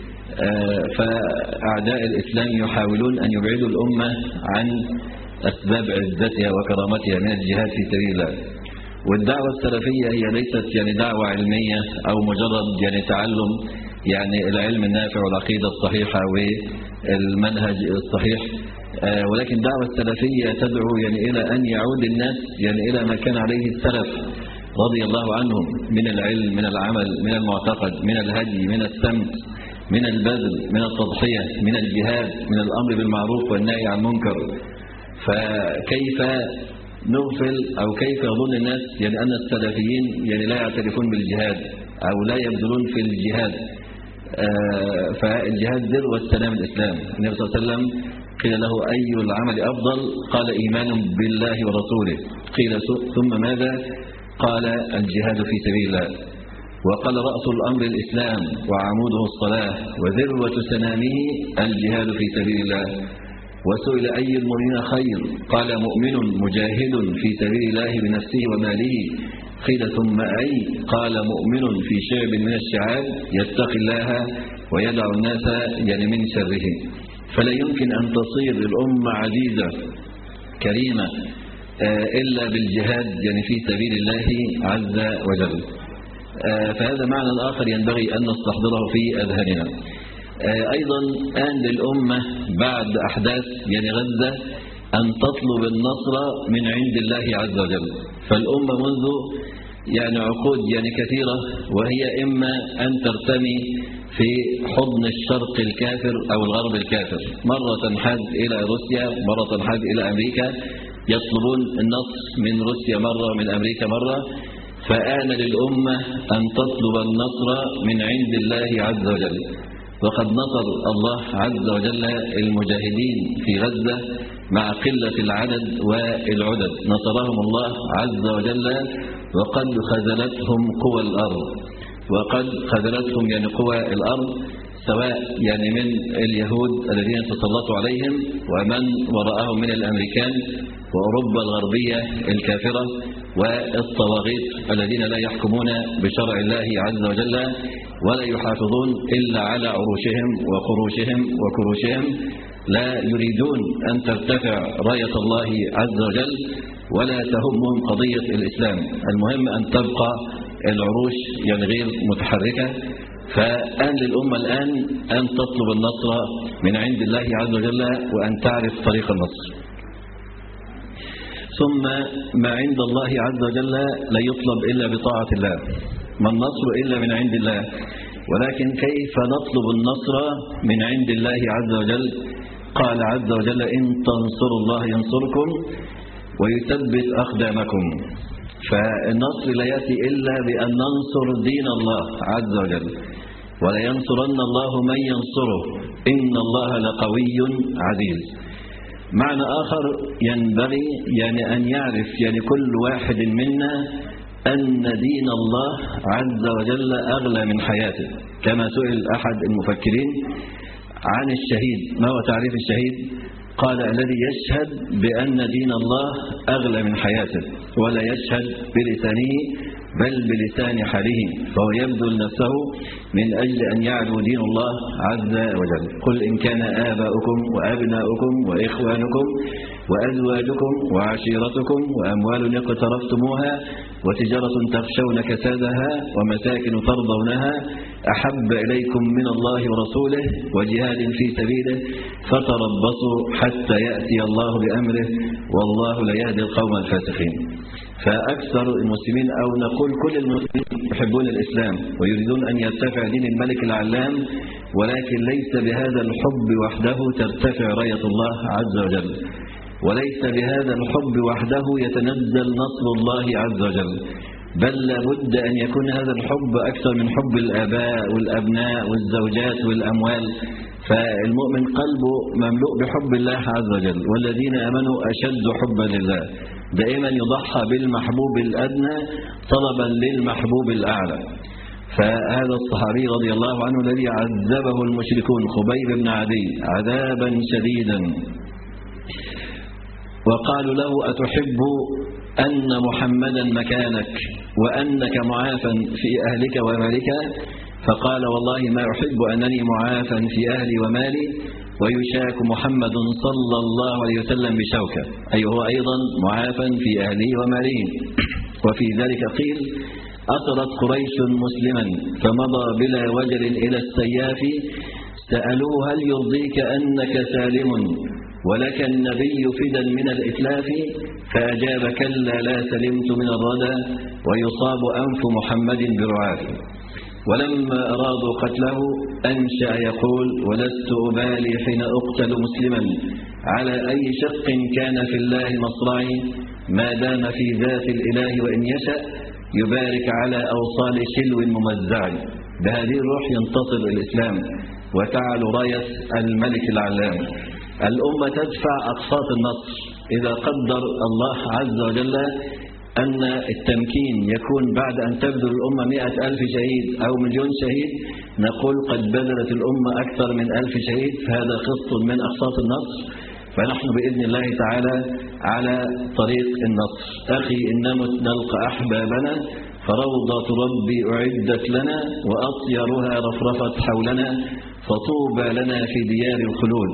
فأعداء الإسلام يحاولون أن يبعدوا الأمة عن أسباب عزتها وكرامتها من الجهاد في سبيل الله. والدعوة السلفية هي ليست يعني دعوة علمية أو مجرد يعني تعلم يعني العلم النافع والعقيدة الصحيحة والمنهج الصحيح، ولكن الدعوة السلفية تدعو يعني إلى أن يعود الناس يعني إلى ما كان عليه السلف رضي الله عنهم من العلم، من العمل، من المعتقد، من الهدي، من السمت، من البذل، من التضحية، من الجهاد، من الأمر بالمعروف والنهي عن المنكر. فكيف نغفل أو كيف يظن الناس يعني أن السلفيين يعني لا يعترفون بالجهاد أو لا يبذلون في الجهاد؟ فالجهاد ذروة سلام الإسلام. النبي صلى الله عليه وسلم قيل له أي العمل أفضل؟ قال إيمان بالله ورسوله. قيل ثم ماذا؟ قال الجهاد في سبيل الله. وقال رأس الأمر الإسلام وعموده الصلاة وذروة سنامه الجهاد في سبيل الله. وسئل أي المؤمنين خير؟ قال مؤمن مجاهد في سبيل الله بنفسه وماله. قيل ثم أي؟ قال مؤمن في شعب من الشعاب يتقي الله ويدع الناس يعني من شره. فلا يمكن أن تصير الأمة عزيزة كريمة إلا بالجهاد يعني في سبيل الله عز وجل. فهذا معنى آخر ينبغي أن نستحضره في أذهاننا. أيضا آن للأمة بعد أحداث يعني غزة أن تطلب النصر من عند الله عز وجل. فالأمة منذ يعني عقود يعني كثيرة وهي إما أن ترتمي في حضن الشرق الكافر أو الغرب الكافر، مرة تنحاز إلى روسيا، مرة تنحاز إلى أمريكا، يطلبون النصر من روسيا مرة، من أمريكا مرة. فآن للأمة أن تطلب النصر من عند الله عز وجل. وقد نصر الله عز وجل المجاهدين في غزة مع قلة العدد والعدد، نصرهم الله عز وجل. وقد خذلتهم قوى الأرض، وقد خذلتهم يعني قوى الأرض، سواء يعني من اليهود الذين تسلطوا عليهم ومن وراءهم من الأمريكان وأوروبا الغربية الكافرة والطواغيت الذين لا يحكمون بشرع الله عز وجل ولا يحافظون إلا على عروشهم وقروشهم وكروشهم. لا يريدون أن ترتفع راية الله عز وجل ولا تهمهم قضية الإسلام. المهم أن تبقى العروش يعني غير متحركة. فآن للأمة الآن أن تطلب النصر من عند الله عز وجل وأن تعرف طريق النصر. ثم ما عند الله عز وجل لا يطلب إلا بطاعة الله، ما النصر إلا من عند الله. ولكن كيف نطلب النصر من عند الله عز وجل؟ قال عز وجل إن تنصروا الله ينصركم ويثبت أقدامكم. فالنصر لا يأتي إلا بأن ننصر دين الله عز وجل، ولا ينصرن الله من ينصره إن الله لقوي عزيز. معنى آخر ينبغي يعني أن يعرف يعني كل واحد منا أن دين الله عز وجل أغلى من حياته. كما سئل أحد المفكرين عن الشهيد، ما هو تعريف الشهيد؟ قال الذي يشهد بأن دين الله أغلى من حياته ولا يشهد بلسانه بل بلسان حاله، فهو يبذل نفسه من أجل أن يعلو دين الله عز وجل. قل إن كان آباؤكم وأبناؤكم وإخوانكم وأزواجكم وعشيرتكم وأموال اقترفتموها وتجارة تخشون كسادها ومساكن ترضونها أحب إليكم من الله ورسوله وجهاد في سبيله فتربصوا حتى يأتي الله بأمره والله لا يهدي القوم الفاسقين. فأكثر المسلمين أو نقول كل المسلمين يحبون الإسلام ويريدون أن يرتفع دين الملك العلام ولكن ليس بهذا الحب وحده ترتفع راية الله عز وجل، وليس بهذا الحب وحده يتنزل نصر الله عز وجل، بل لابد أن يكون هذا الحب أكثر من حب الآباء والأبناء والزوجات والأموال. فالمؤمن قلبه مملوء بحب الله عز وجل، والذين آمنوا أشد حبا لله، دائما يضحى بالمحبوب الأدنى طلبا للمحبوب الأعلى. فهذا الصحابي رضي الله عنه الذي عذبه المشركون خبيب بن عدي عذابا شديدا، وقالوا له أتحب أن محمدا مكانك وأنك معافا في أهلك ومالك؟ فقال والله ما أحب أنني معافا في أهلي ومالي ويشاك محمد صلى الله عليه وسلم بشوكة، أي هو أيضا معافا في أهله وماله. وفي ذلك قيل أسرت قريش مسلما فمضى بلا وجل إلى السياف، سألوه هل يرضيك أنك سالم ولك النبي فدا من الإتلاف؟ فأجاب كلا لا سلمت من الردى ويصاب أنف محمد برعاف. ولما أرادوا قتله أنشأ يقول ولست أبالي حين أقتل مسلما على أي شق كان في الله مصرعي، ما دام في ذات الإله وإن يشأ يبارك على أوصال شلو ممزع. بهذه الروح ينتصر الإسلام وتعلو راية الملك العلام. الأمة تدفع أقساط النصر إذا قدر الله عز وجل أن التمكين يكون بعد أن تبذل الأمة 100,000 شهيد أو 1,000,000 شهيد، نقول قد بذلت الأمة أكثر من 1000 شهيد، فهذا قسط من أقساط النصر. فنحن بإذن الله تعالى على طريق النصر. أخي إن نمت نلقى أحبابنا فروضة ربي أعدت لنا وأطيرها رفرفت حولنا فطوبى لنا في ديار الخلود.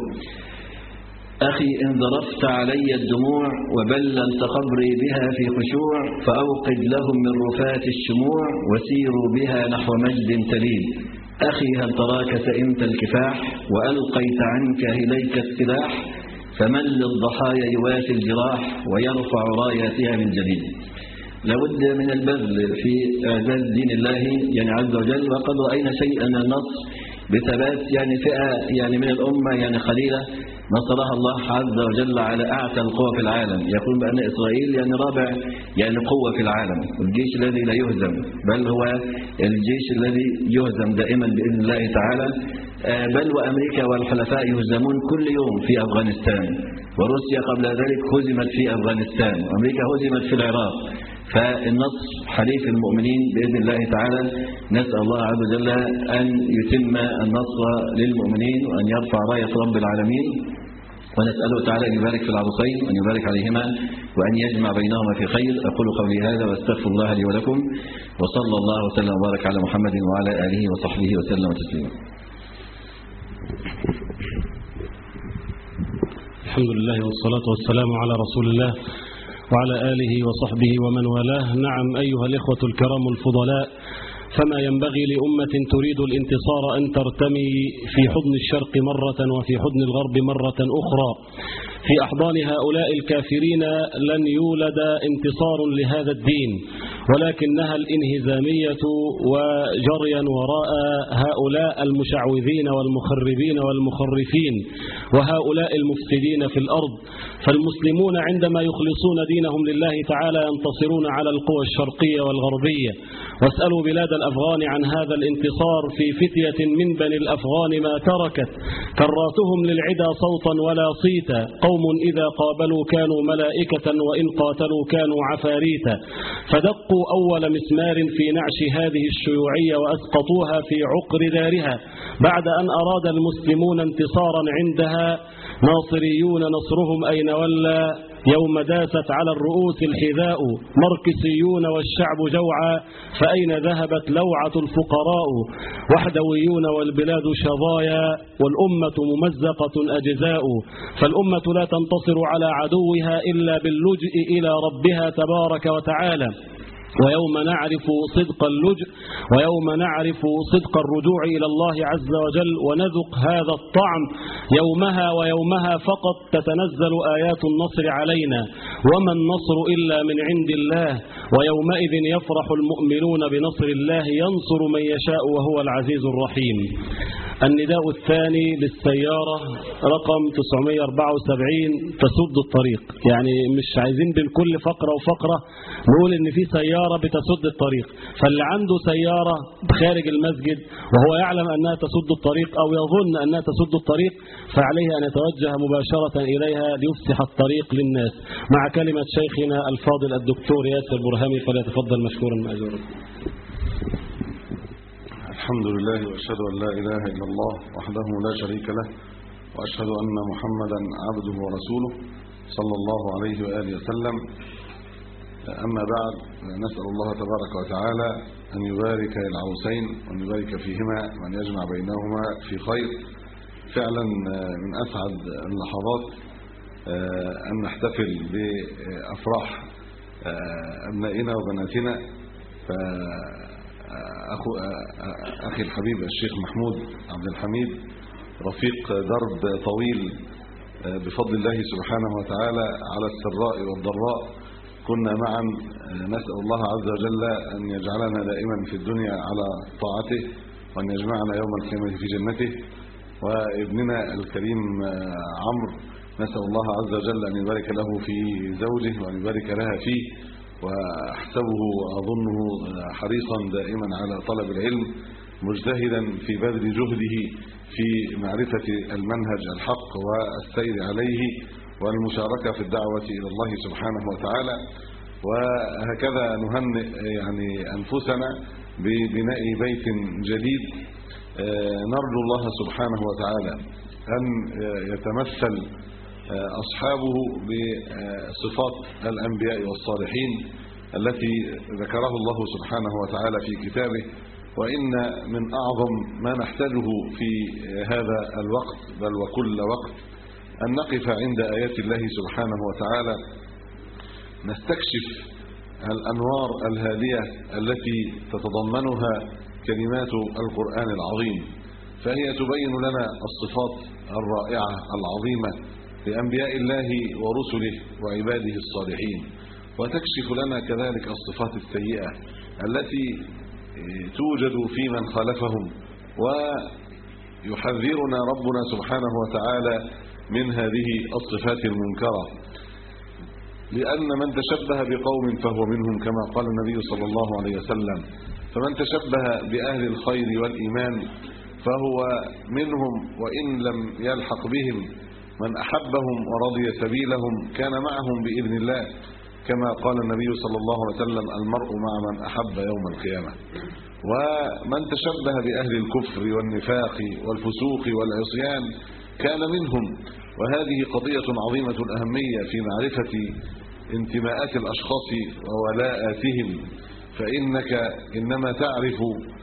أخي إن ذرفت علي الدموع وبللت قبري بها في خشوع، فأوقد لهم من رفات الشموع وسيروا بها نحو مجد تليل. أخي هل تراك سئمت الكفاح وألقيت عنك إليك السلاح، فمن للضحايا يواسي الجراح ويرفع راياتها من جديد. لابد من البذل في إعزاز دين الله عز وجل. وقد رأينا شيئا من النصر بثبات فئة من الأمة قليلة نصرها الله عز وجل على أعتى القوى في العالم. يقول بأن إسرائيل رابع قوة في العالم، الجيش الذي لا يهزم، بل هو الجيش الذي يهزم دائما بإذن الله تعالى. بل وأمريكا والحلفاء يهزمون كل يوم في أفغانستان، وروسيا قبل ذلك هزمت في أفغانستان، وأمريكا هزمت في العراق. فالنصر حليف المؤمنين بإذن الله تعالى. نسأل الله عز وجل أن يتم النصر للمؤمنين وأن يرفع راية رب العالمين، ونسأله تعالى أن يبارك في العروسين وأن يبارك عليهما وأن يجمع بينهما في خير. أقول قولي هذا واستغفر الله لي ولكم، وصلى الله وسلم وبارك على محمد وعلى آله وصحبه وسلم تسليما.
الحمد لله والصلاة والسلام على رسول الله وعلى آله وصحبه ومن والاه. نعم أيها الإخوة الكرام الفضلاء، فما ينبغي لأمة تريد الانتصار أن ترتمي في حضن الشرق مرة وفي حضن الغرب مرة أخرى. في أحضان هؤلاء الكافرين لن يولد انتصار لهذا الدين، ولكنها الانهزامية وجريا وراء هؤلاء المشعوذين والمخربين والمخرفين وهؤلاء المفسدين في الأرض. فالمسلمون عندما يخلصون دينهم لله تعالى ينتصرون على القوى الشرقية والغربية. واسألوا بلاد الأفغان عن هذا الانتصار في فتية من بني الأفغان ما تركت كراتهم للعدا صوتا ولا صيتا، قوم إذا قابلوا كانوا ملائكة وإن قاتلوا كانوا عفاريتا، فدقوا أول مسمار في نعش هذه الشيوعية وأسقطوها في عقر دارها بعد أن أراد المسلمون انتصارا عندها. ناصريون نصرهم أين ولى يوم داست على الرؤوس الحذاء، مركسيون والشعب جوعا فأين ذهبت لوعة الفقراء، وحدويون والبلاد شظايا والأمة ممزقة أجزاء. فالأمة لا تنتصر على عدوها إلا باللجء إلى ربها تبارك وتعالى. ويوم نعرف صدق اللجء ويوم نعرف صدق الرجوع إلى الله عز وجل ونذق هذا الطعم، يومها ويومها فقط تتنزل آيات النصر علينا وما النصر إلا من عند الله ويومئذ يفرح المؤمنون بنصر الله ينصر من يشاء وهو العزيز الرحيم. النداء الثاني للسيارة رقم 974 تسد الطريق. يعني مش عايزين بين كل فقرة وفقرة نقول ان في سيارة بتسد الطريق، فاللي عنده سيارة بخارج المسجد وهو يعلم انها تسد الطريق او يظن انها تسد الطريق فعليه ان يتوجه مباشرة اليها ليفسح الطريق للناس. مع كلمة شيخنا الفاضل الدكتور ياسر برهامي، فليتفضل مشكورا مأجورا.
الحمد لله وأشهد أن لا إله إلا الله وحده لا شريك له وأشهد أن محمدا عبده ورسوله صلى الله عليه وآله وسلم. أما بعد، نسأل الله تبارك وتعالى أن يبارك العروسين وأن يبارك فيهما وأن يجمع بينهما في خير. فعلا من أسعد اللحظات أن نحتفل بأفراح أبنائنا وبناتنا. أخي الحبيب الشيخ محمود عبد الحميد رفيق درب طويل بفضل الله سبحانه وتعالى على السراء والضراء، كنا معا. نسأل الله عز وجل أن يجعلنا دائما في الدنيا على طاعته وأن يجمعنا يوم القيامة في جنته. وابننا الكريم عمرو نسأل الله عز وجل أن يبارك له في زوجه وأن يبارك لها فيه، وأحسبه وأظنه حريصا دائما على طلب العلم مجتهدا في بذل جهده في معرفة المنهج الحق والسير عليه والمشاركة في الدعوة إلى الله سبحانه وتعالى. وهكذا نهنئ يعني أنفسنا ببناء بيت جديد. نرجو الله سبحانه وتعالى أن يتمثل أصحابه بصفات الأنبياء والصالحين التي ذكره الله سبحانه وتعالى في كتابه. وإن من أعظم ما نحتاجه في هذا الوقت بل وكل وقت أن نقف عند آيات الله سبحانه وتعالى نستكشف الأنوار الهادية التي تتضمنها كلمات القرآن العظيم، فهي تبين لنا الصفات الرائعة العظيمة لأنبياء الله ورسله وعباده الصالحين، وتكشف لنا كذلك الصفات السيئة التي توجد في من خالفهم. ويحذرنا ربنا سبحانه وتعالى من هذه الصفات المنكرة، لأن من تشبه بقوم فهو منهم كما قال النبي صلى الله عليه وسلم. فمن تشبه بأهل الخير والإيمان فهو منهم، وإن لم يلحق بهم من أحبهم ورضي سبيلهم كان معهم بإذن الله، كما قال النبي صلى الله عليه وسلم: المرء مع من أحب يوم القيامة. ومن تشبه بأهل الكفر والنفاق والفسوق والعصيان كان منهم. وهذه قضية عظيمة الأهمية في معرفة انتماءات الأشخاص وولاءاتهم، فإنك إنما تعرف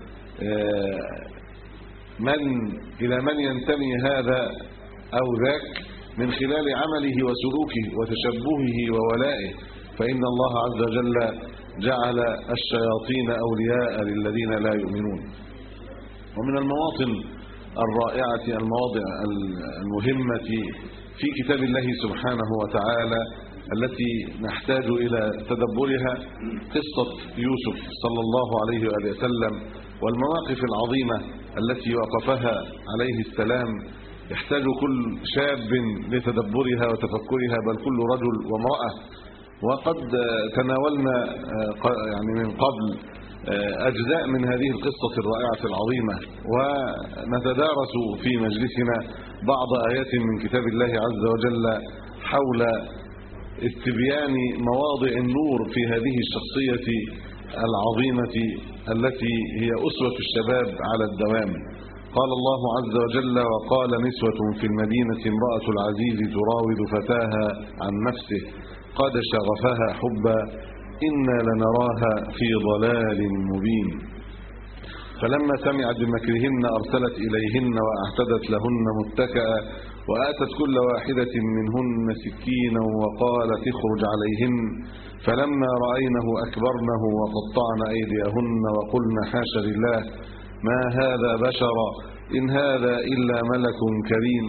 إلى من ينتمي هذا أو ذاك من خلال عمله وسلوكه وتشبهه وولائه. فإن الله عز وجل جعل الشياطين أولياء للذين لا يؤمنون. ومن المواطن الرائعة المواضع المهمة في كتاب الله سبحانه وتعالى التي نحتاج إلى تدبرها قصة يوسف صلى الله عليه وآله وسلم، والمواقف العظيمة التي وقفها عليه السلام يحتاج كل شاب لتدبرها وتفكرها، بل كل رجل وامرأة. وقد تناولنا يعني من قبل أجزاء من هذه القصة الرائعة العظيمة، ونتدارس في مجلسنا بعض آيات من كتاب الله عز وجل حول استبيان مواضع النور في هذه الشخصية العظيمة التي هي أسوة الشباب على الدوام. قال الله عز وجل: وقال نسوة في المدينة امرأة العزيز تراود فتاها عن نفسه قد شغفها حبا إنا لنراها في ضلال مبين. فلما سمعت بمكرهن أرسلت إليهن وأعتدت لهن متكئا وآتت كل واحدة منهن سكينا وقالت اخرج عليهن فلما رأينه أكبرنه وقطعن أيديهن وقلن حاش لله ما هذا بشرا إن هذا إلا ملك كريم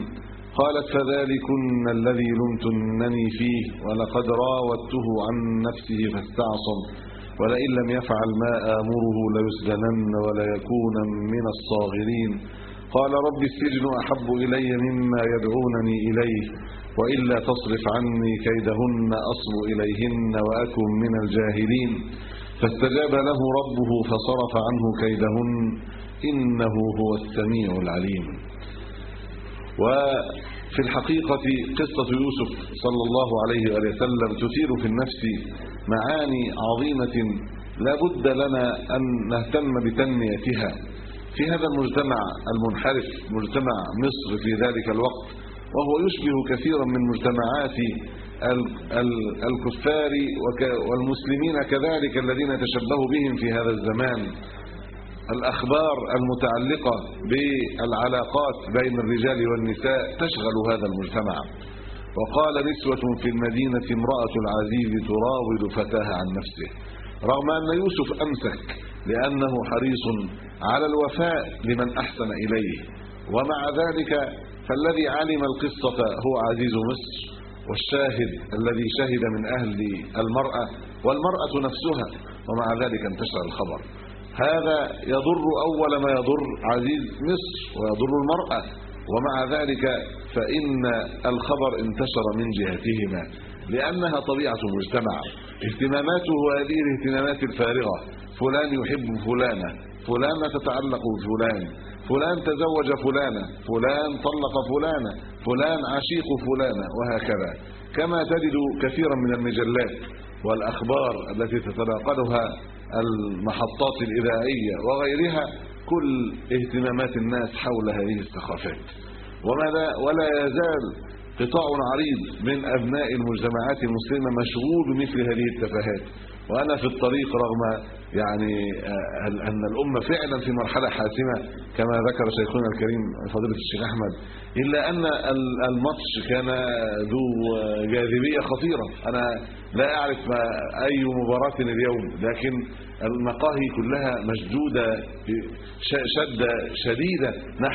قالت فذلكن الذي لمتنني فيه ولقد راودته عن نفسه فاستعصم ولئن لم يفعل ما آمره ليسجنن وليكونا من الصاغرين قال رب السجن أحب إلي مما يدعونني إليه وإلا تصرف عني كيدهن أصب إليهن وأكن من الجاهلين فاستجاب له ربه فصرف عنه كيدهن إنه هو السميع العليم. وفي الحقيقة قصة يوسف صلى الله عليه وسلم تثير في النفس معاني عظيمة لا بد لنا أن نهتم بتنميتها في هذا المجتمع المنحرف، مجتمع مصر في ذلك الوقت، وهو يشبه كثيرا من مجتمعات الكفار والمسلمين كذلك الذين تشبهوا بهم في هذا الزمان. الأخبار المتعلقة بالعلاقات بين الرجال والنساء تشغل هذا المجتمع. وقال نسوة في المدينة امرأة العزيز تراود فتاها عن نفسه، رغم أن يوسف أمسك لأنه حريص على الوفاء لمن أحسن إليه، ومع ذلك فالذي علم القصة هو عزيز مصر والشاهد الذي شهد من أهل المرأة والمرأة نفسها، ومع ذلك انتشر الخبر. هذا يضر أول ما يضر عزيز مصر ويضر المرأة، ومع ذلك فإن الخبر انتشر من جهتهما لأنها طبيعة مجتمع، اهتماماته هذه الاهتمامات الفارغة، فلان يحب فلانة، فلانة تتعلق بفلان، فلان تزوج فلانة، فلان طلق فلانة، فلان عشيق فلانة، وهكذا. كما تجد كثيرا من المجلات والأخبار التي تتناقلها المحطات الإذاعية وغيرها كل اهتمامات الناس حول هذه الثقافات، ولا يزال قطاع عريض من أبناء المجتمعات المسلمة مشغول مثل هذه التفاهات. وأنا في الطريق رغم يعني أن الأمة فعلا في مرحلة حاسمة كما ذكر شيخنا الكريم فضيلة الشيخ أحمد، إلا أن الماتش كان ذو جاذبية خطيرة. أنا لا أعرف أي مباراة اليوم، لكن المقاهي كلها مشدودة شدة شديدة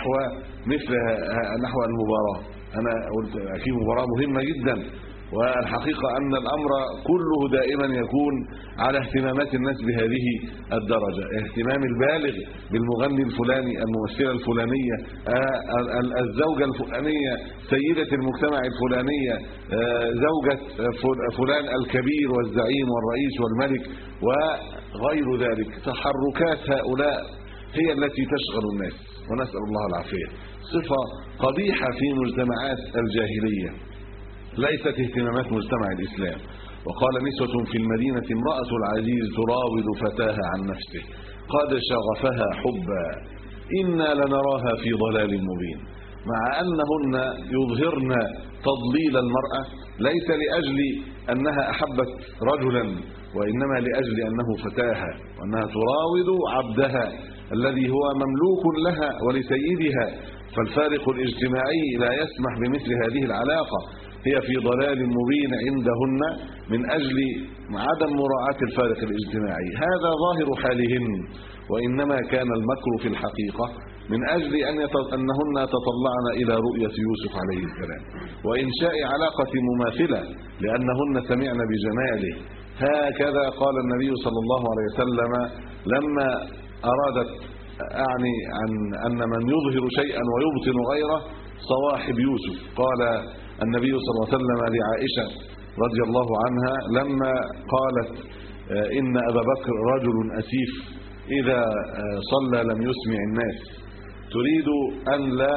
نحو المباراة. أنا قلت أكيد مباراة مهمة جدا، والحقيقة أن الأمر كله دائما يكون على اهتمامات الناس بهذه الدرجة، اهتمام البالغ بالمغني الفلاني، الممثلة الفلانية، الزوجة الفلانية، سيدة المجتمع الفلانية، زوجة فلان الكبير والزعيم والرئيس والملك وغير ذلك. تحركات هؤلاء هي التي تشغل الناس، ونسأل الله العافية. صفة قبيحة في مجتمعات الجاهلية، ليست اهتمامات مجتمع الإسلام. وقال نسوة في المدينة امرأة العزيز تراود فتاها عن نفسه قد شغفها حبا إنا لنراها في ضلال مبين. مع أنهن يظهرن تضليل المرأة ليس لأجل أنها أحبت رجلا، وإنما لأجل أنه فتاها، وأنها تراود عبدها الذي هو مملوك لها ولسيدها. فالفارق الاجتماعي لا يسمح بمثل هذه العلاقة، هي في ضلال مبين عندهن من أجل عدم مراعاة الفارق الاجتماعي. هذا ظاهر حالهن، وإنما كان المكر في الحقيقة من أجل أنهن تطلعن إلى رؤية يوسف عليه السلام وإنشاء علاقة مماثلة لأنهن سمعن بجماله. هكذا قال النبي صلى الله عليه وسلم لما أرادت أعني أن من يظهر شيئا ويبطن غيره صواحب يوسف. قال النبي صلى الله عليه وسلم لعائشة رضي الله عنها لما قالت إن أبا بكر رجل أسيف إذا صلى لم يسمع الناس، تريد أن لا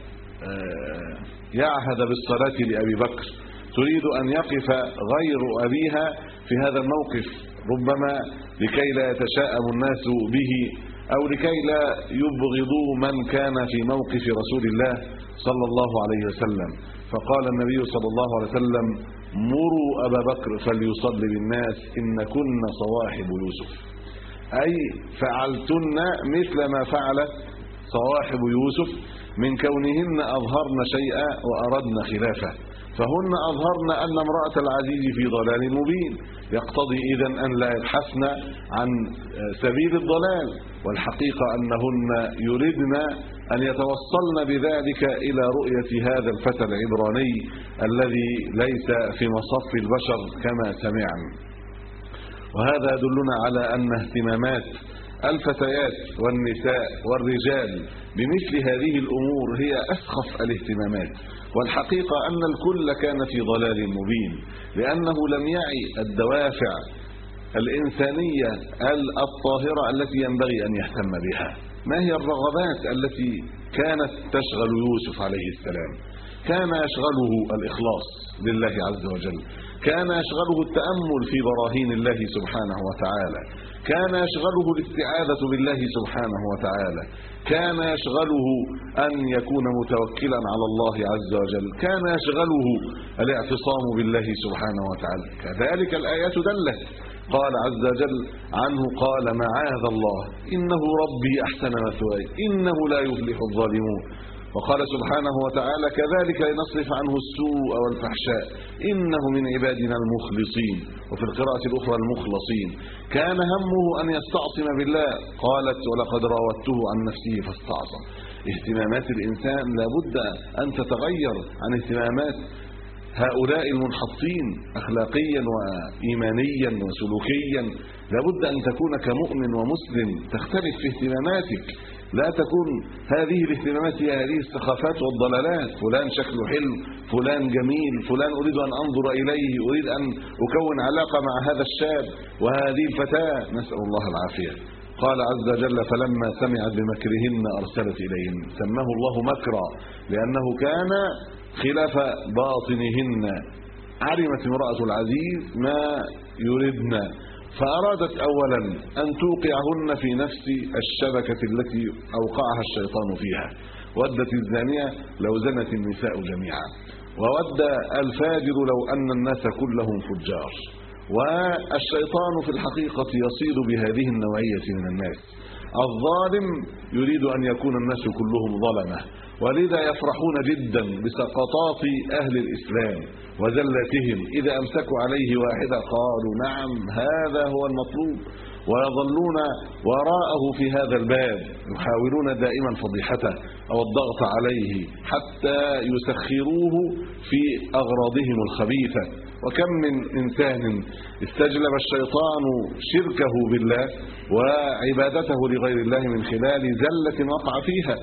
يعهد بالصلاة لأبي بكر، تريد أن يقف غير أبيها في هذا الموقف، ربما لكي لا يتشاءم الناس به أو لكي لا يبغضوا من كان في موقف رسول الله صلى الله عليه وسلم. فقال النبي صلى الله عليه وسلم مروا أبا بكر فليصلي بالناس إن كن صواحب يوسف، أي فعلتن مثل ما فعلت صواحب يوسف من كونهن أظهرن شيئا وأردن خلافه. فهن أظهرن أن امرأة العزيز في ضلال مبين، يقتضي إذن أن لا يبحثن عن سبيل الضلال، والحقيقة أنهن يردن أن يتوصلن بذلك إلى رؤية هذا الفتى العبراني الذي ليس في مصف البشر كما سمعنا. وهذا يدلنا على أن اهتمامات الفتيات والنساء والرجال بمثل هذه الأمور هي أسخف الاهتمامات، والحقيقة أن الكل كان في ضلال مبين، لأنه لم يعي الدوافع الإنسانية الطاهرة التي ينبغي أن يهتم بها. ما هي الرغبات التي كانت تشغل يوسف عليه السلام؟ كان يشغله الإخلاص لله عز وجل، كان يشغله التأمل في براهين الله سبحانه وتعالى، كان يشغله الاستعاذة بالله سبحانه وتعالى، كان يشغله أن يكون متوكلا على الله عز وجل، كان يشغله الاعتصام بالله سبحانه وتعالى. كذلك الآيات دلت، قال عز وجل عنه قال معاذ الله إنه ربي أحسن مثواي إنه لا يفلح الظالمون. وقال سبحانه وتعالى كذلك لنصرف عنه السوء والفحشاء إنه من عبادنا المخلصين، وفي القراءة الأخرى المخلصين. كان همه أن يستعصم بالله، قالت ولقد راودته عن نفسه فاستعصم. اهتمامات الإنسان لابد أن تتغير عن اهتمامات هؤلاء المنحطين أخلاقيا وإيمانيا وسلوكيا. لابد أن تكون كمؤمن ومسلم تختلف في اهتماماتك، لا تكون هذه الاهتمامات هي هذه السخافات والضلالات، فلان شكله حلو، فلان جميل، فلان أريد أن أنظر إليه، أريد أن أكون علاقة مع هذا الشاب وهذه الفتاة، نسأل الله العافية. قال عز وجل فلما سمعت بمكرهن أرسلت إليهن. سماه الله مكرا لأنه كان خلاف باطنهن. علمت امرأة العزيز ما يردن، فأرادت أولا أن توقعهن في نفس الشبكة التي أوقعها الشيطان فيها. ودت الزانية لو زنت النساء جميعا، وود الفاجر لو أن الناس كلهم فجار. والشيطان في الحقيقة يصيد بهذه النوعية من الناس. الظالم يريد أن يكون الناس كلهم ظلمة، ولذا يفرحون جدا بسقطات أهل الإسلام وزلتهم. إذا أمسكوا عليه واحدة قالوا نعم هذا هو المطلوب، ويظلون وراءه في هذا الباب، يحاولون دائما فضيحته أو الضغط عليه حتى يسخروه في أغراضهم الخبيثة. وكم من إنسان استجلب الشيطان شركه بالله وعبادته لغير الله من خلال زلة وقع فيها،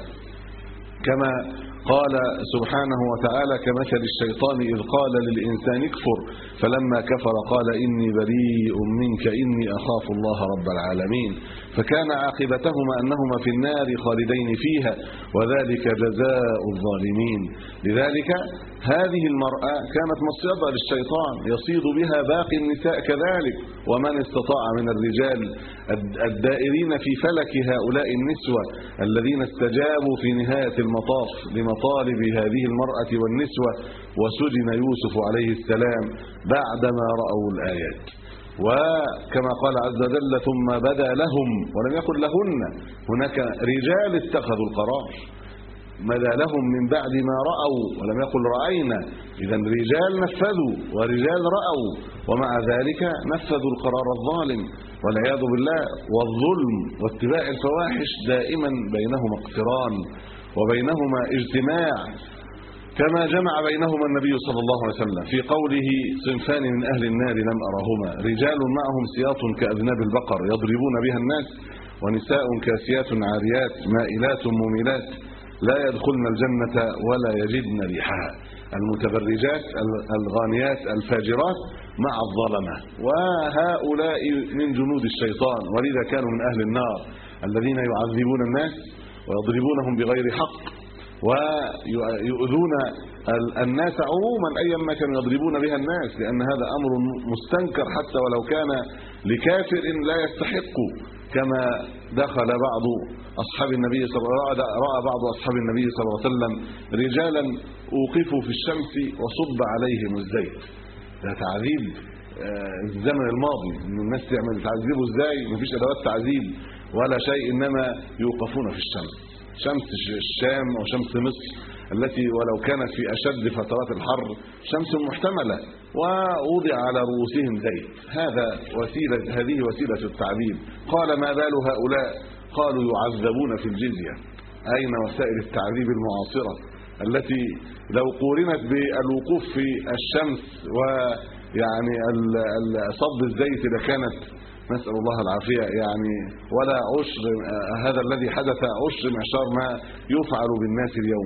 كما قال سبحانه وتعالى كمثل الشيطان إذ قال للإنسان اكفر فلما كفر قال إني بريء منك إني أخاف الله رب العالمين. فكان عاقبتهما أنهما في النار خالدين فيها وذلك جزاء الظالمين. لذلك هذه المرأة كانت مصيدة للشيطان يصيد بها باقي النساء كذلك. ومن استطاع من الرجال الدائرين في فلك هؤلاء النسوة الذين استجابوا في نهاية المطاف لمطالب هذه المرأة والنسوة، وسجن يوسف عليه السلام بعدما رأوا الآيات. وكما قال عز وجل ثم بدا لهم، ولم يقل لهن، هناك رجال اتخذوا القرار، بدا لهم من بعد ما رأوا ولم يقل رأينا. إذا رجال نفذوا ورجال رأوا، ومع ذلك نفذوا القرار الظالم والعياذ بالله. والظلم واتباع الفواحش دائما بينهما اقتران وبينهما اجتماع، كما جمع بينهما النبي صلى الله عليه وسلم في قوله صنفان من أهل النار لم أرهما رجال معهم سياط كأذناب البقر يضربون بها الناس ونساء كاسيات عاريات مائلات مميلات لا يدخلن الجنة ولا يجدن ريحها. المتبرجات الغانيات الفاجرات مع الظلمة، وهؤلاء من جنود الشيطان، ولذا كانوا من أهل النار الذين يعذبون الناس ويضربونهم بغير حق ويؤذون الناس عموما أيما كانوا يضربون بها الناس، لأن هذا أمر مستنكر حتى ولو كان لكافر لا يستحق. كما دخل بعض أصحاب النبي صلى الله عليه وسلم، رأى بعض أصحاب النبي صلى الله عليه وسلم رجالا أوقفوا في الشمس وصب عليهم الزيت. ده تعذيب الزمن الماضي، إن الناس تعمل تعذبوا ازاي؟ مفيش أدوات تعذيب ولا شيء، إنما يوقفون في الشمس شمس الشام وشمس مصر التي ولو كانت في أشد فترات الحر شمس محتملة ووضع على رؤوسهم زيت. هذه وسيلة التعذيب. قال ما بال هؤلاء؟ قالوا يعذبون في الجزية. أين وسائل التعذيب المعاصرة التي لو قورنت بالوقوف في الشمس ويعني صب الزيت لكانت، نسأل الله العافية، يعني ولا عشر هذا الذي حدث عشر معشار ما يفعل بالناس اليوم.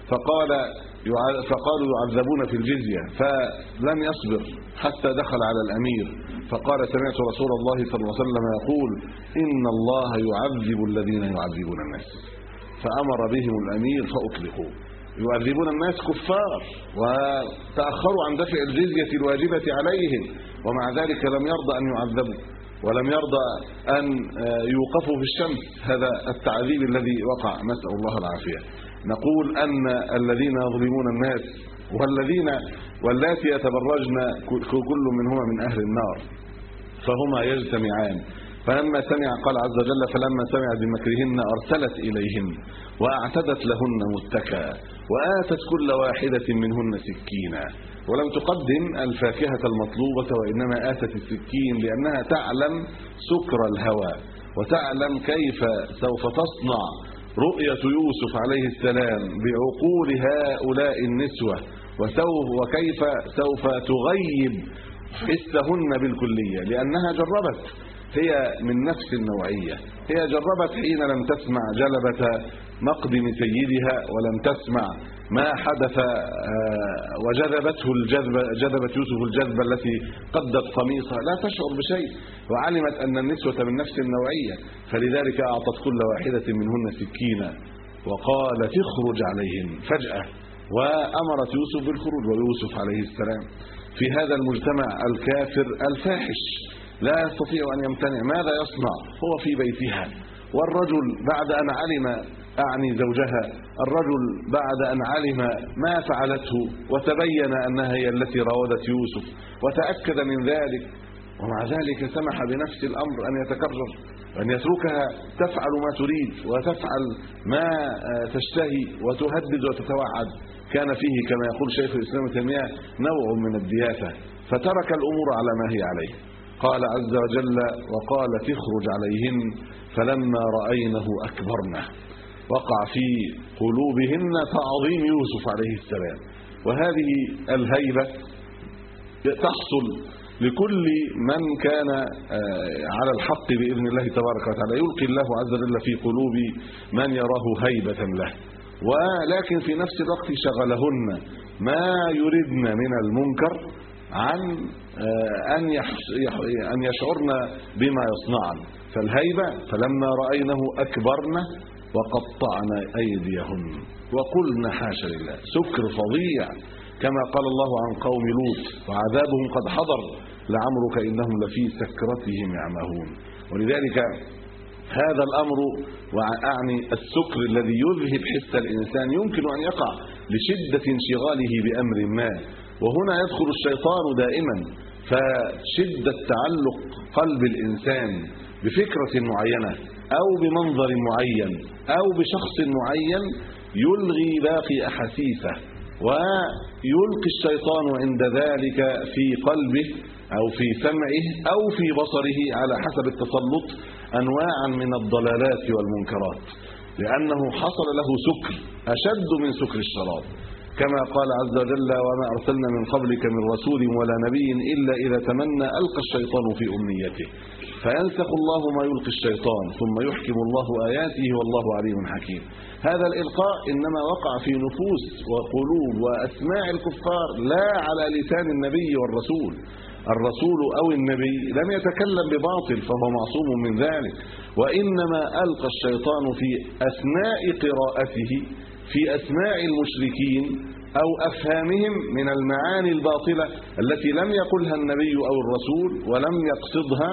فقالوا يعذبون في الجزية، فلم يصبر حتى دخل على الأمير فقال سمعت رسول الله صلى الله عليه وسلم يقول إن الله يعذب الذين يعذبون الناس، فأمر بهم الأمير فأطلقوا. يعذبون الناس كفار وتأخروا عن دفع الجزية الواجبة عليهم، ومع ذلك لم يرضى أن يعذبوا ولم يرضى أن يوقفوا في الشمس. هذا التعذيب الذي وقع، نسأل الله العافية. نقول أن الذين يظلمون الناس واللاتي يتبرجن كل منهما من أهل النار فهما يجتمعان. فلما سمع، قال عز وجل فلما سمعت بمكرهن أرسلت إليهن وأعتدت لهن متكئا وآتت كل واحدة منهن سكينا، ولم تقدم الفاكهة المطلوبة وإنما آتت السكين لأنها تعلم سكر الهوى وتعلم كيف سوف تصنع رؤية يوسف عليه السلام بعقول هؤلاء النسوة وكيف سوف تغيب حسهن بالكلية، لأنها جربت، هي من نفس النوعية، هي جربت حين لم تسمع جلبة مقدم سيدها ولم تسمع ما حدث جذبت يوسف الجذبة التي قدت قميصها، لا تشعر بشيء، وعلمت أن النسوة من نفس النوعية، فلذلك أعطت كل واحدة منهن سكينا وقالت اخرج عليهم فجأة، وأمرت يوسف بالخروج. ويوسف عليه السلام في هذا المجتمع الكافر الفاحش لا يستطيع أن يمتنع، ماذا يصنع؟ هو في بيتها، والرجل بعد أن علم، أعني زوجها، الرجل بعد أن علم ما فعلته وتبين أنها هي التي راودت يوسف وتأكد من ذلك، ومع ذلك سمح بنفس الأمر أن يتكرر، أن يتركها تفعل ما تريد وتفعل ما تشتهي وتهدد وتتوعد. كان فيه كما يقول شيخ الإسلام ابن تيمية نوع من الدياثة، فترك الأمور على ما هي عليه. قال عز وجل وقالت اخرج عليهن فلما رأينه أكبرنه، وقع في قلوبهن تعظيم يوسف عليه السلام. وهذه الهيبة تحصل لكل من كان على الحق بإذن الله تبارك وتعالى، يلقي الله عز وجل في قلوب من يراه هيبة له، ولكن في نفس الوقت شغلهن ما يردن من المنكر عن أن يشعرن بما يصنعن. فالهيبة فلما رأينه أكبرن وقطعن أيديهن وقلن حاشا لله، سكر فظيع كما قال الله عن قوم لوط وعذابهم قد حضر لعمرك إنهم لفي سكرتهم يعمهون. ولذلك هذا الأمر، وأعني السكر الذي يذهب حس الإنسان، يمكن أن يقع لشدة انشغاله بأمر ما، وهنا يدخل الشيطان دائما، فشدة تعلق قلب الإنسان بفكرة معينة أو بمنظر معين أو بشخص معين يلغي باقي أحاسيسه، ويلقي الشيطان عند ذلك في قلبه أو في سمعه أو في بصره على حسب التسلط أنواعا من الضلالات والمنكرات، لأنه حصل له سكر أشد من سكر الشراب، كما قال عز وجل وما أرسلنا من قبلك من رسول ولا نبي إلا إذا تمنى ألقى الشيطان في أمنيته فينسخ الله ما يلقي الشيطان ثم يحكم الله آياته والله عليم حكيم. هذا الإلقاء إنما وقع في نفوس وقلوب وأسماع الكفار لا على لسان النبي والرسول. الرسول أو النبي لم يتكلم بباطل فهو معصوم من ذلك، وإنما ألقى الشيطان في أثناء قراءته في أسماع المشركين أو أفهامهم من المعاني الباطلة التي لم يقلها النبي أو الرسول ولم يقصدها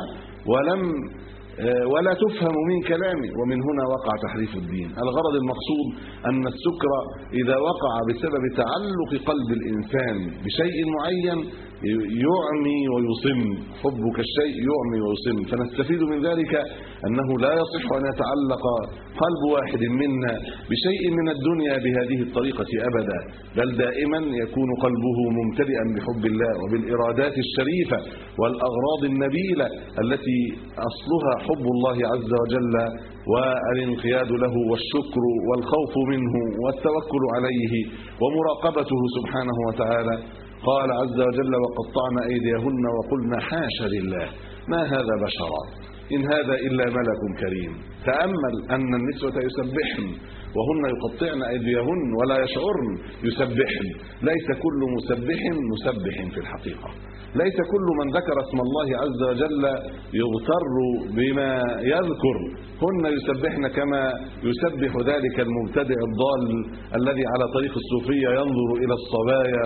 ولا تفهم من كلامه، ومن هنا وقع تحريف الدين. الغرض المقصود أن السكر إذا وقع بسبب تعلق قلب الإنسان بشيء معين يعمي ويصم، حبك الشيء يعمي ويصم. فنستفيد من ذلك أنه لا يصح أن يتعلق قلب واحد منا بشيء من الدنيا بهذه الطريقة أبدا، بل دائما يكون قلبه ممتلئا بحب الله وبالإرادات الشريفة والأغراض النبيلة التي أصلها حب الله عز وجل والانقياد له والشكر والخوف منه والتوكل عليه ومراقبته سبحانه وتعالى. قال عز وجل: وقطعنا أيديهن وقلنا حاشا لله ما هذا بشرا إن هذا إلا ملك كريم. تأمل أن النسوة يسبحن وهن يقطعن أيديهن ولا يشعرن يسبحن. ليس كل مسبح في الحقيقة، ليس كل من ذكر اسم الله عز وجل يغتر بما يذكر. هن يسبحن كما يسبح ذلك المبتدع الضال الذي على طريق الصوفية ينظر إلى الصبايا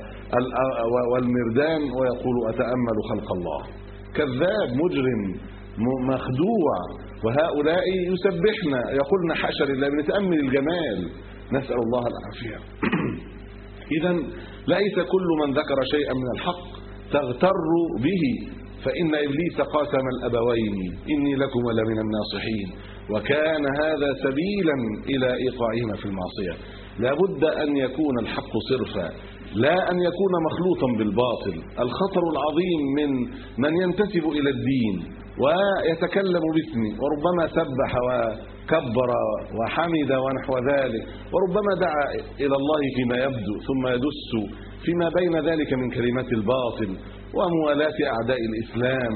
والمردان ويقول أتأمل خلق الله. كذاب مجرم مخدوع. وهؤلاء يسبحن يقولن حاشا لله، بنتأمل الجمال، نسأل الله العافية. إذن ليس كل من ذكر شيئا من الحق تغتر به، فإن إبليس قاسم الأبوين إني لكم لمن الناصحين، وكان هذا سبيلا إلى إيقاعهما في المعصية. لابد أن يكون الحق صرفا، لا أن يكون مخلوطا بالباطل. الخطر العظيم من ينتسب إلى الدين ويتكلم باسمه وربما سبح وكبر وحمد ونحو ذلك، وربما دعا إلى الله فيما يبدو ثم يدس فيما بين ذلك من كلمات الباطل وموالاة أعداء الإسلام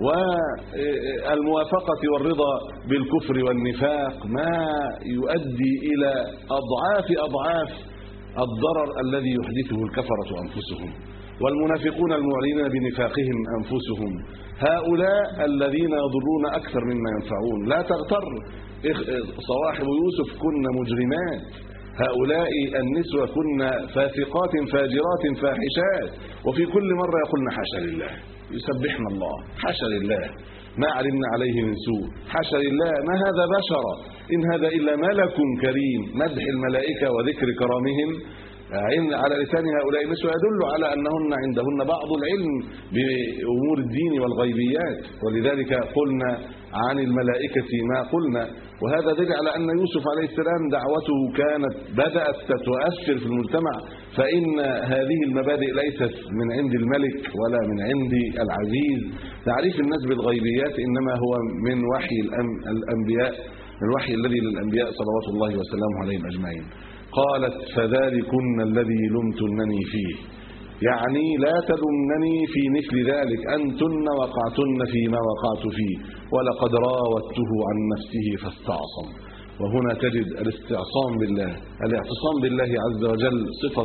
والموافقة والرضا بالكفر والنفاق، ما يؤدي إلى أضعاف الضرر الذي يحدثه الكفرة أنفسهم والمنافقون المعلنين بنفاقهم أنفسهم. هؤلاء الذين يضرون أكثر مما ينفعون. لا تغتر، صواحب يوسف كن مجرمات، هؤلاء النسوة كن فاسقات فاجرات فاحشات، وفي كل مرة يقولن حاشا لله، يسبحنا الله، حاشا لله ما علمنا عليه من سوء، حاشا لله ما هذا بشرا إن هذا إلا ملك كريم. مدح الملائكة وذكر كرامهم على لسان هؤلاء النسوة يدل على أنهن عندهن بعض العلم بأمور الدين والغيبيات، ولذلك قلنا عن الملائكة ما قلنا. وهذا دليل على أن يوسف عليه السلام دعوته كانت بدأت تتؤثر في المجتمع، فإن هذه المبادئ ليست من عند الملك ولا من عند العزيز. تعريف الناس بالغيبيات إنما هو من وحي الأنبياء، الوحي الذي للأنبياء صلوات الله وسلامه عليهم أجمعين. قالت فذلكن الذي لمتنني فيه، يعني لا تلمنني في مثل ذلك، أنتن وقعتن فيما وقعت فيه، ولقد راودته عن نفسه فاستعصم. وهنا تجد الاستعصام بالله، الاعتصام بالله عز وجل صفة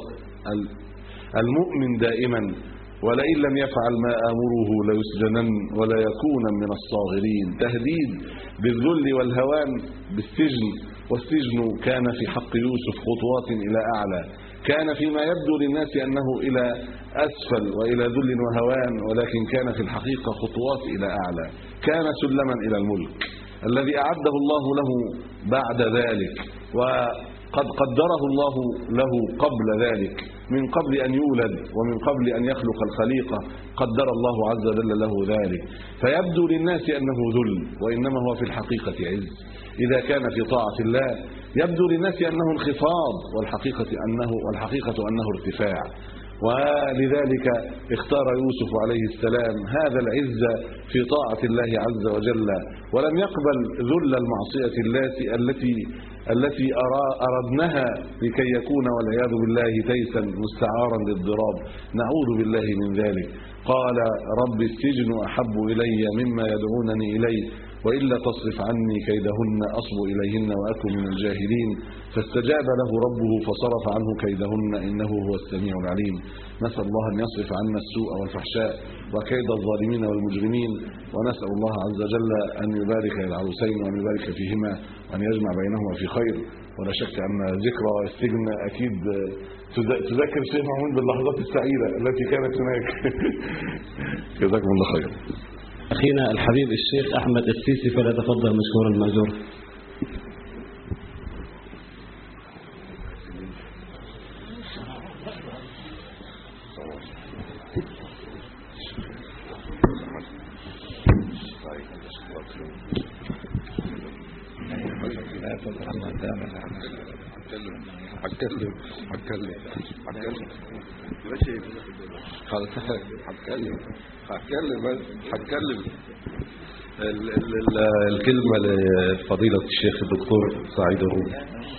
المؤمن دائما، ولئن لم يفعل ما آمره ليسجنن ولا يكون من الصاغرين. تهديد بالذل والهوان بالسجن، والسجن كان في حق يوسف خطوات إلى أعلى، كان فيما يبدو للناس أنه إلى أسفل وإلى ذل وهوان، ولكن كان في الحقيقة خطوات إلى أعلى، كان سلما إلى الملك الذي أعده الله له بعد ذلك، وقد قدره الله له قبل ذلك، من قبل أن يولد ومن قبل أن يخلق الخليقة قدر الله عز وجل له ذلك. فيبدو للناس أنه ذل، وإنما هو في الحقيقة عز إذا كان في طاعة الله. يبدو للناس أنه انخفاض، والحقيقة أنه ارتفاع. ولذلك اختار يوسف عليه السلام هذا العز في طاعة الله عز وجل، ولم يقبل ذل المعصية التي أردنها لكي يكون والعياذ بالله تيسا مستعارا للضراب، نعوذ بالله من ذلك. قال رب السجن أحب إلي مما يدعونني إليه، وإلا تصرف عني كيدهن أصب إليهن وأكن من الجاهلين. فاستجاب له ربه فصرف عنه كيدهن إنه هو السميع العليم. نسأل الله أن يصرف عنا السوء والفحشاء وكيد الظالمين والمجرمين، ونسأل الله عز وجل أن يبارك للعروسين وأن يبارك فيهما وأن يجمع بينهما في خير. ولا شك أن ذكرى السجن أكيد تذكر الشيخ محمود باللحظات السعيدة التي كانت هناك. جزاكم الله خير.
أخينا الحبيب الشيخ أحمد السيسي فليتفضل مشكورا مأجورا.
هتكلم الكلمة لفضيلة الشيخ الدكتور سعيد الرومي.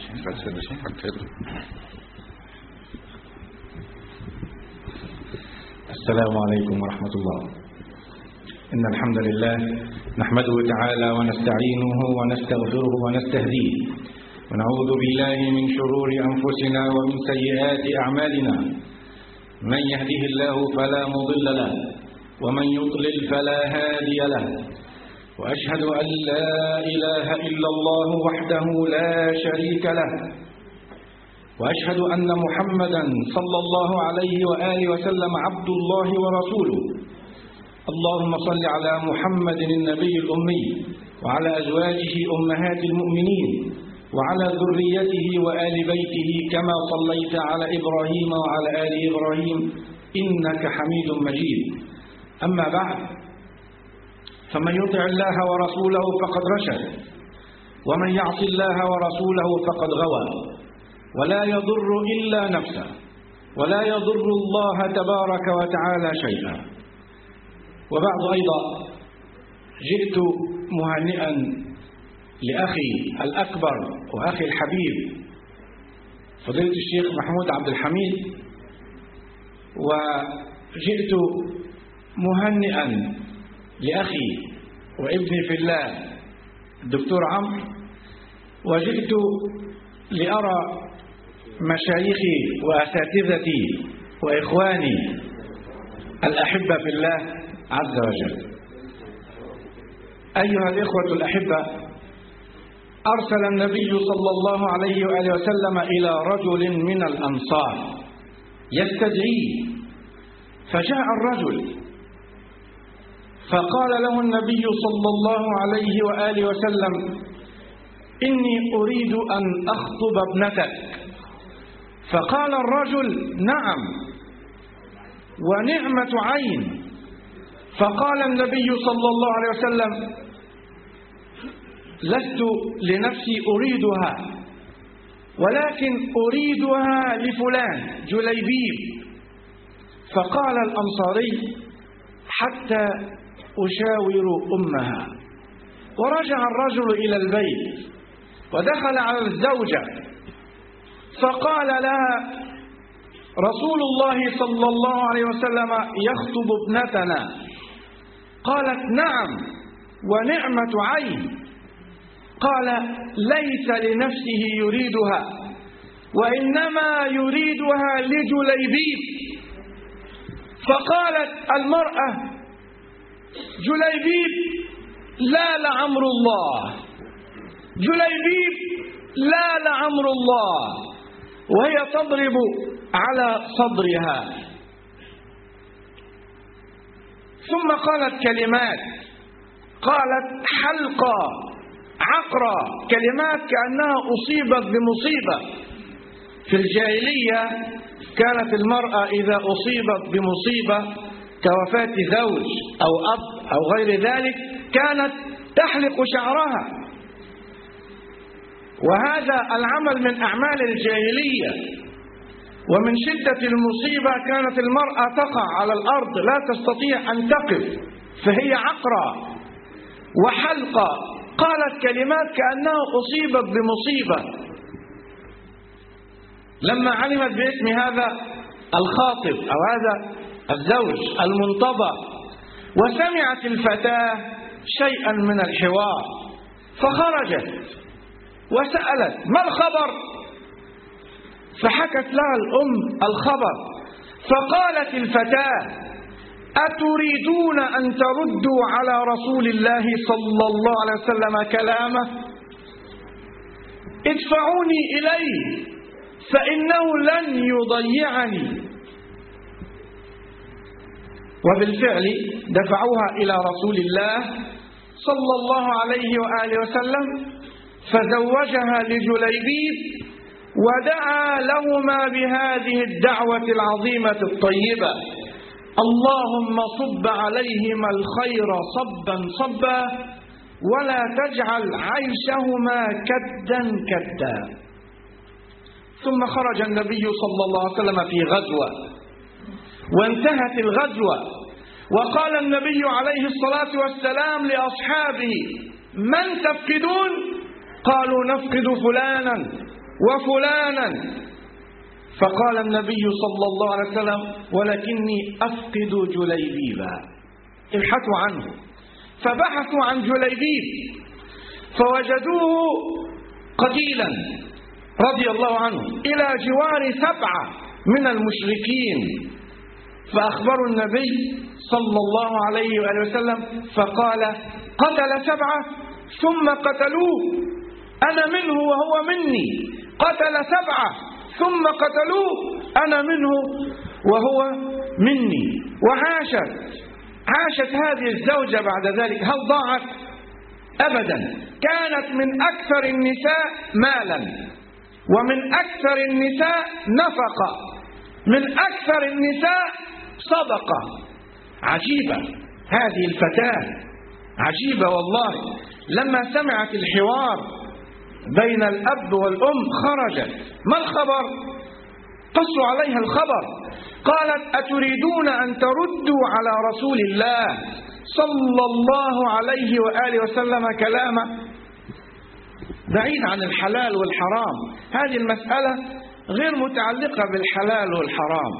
السلام عليكم ورحمة الله. إن الحمد لله نحمده تعالى ونستعينه ونستغفره ونستهديه، ونعوذ بالله من شرور أنفسنا ومن سيئات أعمالنا. من يهده الله فلا مضل له، ومن يضلل فلا هادي له. وأشهد أن لا إله إلا الله وحده لا شريك له، وأشهد أن محمدا صلى الله عليه وآله وسلم عبد الله ورسوله. اللهم صل على محمد النبي الأمي وعلى أزواجه أمهات المؤمنين وعلى ذريته وآل بيته كما صليت على إبراهيم وعلى آل إبراهيم إنك حميد مجيد. أما بعد، فمن يطع الله ورسوله فقد رشد، ومن يعص الله ورسوله فقد غوى، ولا يضر إلا نفسه، ولا يضر الله تبارك وتعالى شيئا. وبعد أيضا جئت مهنئا لأخي الأكبر وأخي الحبيب فضيلة الشيخ محمود عبد الحميد، وجئت مهنئا لأخي وابني في الله الدكتور عمرو، وجئت لأرى مشايخي وأساتذتي وإخواني الأحبة في الله عز وجل. أيها الإخوة الأحبة، أرسل النبي صلى الله عليه وآله وسلم إلى رجل من الأنصار يستدعيه، فجاء الرجل فقال له النبي صلى الله عليه وآله وسلم: إني أريد أن أخطب ابنتك. فقال الرجل: نعم ونعمة عين. فقال النبي صلى الله عليه وسلم: لست لنفسي أريدها، ولكن أريدها لفلان جليبيب. فقال الأنصاري: حتى أشاور أمها. ورجع الرجل إلى البيت ودخل على الزوجة فقال لها: رسول الله صلى الله عليه وسلم يخطب ابنتنا. قالت: نعم ونعمة عين. قال: ليس لنفسه يريدها، وإنما يريدها لجليبيب. فقالت المرأة: جليبيب لا لعمر الله، جليبيب لا لعمر الله، وهي تضرب على صدرها. ثم قالت كلمات، قالت: حلقة، عقرة، كلمات كأنها أصيبت بمصيبة. في الجاهلية كانت المرأة إذا أصيبت بمصيبة كوفاة زوج أو أب أو غير ذلك كانت تحلق شعرها، وهذا العمل من أعمال الجاهلية. ومن شدة المصيبة كانت المرأة تقع على الأرض لا تستطيع أن تقف، فهي عقرة وحلقة. قالت كلمات كأنها أصيبت بمصيبة. لما علمت باسم هذا الخاطب أو هذا الزوج المنتظر وسمعت الفتاة شيئا من الحوار فخرجت وسألت: ما الخبر؟ فحكت لها الأم الخبر. فقالت الفتاة: أتريدون أن تردوا على رسول الله صلى الله عليه وسلم كلامه؟ ادفعوني إليه فإنه لن يضيعني. وبالفعل دفعوها إلى رسول الله صلى الله عليه وآله وسلم، فزوجها لجليبيب ودعا لهما بهذه الدعوة العظيمة الطيبة: اللهم صب عليهما الخير صبا صبا
ولا تجعل عيشهما كدا كدا. ثم خرج النبي صلى الله عليه وسلم في غزوة، وانتهت الغزوة، وقال النبي عليه الصلاة والسلام لأصحابه: من تفقدون؟ قالوا: نفقد فلانا وفلانا. فقال النبي صلى الله عليه وسلم: ولكني أفقد جليبيبا، ابحثوا عنه. فبحثوا عن جليبيب فوجدوه قتيلا رضي الله عنه إلى جوار 7 من المشركين، فأخبروا النبي صلى الله عليه وآله وسلم فقال: قتل 7 ثم قتلوه، أنا منه وهو مني. قتل 7 ثم قتلوه، أنا منه وهو مني. عاشت هذه الزوجة بعد ذلك. هل ضاعت؟ أبدا. كانت من أكثر النساء مالا، ومن أكثر النساء نفقة، من أكثر النساء صدقة. عجيبة هذه الفتاة، عجيبة والله. لما سمعت الحوار بين الأب والأم خرجت. ما الخبر؟ قصوا عليها الخبر. قالت: أتريدون أن تردوا على رسول الله صلى الله عليه وآله وسلم كلامه؟ بعيد عن الحلال والحرام. هذه المسألة غير متعلقة بالحلال والحرام،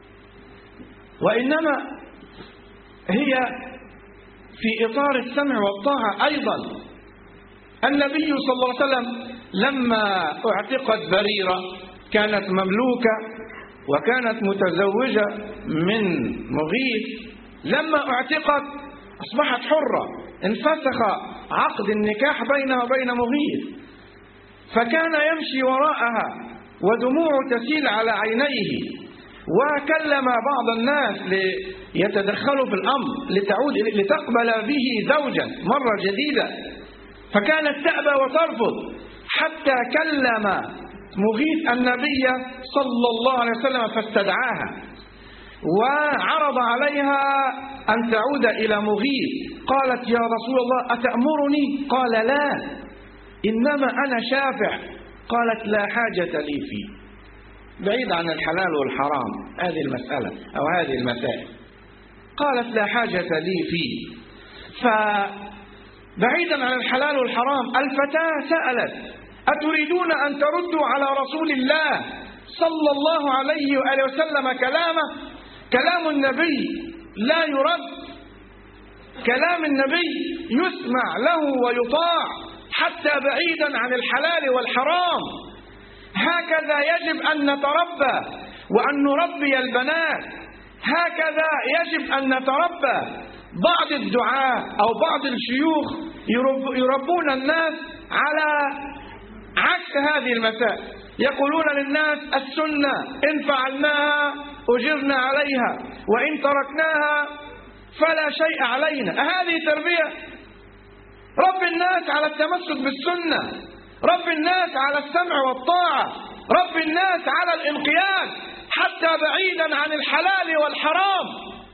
وإنما هي في إطار السمع والطاعة أيضا. النبي صلى الله عليه وسلم لما اعتقت بريرة، كانت مملوكة وكانت متزوجة من مغيث، لما اعتقت أصبحت حرة، انفسخ عقد النكاح بينها وبين مغيث، فكان يمشي وراءها ودموع تسيل على عينيه، وكلم بعض الناس ليتدخلوا في الأمر لتقبل به زوجا مرة جديدة، فكانت تأبى وترفض، حتى كلم مغيث النبي صلى الله عليه وسلم فاستدعاها وعرض عليها أن تعود إلى مغيث. قالت: يا رسول الله أتأمرني؟ قال: لا، إنما أنا شافع. قالت: لا حاجة لي فيه. بعيد عن الحلال والحرام هذه المسألة أو هذه المسائل. قالت: لا حاجة لي فيه. فبعيدا عن الحلال والحرام، الفتاة سألت: أتريدون أن تردوا على رسول الله صلى الله عليه وآله وسلم كلامه؟ كلام النبي لا يرد، كلام النبي يسمع له ويطاع حتى بعيدا عن الحلال والحرام. هكذا يجب أن نتربى وأن نربي البنات، هكذا يجب أن نتربى. بعض الدعاة أو بعض الشيوخ يربون الناس على عكس هذه المسائل، يقولون للناس: السنة إن فعلناها أجرنا عليها، وإن تركناها فلا شيء علينا. هذه تربية؟ رب الناس على التمسك بالسنة، رب الناس على السمع والطاعة، رب الناس على الانقياد حتى بعيدا عن الحلال والحرام.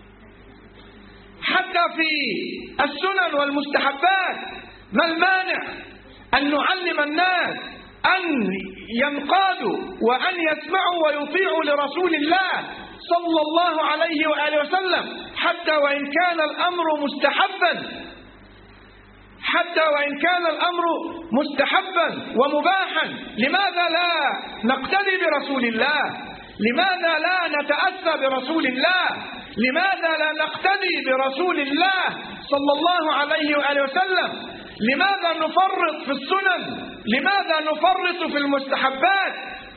حتى في السنن والمستحبات ما المانع أن نعلم الناس أن ينقادوا وأن يسمعوا ويطيعوا لرسول الله صلى الله عليه وآله وسلم، حتى وإن كان الأمر مستحبا، حتى وإن كان الأمر مستحبا ومباحا. لماذا لا نقتدي برسول الله؟ لماذا لا نتأسى برسول الله؟ لماذا لا نقتدي برسول الله صلى الله عليه وآله وسلم؟ لماذا نفرط في السنن؟ لماذا نفرط في المستحبات؟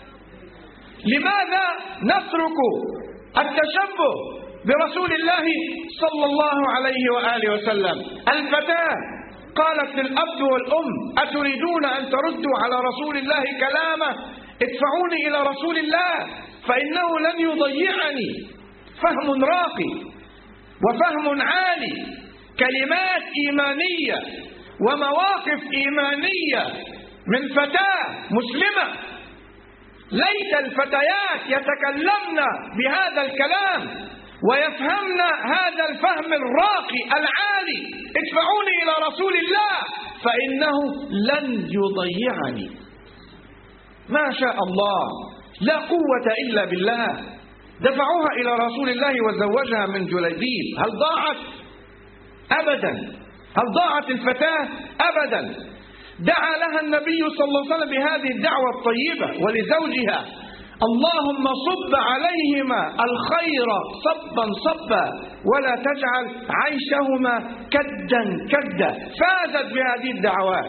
لماذا نترك التشبه برسول الله صلى الله عليه وآله وسلم؟ الفتاة قالت للأب والأم: أتريدون أن تردوا على رسول الله كلامه؟ ادفعوني إلى رسول الله فإنه لن يضيعني. فهم راقي وفهم عالي، كلمات إيمانية ومواقف إيمانية من فتاة مسلمة. ليت الفتيات يتكلمن بهذا الكلام ويفهمن هذا الفهم الراقي العالي. ادفعوني إلى رسول الله فإنه لن يضيعني. ما شاء الله، لا قوة إلا بالله. دفعوها إلى رسول الله وزوجها من جليبيب. هل ضاعت؟ أبدا. هل ضاعت الفتاة؟ أبدا. دعا لها النبي صلى الله عليه وسلم بهذه الدعوة الطيبة ولزوجها: اللهم صب عليهما الخير صبا صبا ولا تجعل عيشهما كدا كدا. فازت بهذه الدعوات،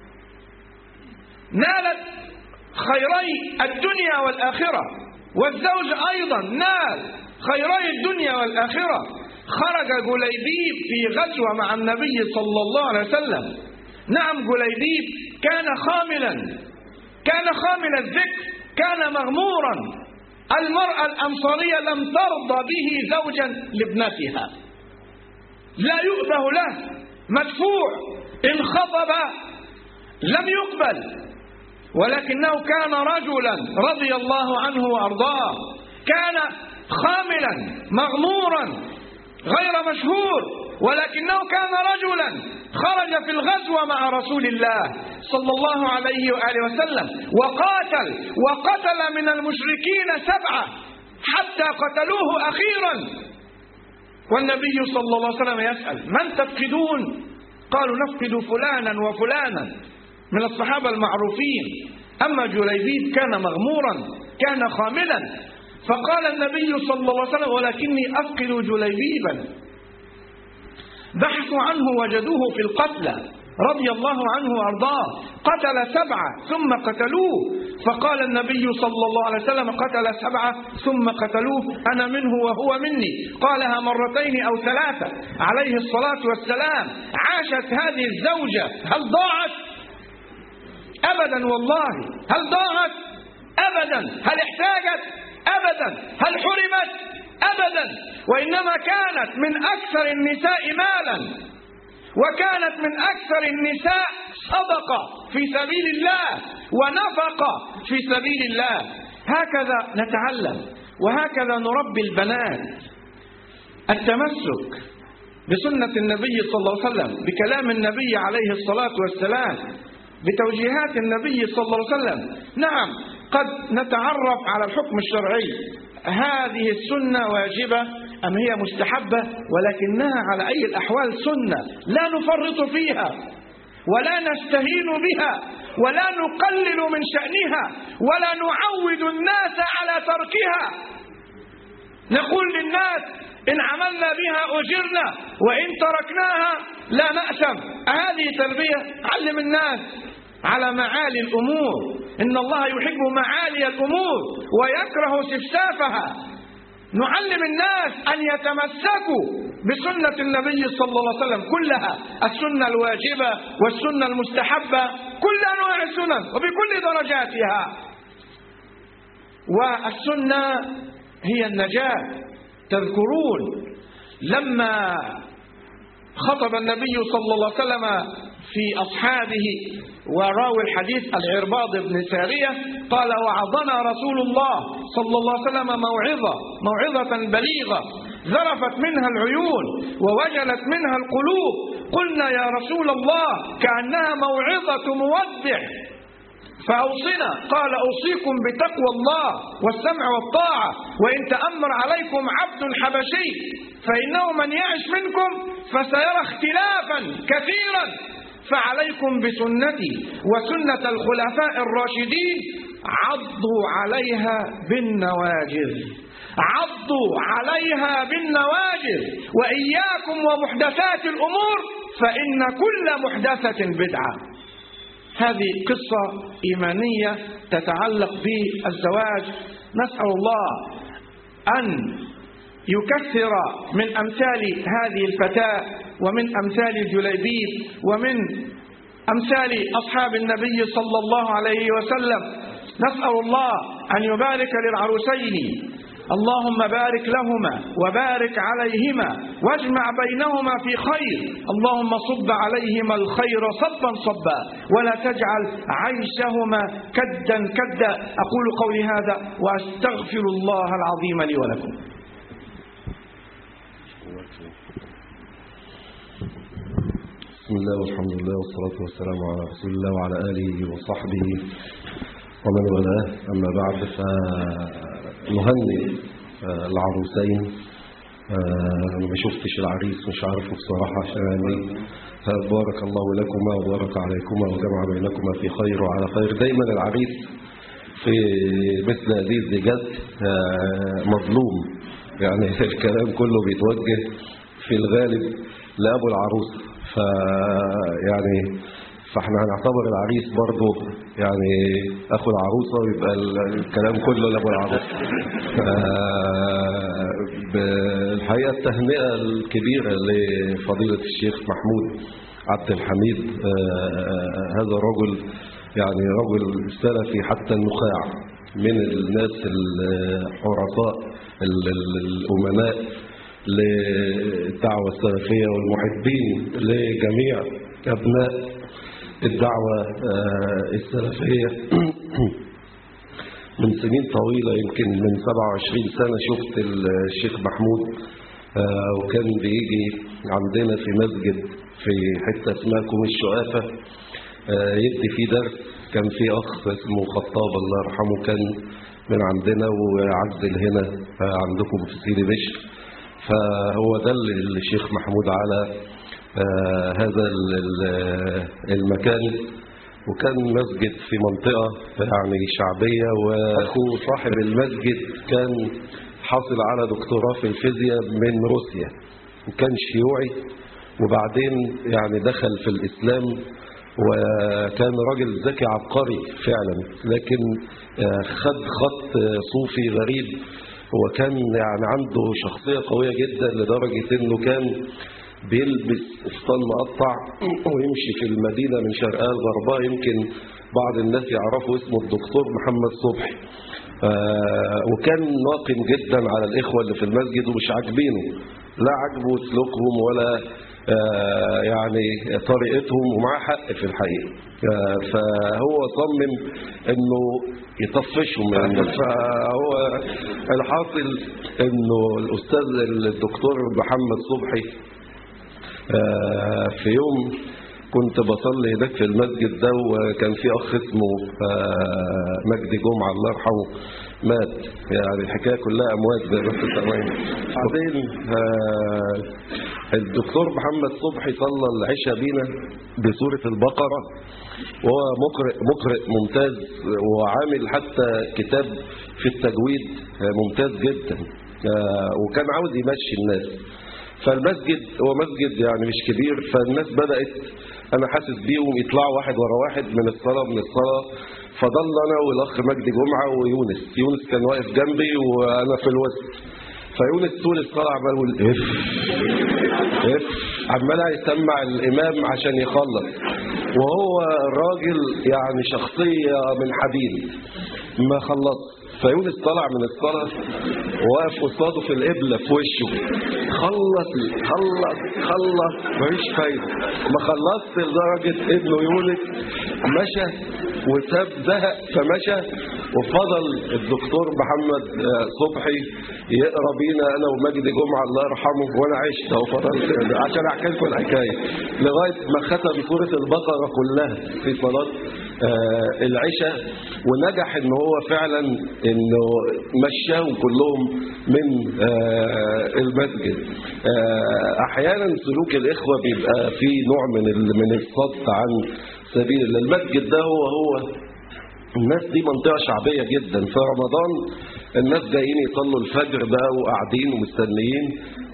نالت خيري الدنيا والآخرة، والزوج أيضا نال خيري الدنيا والآخرة. خرج جليبيب في غزوة مع النبي صلى الله عليه وسلم. نعم، جليبيب كان خامل الذكر، كان مغمورا. المرأة الأنصارية لم ترضى به زوجا لابنتها، لا يؤبه له، مدفوع، إن خطب لم يقبل. ولكنه كان رجلا رضي الله عنه وأرضاه، كان خاملا مغمورا غير مشهور، ولكنه كان رجلا خرج في الغزوة مع رسول الله صلى الله عليه وآله وسلم وقتل من المشركين 7 حتى قتلوه أخيرا. والنبي صلى الله عليه وسلم يسأل: من تفقدون؟ قالوا: نفقد فلانا وفلانا من الصحابة المعروفين. أما جليبيب كان مغمورا، كان خاملا. فقال النبي صلى الله عليه وسلم: ولكني أفقد جليبيبا. بحثوا عنه وجدوه في القتلى رضي الله عنه وأرضاه، قتل 7 ثم قتلوه. فقال النبي صلى الله عليه وسلم: قتل 7 ثم قتلوه، أنا منه وهو مني. قالها 2 أو 3 عليه الصلاة والسلام. عاشت هذه الزوجة، هل ضاعت؟ أبدا والله. هل ضاعت؟ أبدا. هل احتاجت؟ أبدا. هل حرمت؟ أبدا. وإنما كانت من أكثر النساء مالا، وكانت من أكثر النساء صدقة في سبيل الله ونفقة في سبيل الله. هكذا نتعلم وهكذا نربي البنات. التمسك بسنة النبي صلى الله عليه وسلم، بكلام النبي عليه الصلاة والسلام، بتوجيهات النبي صلى الله عليه وسلم. نعم، قد نتعرف على الحكم الشرعي. هذه السنة واجبة أم هي مستحبة؟ ولكنها على أي الأحوال سنة، لا نفرط فيها ولا نستهين بها ولا نقلل من شأنها ولا نعود الناس على تركها. نقول للناس: إن عملنا بها أجرنا وإن تركناها لا نأثم. هذه تربية؟ علم الناس على معالي الأمور. إن الله يحب معالي الأمور ويكره سفسافها. نعلم الناس أن يتمسكوا بسنة النبي صلى الله عليه وسلم كلها، السنة الواجبة والسنة المستحبة، كل أنواع السنن وبكل درجاتها. والسنة هي النجاة. تذكرون لما خطب النبي صلى الله عليه وسلم في أصحابه وراوي الحديث العرباض بن سارية قال: وعظنا رسول الله صلى الله عليه وسلم موعظة بليغة ذرفت منها العيون ووجلت منها القلوب. قلنا: يا رسول الله، كأنها موعظة مودع، فأوصنا. قال: أوصيكم بتقوى الله والسمع والطاعة، وإن تأمر عليكم عبد حبشي فإنه من يعش منكم فسيرى اختلافا كثيرا، فعليكم بسنتي وسنة الخلفاء الراشدين، عضوا عليها بالنواجذ. عضوا عليها بالنواجذ، وإياكم ومحدثات الأمور فإن كل محدثة بدعة. هذه قصة إيمانية تتعلق بالزواج. نسأل الله أن يكثر من أمثال هذه الفتاة ومن أمثال جليبيب ومن أمثال أصحاب النبي صلى الله عليه وسلم. نسأل الله أن يبارك للعروسين، اللهم بارك لهما وبارك عليهما واجمع بينهما في خير. اللهم صب عليهما الخير صبا صبا ولا تجعل عيشهما كدا كدا. أقول قولي هذا وأستغفر الله العظيم لي ولكم.
بسم
بسم الله والحمد لله والصلاة والسلام على رسول الله وعلى آله وصحبه ومن والاه. أما بعد، فنهنئ العروسين. أنا ما شفتش العريس، مش عارفه بصراحة، يعني بارك الله لكما وبارك عليكما وجمع بينكما في خير وعلى خير. دايما العريس في مثل هذه الزيجات مظلوم، يعني الكلام كله بيتوجه في الغالب لأبو العروس، فاحنا هنعتبر العريس برضه يعني أخو العروسة، ويبقى الكلام كله لأبو العروس. بالحقيقة التهنئة الكبيرة لفضيلة الشيخ محمود عبد الحميد، هذا الرجل يعني رجل سلفي حتى النخاع، من الناس الحرصاء الأمناء للدعوة السلفية والمحبين لجميع أبناء الدعوة السلفية. من سنين طويلة، يمكن من 27 سنة، شفت الشيخ محمود وكان بيجي عندنا في مسجد في حتة اسمها كوم الشقافة يدي فيه درس. كان في أخ اسمه خطاب الله يرحمه، كان من عندنا وعزل هنا عندكم في سيدي بشر، فهو دل الشيخ محمود على هذا المكان، وكان مسجد في منطقة يعني شعبية، وأخوه صاحب المسجد كان حاصل على دكتوراه في الفيزياء من روسيا، وكان شيوعي، وبعدين يعني دخل في الإسلام، وكان راجل ذكي عبقري فعلا، لكن خد خط صوفي غريب، وكان يعني عنده شخصية قوية جدا لدرجة انه كان بيلبس قفطان مقطع ويمشي في المدينة من شرقها لغربها. يمكن بعض الناس يعرفوا اسمه الدكتور محمد صبحي، وكان ناقم جدا على الإخوة اللي في المسجد ومش عاجبينه، لا عجبه سلوكهم ولا يعني طريقتهم، ومعاه حق في الحقيقة. فهو صمم انه يطفشهم من الناس. فهو الحاصل انه الاستاذ الدكتور محمد صبحي في يوم كنت بصلي هناك في المسجد ده، وكان في اخ اسمه مجدي جمعة الله يرحمه مات، يعني الحكايه كلها اموات زي ما انتم سامعين. بعدين الدكتور محمد صبحي صلى العشاء بينا بسورة البقرة، وهو مقرئ ممتاز، وعامل حتى كتاب في التجويد ممتاز جدا، وكان عاوز يمشي الناس. فالمسجد هو مسجد يعني مش كبير، فالناس بدأت أنا حاسس بيهم يطلعوا واحد ورا واحد من الصلاة فضل أنا والأخ مجدي جمعة ويونس كان واقف جنبي وأنا في الوسط. فيونس طول الصلاة عمال يقول اف عمال يسمع الإمام عشان يخلص، وهو الراجل يعني شخصية من حديد ما خلص. فيونس طلع من الصلاة وواقف قصاده في القبلة في وشه، خلص مفيش فايدة، ما خلصت لدرجة ابنه يونس مشى وساب زهق فمشى، وفضل الدكتور محمد صبحي يقرا بينا انا ومجدي جمعة الله يرحمه، وانا عشت اهو فضلت عشان احكي لكم الحكايه لغايه ما ختم سوره البقره كلها في صلاه العشاء، ونجح ان هو فعلا انه مشاهم كلهم من المسجد. احيانا سلوك الاخوه بيبقى فيه نوع من الصد عن سبيل الله. المسجد ده هو الناس دي منطقة شعبية جدا، في رمضان الناس جايين يصلوا الفجر بقى وقاعدين ومستنيين.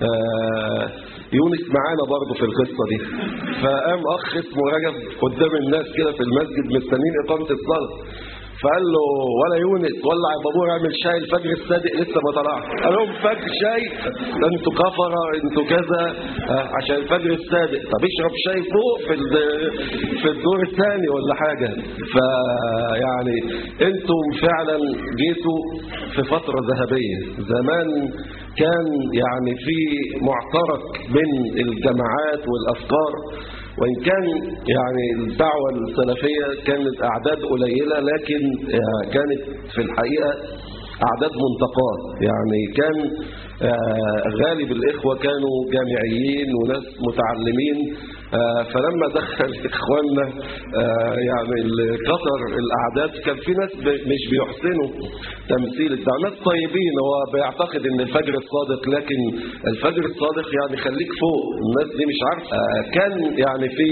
يونس معانا برضه في القصة دي، فقام أخ اسمه رجب قدام الناس كده في المسجد مستنيين إقامة الصلاة، فقال له ولا يونس ولع يا بابور اعمل شاي، الفجر الصادق لسه ما طلعش. قال لهم فجر شاي؟ انتوا كفره انتوا كذا عشان الفجر الصادق. طب اشرب شاي فوق في الدور الثاني ولا حاجه. فيعني انتم فعلا جيتوا في فتره ذهبيه. زمان كان يعني في معترك بين الجماعات والافكار، وإن كان يعني الدعوة السلفية كانت أعداد قليلة، لكن كانت في الحقيقة أعداد منتقاة. يعني كان غالب الإخوة كانوا جامعيين وناس متعلمين، فلما دخل إخواننا يعني كثر الأعداد، كان في ناس مش بيحسنوا تمثيل الدعوة، ناس طيبين. هو بيعتقد إن الفجر الصادق، لكن الفجر الصادق يعني خليك فوق الناس دي، مش عارف. كان يعني في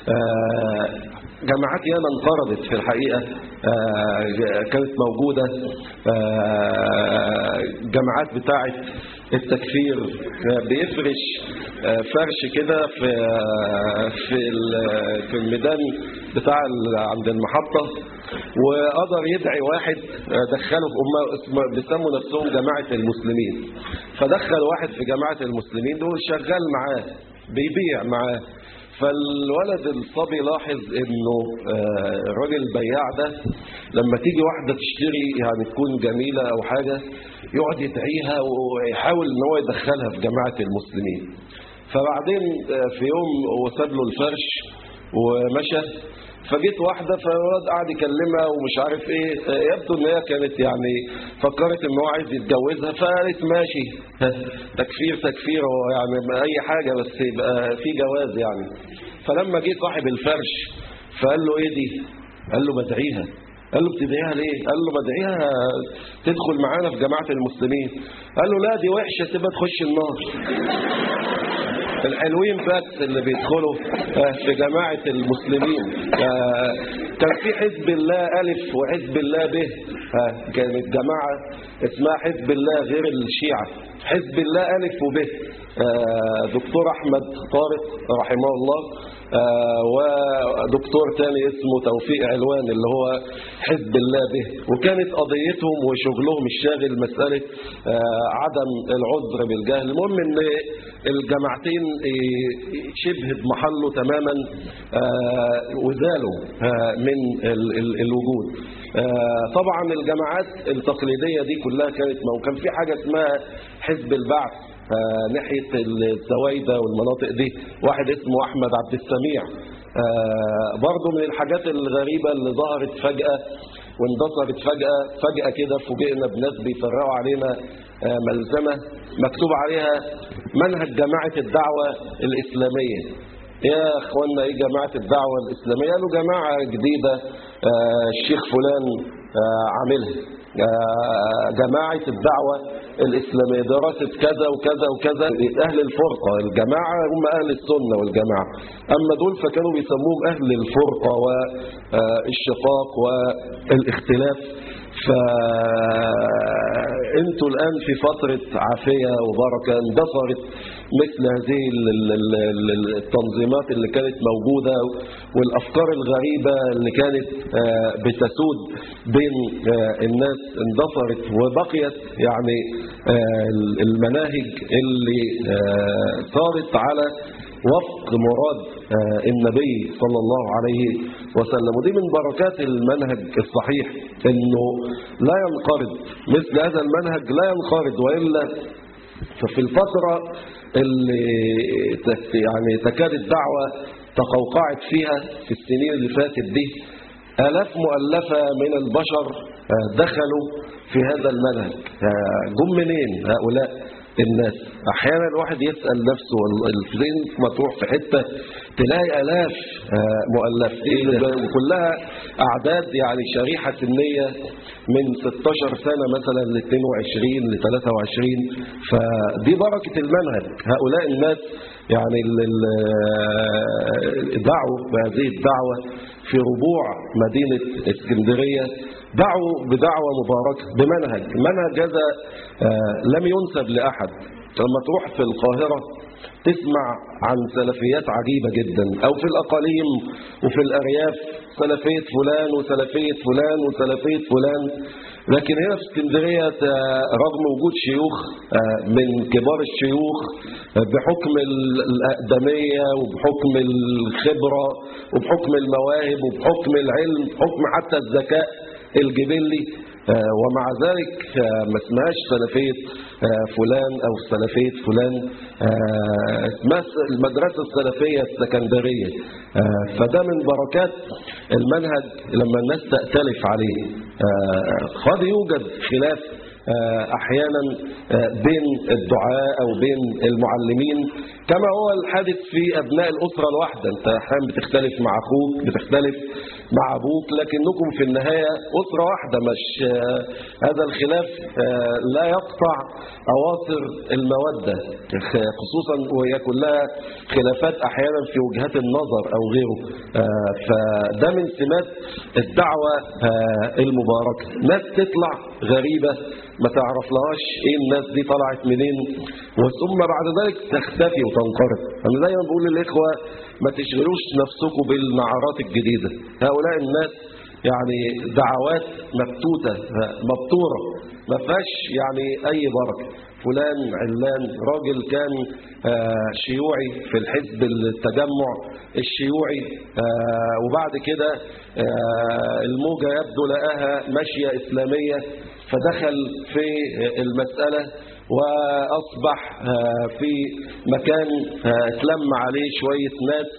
جامعات ياما انقرضت في الحقيقة، كانت موجودة جامعات بتاعة التكفير، بيفرش فرش كده في الميدان بتاع عند المحطة، وقدر يدعي واحد دخله هم بيسموا نفسهم جماعة المسلمين، فدخل واحد في جماعة المسلمين دول شغال معاه بيبيع معاه. فالولد الصبي لاحظ انه الراجل البياع ده لما تيجي واحدة تشتري يعني تكون جميلة او حاجة يقعد يدعيها ويحاول ان هو يدخلها في جماعة المسلمين. فبعدين في يوم وساب له الفرش ومشى، فجيت واحدة فالولد قاعد يكلمها ومش عارف ايه، يبدو ان هي كانت يعني فكرت ان هو عايز يتجوزها، فقالت ماشي تكفير هو يعني اي حاجة بس يبقى في جواز يعني. فلما جه صاحب الفرش فقال له ايه دي؟ قال له بدعيها. قال له بتدعيها ليه؟ قال له بدعيها تدخل معانا في جماعة المسلمين. قال له لا دي وحشة تبقى تخش النار. الحلوين بس اللي بيدخلوا في جماعة المسلمين. كان في حزب الله ألف وحزب الله ب، كانت جماعة اسمها حزب الله غير الشيعة، حزب الله ألف وب. دكتور أحمد طارق رحمه الله ودكتور تاني اسمه توفيق علوان اللي هو حزب الله به. وكانت قضيتهم وشغلهم الشاغل مسألة عدم العذر بالجهل. المهم ان الجماعتين شبه محله تماما وزالوا من الوجود. طبعا الجماعات التقليدية دي كلها كان في حاجة اسمها حزب البعث ناحية الزوايدة والمناطق دي، واحد اسمه أحمد عبد السميع. برضو من الحاجات الغريبة اللي ظهرت فجأة واندثرت فجأة كده، فوجئنا بناس بيفرقوا علينا ملزمة مكتوب عليها منهج جماعة الدعوة الإسلامية. يا اخوانا ايه جماعة الدعوة الإسلامية؟ قالوا جماعة جديدة الشيخ فلان عاملها، جماعة الدعوة الإسلامية دراسة كذا وكذا وكذا. أهل الفرقة الجماعة هم أهل السنة والجماعة، أما دول فكانوا بيسموهم أهل الفرقة والشقاق والاختلاف. فأنتوا الآن في فترة عافية وبركة، اندثرت مثل هذه التنظيمات اللي كانت موجودة والأفكار الغريبة اللي كانت بتسود بين الناس اندثرت، وبقيت يعني المناهج اللي صارت على وفق مراد النبي صلى الله عليه وسلم. ودي من بركات المنهج الصحيح انه لا ينقرض، مثل هذا المنهج لا ينقرض، وإلا ففي الفترة اللي يعني تكاد الدعوة تقوقعت فيها في السنين اللي فاتت دي، آلاف مؤلفة من البشر دخلوا في هذا المنهج. جم منين هؤلاء الناس؟ احيانا الواحد يسأل نفسه الفين ما تروح في حتة تلاقي آلاف مؤلفين كلها اعداد يعني شريحة سنية من 16 سنة مثلا ل 22 ل 23. فدي بركة المنهج. هؤلاء الناس يعني دعوا بهذه الدعوة في ربوع مدينة اسكندرية، دعوا بدعوة مباركة بمنهج هذا لم ينسب لأحد. لما تروح في القاهرة تسمع عن سلفيات عجيبة جدا، أو في الأقاليم وفي الأرياف سلفية فلان وسلفية فلان وسلفية فلان. لكن هنا في اسكندرية رغم وجود شيوخ من كبار الشيوخ بحكم الأقدمية وبحكم الخبرة وبحكم المواهب وبحكم العلم وبحكم حتى الذكاء الجبلي، ومع ذلك ما اسمهاش سلفية فلان أو سلفية فلان، اسمها المدرسة السلفية السكندرية. فده من بركات المنهج لما الناس تأتلف عليه. قد يوجد خلاف أحيانا بين الدعاء أو بين المعلمين، كما هو الحادث في أبناء الأسرة الواحدة. أنت أحيانا بتختلف مع أخوك، بتختلف مع أبوك، لكنكم في النهاية أسرة واحدة. مش هذا الخلاف لا يقطع أواصر المودة، خصوصا وهي كلها خلافات أحيانا في وجهات النظر أو غيره. فده من سمات الدعوة المباركة. ناس تطلع غريبة ما تعرف لهاش ايه الناس دي طلعت منين، وثم بعد ذلك تختفي وتنقرض. انا دايما بقول للاخوه ما تشغلوش نفسكم بالنعرات الجديده. هؤلاء الناس يعني دعوات مبتوته مبتوره ما فيهاش يعني اي بركه. فلان علان راجل كان شيوعي في الحزب التجمع الشيوعي، وبعد كده الموجة يبدو لقاها ماشية إسلامية، فدخل في المسألة وأصبح في مكان اتلم عليه شوية ناس،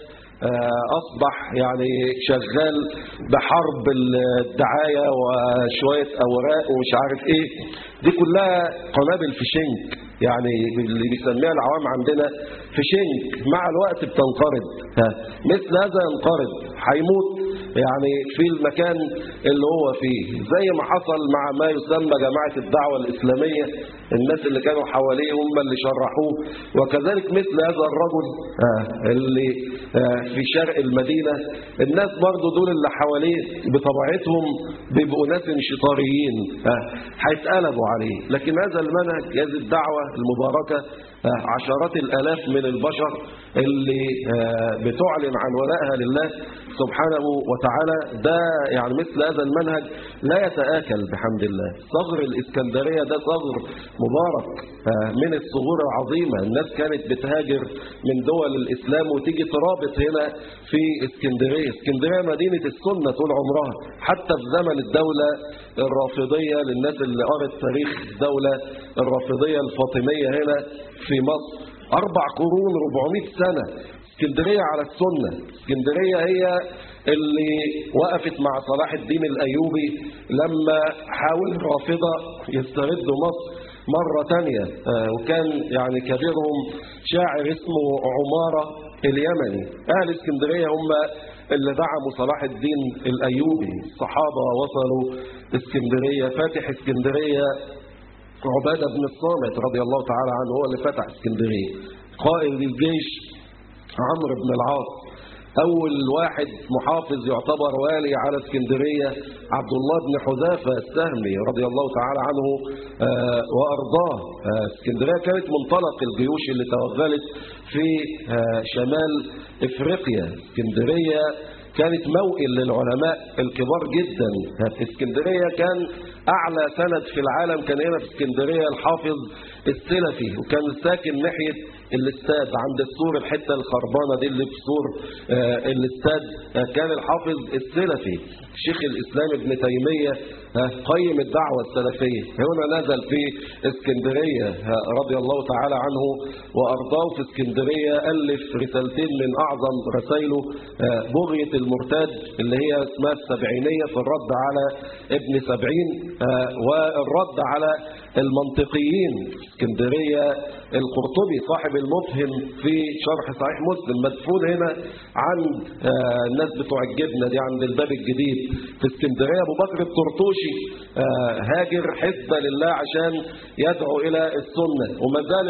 أصبح يعني شغال بحرب الدعاية وشوية أوراق ومش عارف إيه. دي كلها قنابل في شنك، يعني اللي بيسميها العوام عندنا في شنك، مع الوقت بتنقرض. مثل هذا ينقرض، هيموت يعني في المكان اللي هو فيه، زي ما حصل مع ما يسمى جماعة الدعوة الإسلامية. الناس اللي كانوا حواليه هم اللي شرحوه، وكذلك مثل هذا الرجل اللي في شرق المدينة، الناس برضو دول اللي حواليه بطبيعتهم بيبقوا ناس انشطاريين هيتقلبوا عليه. لكن هذا المنهج، هذه الدعوة المباركة، عشرات الآلاف من البشر اللي بتعلن عن ولائها لله سبحانه وتعالى، ده يعني مثل هذا المنهج لا يتآكل بحمد الله. صغر الإسكندرية ده صغر مبارك من الصغور العظيمة. الناس كانت بتهاجر من دول الإسلام وتيجي ترابط هنا في اسكندرية. اسكندرية مدينة السنة طول عمرها، حتى في زمن الدولة الرافضية. للناس اللي قرأت تاريخ الدولة الرافضية الفاطمية هنا في مصر 4 قرون 400 سنة اسكندرية على السنة. اسكندرية هي اللي وقفت مع صلاح الدين الأيوبي لما حاول الرافضة يستردوا مصر مرة تانية، وكان يعني كبيرهم شاعر اسمه عمارة اليمني. أهل اسكندرية هم اللي دعموا صلاح الدين الأيوبي. الصحابة وصلوا اسكندرية. فاتح اسكندرية عبادة بن الصامت رضي الله تعالى عنه، هو اللي فتح اسكندرية. قائد الجيش عمرو بن العاص. أول واحد محافظ يعتبر والي على اسكندرية عبد الله بن حذافة السهمي رضي الله تعالى عنه وأرضاه. اسكندرية كانت منطلق الجيوش اللي توغلت في شمال إفريقيا. اسكندرية كانت موئل للعلماء الكبار جدا. اسكندرية كان أعلى سند في العالم كان هنا في اسكندرية الحافظ السلفي، وكان ساكن ناحية الاستاد عند السور، الحتة الخربانة دي اللي في سور الاستاد، كان الحافظ السلفي. شيخ الإسلام ابن تيمية قيم الدعوة السلفية هنا نزل في اسكندرية رضي الله تعالى عنه وأرضاه. في اسكندرية ألف رسالتين من أعظم رسائله، بغية المرتاد اللي هي اسمها السبعينية في الرد على ابن سبعين، والرد على المنطقيين. اسكندرية القرطبي صاحب المفهم في شرح صحيح مسلم مدفون هنا عند الناس بتوع الجبنة دي عند الباب الجديد في اسكندرية. أبو بكر الطرطوشي هاجر حزب لله عشان يدعو إلى السنة، وما زال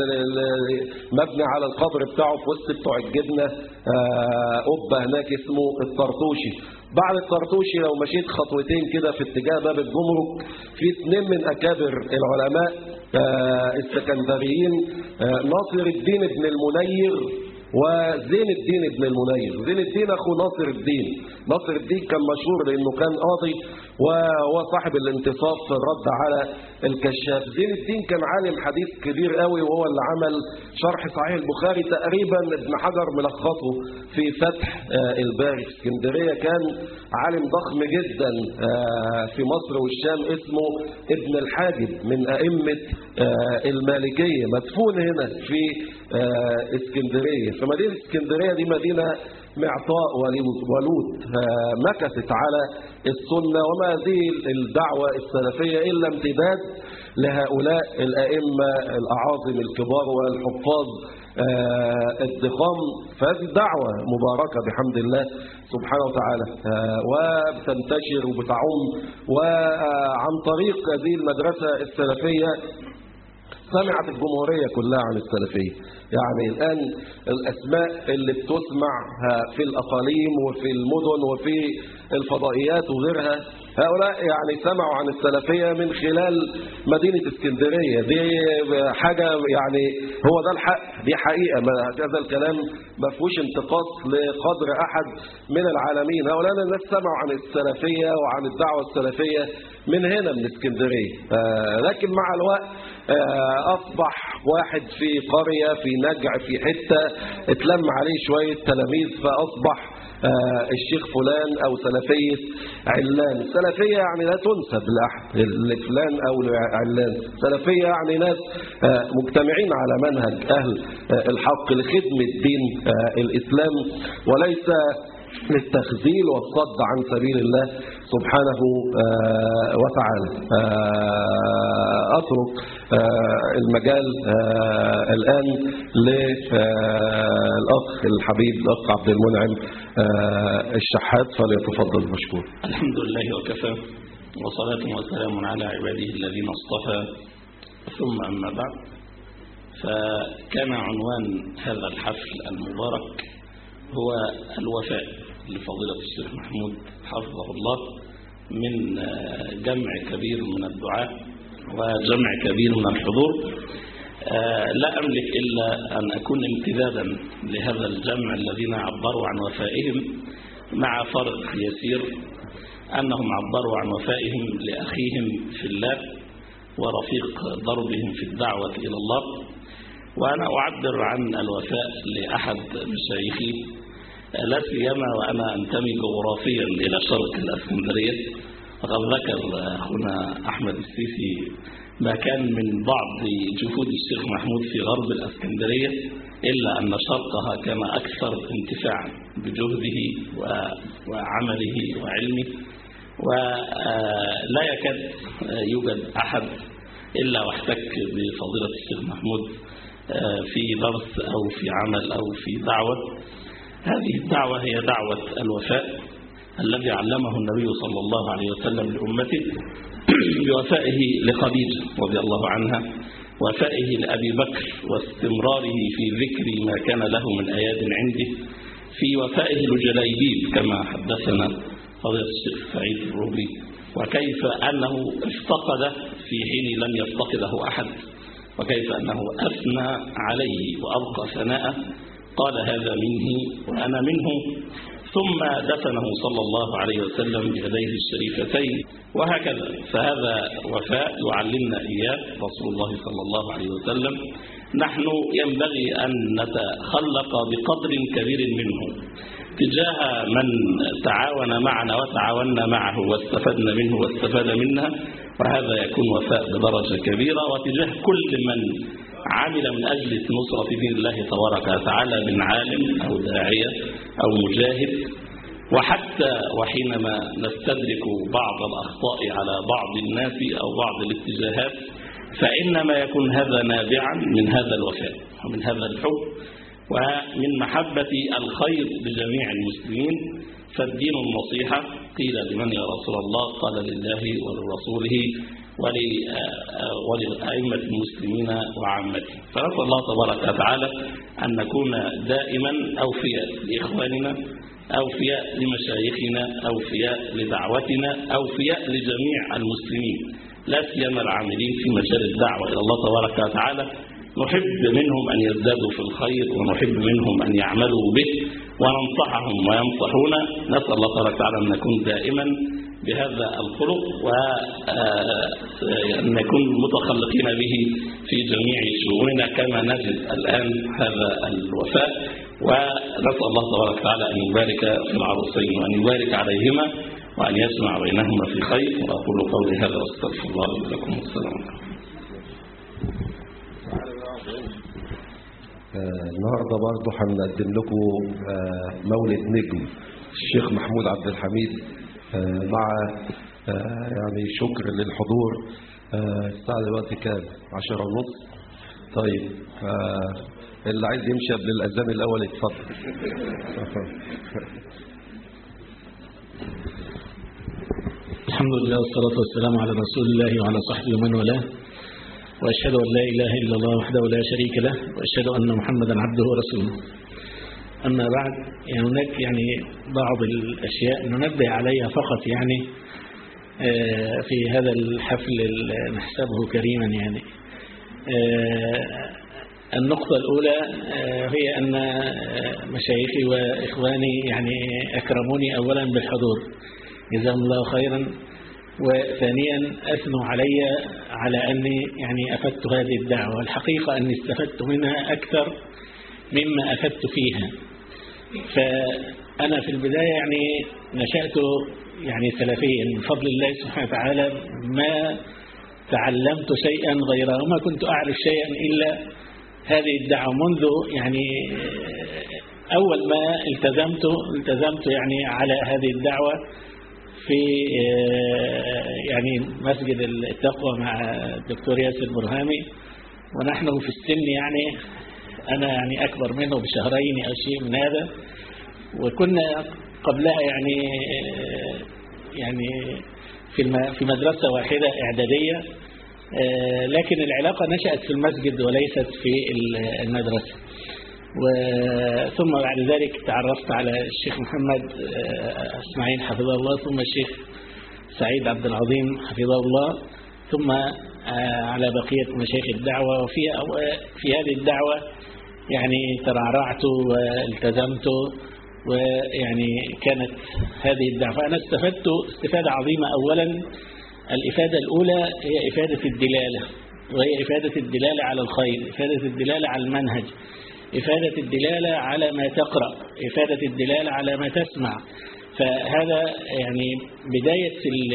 مبني على القبر بتاعه في وسط بتوع الجبنة قبة هناك اسمه الطرطوشي. بعد الطرطوشي لو مشيت خطوتين كده في اتجاه باب الجمرك في 2 من أكابر العلماء السكندريين، ناصر الدين ابن المنير وزين الدين ابن المنير. زين الدين أخو ناصر الدين. ناصر الدين كان مشهور لأنه كان قاضي وهو صاحب الانتصاف في الرد على الكشاف. زين الدين كان عالم حديث كبير قوي، وهو اللي عمل شرح صحيح البخاري تقريبا ابن حجر ملخصه في فتح الباري. في اسكندرية كان عالم ضخم جدا في مصر والشام اسمه ابن الحاجب من أئمة المالكية، مدفون هنا في اسكندرية. فمدينة اسكندرية دي مدينة معطاء ولود مكثت على السنة، وما هذه الدعوة السلفية إلا امتداد لهؤلاء الأئمة الأعاظم الكبار والحفاظ الضخام، فهذه دعوة مباركة بحمد الله سبحانه وتعالى، وبتنتشر وبتعم. وعن طريق هذه المدرسة السلفية سمعت الجمهورية كلها عن السلفية. يعني الآن الأسماء اللي بتسمع في الأقاليم وفي المدن وفي الفضائيات وغيرها، هؤلاء يعني سمعوا عن السلفية من خلال مدينة اسكندرية. دي حاجة يعني هو ده الحق، دي حقيقة. هذا الكلام ما فيهوش انتقاص لقدر أحد من العالمين. هؤلاء الناس سمعوا عن السلفية وعن الدعوة السلفية من هنا من اسكندرية، لكن مع الوقت أصبح واحد في قرية في نجع في حتة اتلم عليه شوية تلاميذ، فأصبح الشيخ فلان أو سلفية علان. سلفية يعني لا تنسب لأحد لفلان أو لعلان، سلفية يعني ناس مجتمعين على منهج أهل الحق لخدمة دين الإسلام، وليس للتخذيل والصد عن سبيل الله سبحانه وتعالى. أترك المجال الآن للأخ الحبيب الأخ عبد المنعم الشحات، فليتفضل مشكور.
الحمد لله وكفى، وصلاة وسلام على عباده الذين اصطفى، ثم أما بعد، فكان عنوان هذا الحفل المبارك هو الوفاء لفضيلة الشيخ محمود حفظه الله، من جمع كبير من الدعاء وجمع كبير من الحضور. لا أملك إلا أن أكون امتدادا لهذا الجمع الذين عبروا عن وفائهم، مع فرق يسير أنهم عبروا عن وفائهم لأخيهم في الله ورفيق دربهم في الدعوة إلى الله. وأنا أعبر عن الوفاء لأحد مشايخي، لا سيما وأنا أنتمي جغرافيا إلى شرق الإسكندرية. وقد ذكر أخونا أحمد السيسي ما كان من بعض جهود الشيخ محمود في غرب الإسكندرية، إلا أن شرقها كان أكثر انتفاعا بجهده وعمله وعلمه، ولا يكاد يوجد أحد إلا واحتك بفضيلة الشيخ محمود في درس أو في عمل أو في دعوة. هذه الدعوة هي دعوة الوفاء الذي علمه النبي صلى الله عليه وسلم لأمته بوفائه لخديجة رضي الله عنها، وفائه لأبي بكر واستمراره في ذكر ما كان له من آيات عنده، في وفائه لجليبيب كما حدثنا فضيلة الشيخ سعيد الروبي، وكيف أنه افتقد في حين لم يفتقده أحد، وكيف أنه أثنى عليه وأبقى ثناءه، قال هذا مني وأنا منه، ثم دفنه صلى الله عليه وسلم بيديه الشريفتين، وهكذا. فهذا وفاء يعلمنا إياه رسول الله صلى الله عليه وسلم. نحن ينبغي أن نتخلق بقدر كبير منه تجاه من تعاون معنا وتعاوننا معه واستفدنا منه واستفاد منها، وهذا يكون وفاء بدرجة كبيرة. وتجاه كل من عمل من أجل نصرة دين الله تبارك وتعالى من عالم أو داعية أو مجاهد. وحتى وحينما نستدرك بعض الأخطاء على بعض الناس أو بعض الاتجاهات، فإنما يكون هذا نابعا من هذا الوفاء ومن هذا الحب ومن محبة الخير لجميع المسلمين. فالدين النصيحة، قيل لمن يا رسول الله؟ قال لله ولرسوله ولأئمة المسلمين وعامته. فنسأل الله تبارك وتعالى أن نكون دائما أوفياء لإخواننا، أوفياء لمشايخنا، أوفياء لدعوتنا، أوفياء لجميع المسلمين، لا سيما العاملين في مجال الدعوة إلى الله تبارك وتعالى. نحب منهم أن يزدادوا في الخير، ونحب منهم أن يعملوا به، وننصحهم وينصحونا. نسأل الله تبارك وتعالى أن نكون دائما بهذا الخلق، وأن نكون متخلقين به في جميع شؤوننا كما نجد الآن هذا الوفاء. ونسأل الله تبارك وتعالى أن يبارك في العروسين وأن يبارك عليهما وأن يجمع بينهما في خير. وأقول قولي هذا واستغفر الله لي ولكم. والسلام عليكم.
النهارده برضه هنقدم لكم مولد نجم الشيخ محمود عبد الحميد، مع يعني شكر للحضور الساعة دلوقتي كام؟ 10:30. طيب اللي عايز يمشي قبل الأذان الأول يتفضل.
الحمد لله والصلاة والسلام على رسول الله وعلى صحبه ومن والاه، وأشهد أن لا إله إلا الله وحده لا شريك له، وأشهد أن محمدا عبده ورسوله. أما بعد، هناك بعض الأشياء ننبه عليها فقط في هذا الحفل نحسبه كريما. النقطة الأولى هي أن مشايخي وإخواني أكرموني أولا بالحضور، جزاهم الله خيرا، وثانيا أثنوا علي على أني أفدت هذه الدعوة، والحقيقة أني استفدت منها أكثر مما أفدت فيها. فأنا في البداية نشأت سلفيا من فضل الله سبحانه وتعالى، ما تعلمت شيئا غيره، وما كنت أعرف شيئا إلا هذه الدعوة منذ أول ما التزمت على هذه الدعوة في مسجد التقوى مع الدكتور ياسر برهامي، ونحن في السن أنا أكبر منه بشهرين أو شيء من هذا، وكنا قبلها في مدرسة واحدة إعدادية، لكن العلاقة نشأت في المسجد وليست في المدرسة. ثم بعد ذلك تعرفت على الشيخ محمد اسماعيل حفظه الله، ثم الشيخ سعيد عبد العظيم حفظه الله، ثم على بقية مشايخ الدعوة. وفي هذه الدعوة ترعرعت والتزمت، كانت هذه الدعوة فأنا استفدت استفادة عظيمة. أولا، الإفادة الأولى هي إفادة الدلالة، وهي إفادة الدلالة على الخير، إفادة الدلالة على المنهج، إفادة الدلالة على ما تقرأ، إفادة الدلالة على ما تسمع. فهذا بداية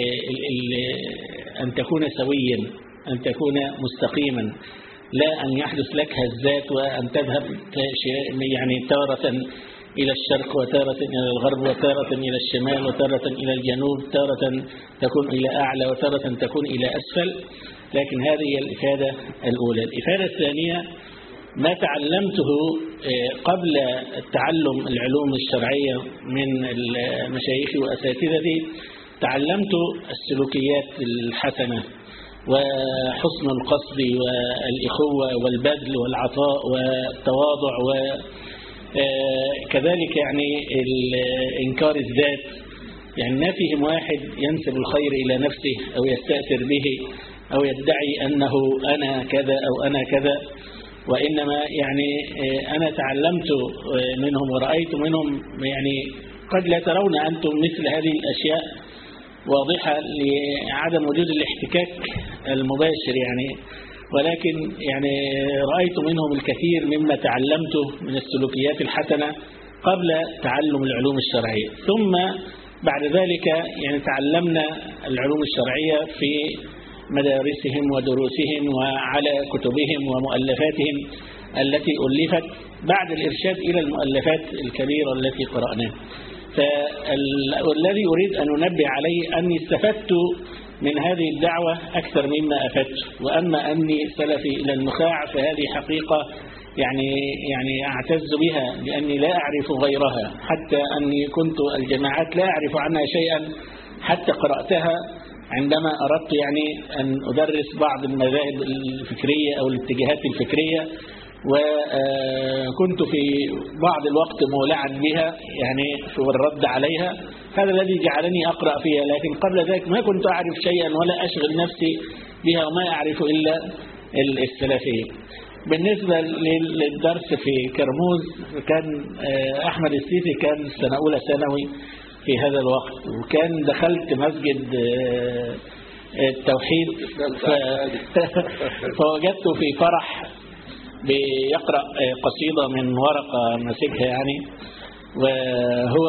أن تكون سويا، أن تكون مستقيما، لا أن يحدث لك هزات وأن تذهب تارة إلى الشرق وتارة إلى الغرب وتارة إلى الشمال وتارة إلى الجنوب، تارة تكون إلى أعلى وتارة تكون إلى أسفل. لكن هذه هي الإفادة الأولى. الإفادة الثانية ما تعلمته قبل التعلم العلوم الشرعية من مشايخي وأساتذتي، تعلمت السلوكيات الحسنة وحسن القصد والإخوة والبذل والعطاء والتواضع، وكذلك إنكار الذات. ما فيهم واحد ينسب الخير إلى نفسه أو يستأثر به أو يدعي أنه أنا كذا أو أنا كذا، وإنما أنا تعلمت منهم ورأيت منهم قد لا ترون أنتم مثل هذه الأشياء واضحة لعدم وجود الاحتكاك المباشر، ولكن رأيت منهم الكثير مما تعلمته من السلوكيات الحسنة قبل تعلم العلوم الشرعية. ثم بعد ذلك تعلمنا العلوم الشرعية في مدارسهم ودروسهم وعلى كتبهم ومؤلفاتهم التي ألفت بعد الإرشاد إلى المؤلفات الكبيرة التي قرأناها. فالذي أريد أن أنبه عليه أني استفدت من هذه الدعوة أكثر مما أفدت. وأما أني سلفي إلى النخاع فهذه حقيقة أعتز بها، لأني لا أعرف غيرها، حتى أني كنت الجماعات لا أعرف عنها شيئا حتى قرأتها عندما أردت أن أدرس بعض المذاهب الفكرية أو الاتجاهات الفكرية، وكنت في بعض الوقت مولعا بها في الرد عليها. هذا الذي جعلني أقرأ فيها، لكن قبل ذلك ما كنت أعرف شيئا ولا أشغل نفسي بها، وما أعرف إلا السلفية. بالنسبة للدرس في كرموز، كان أحمد السيسي كان سنة أولى ثانوي في هذا الوقت، وكان دخلت مسجد التوحيد فوجدته في فرح بيقرأ قصيدة من ورقة مسكها، وهو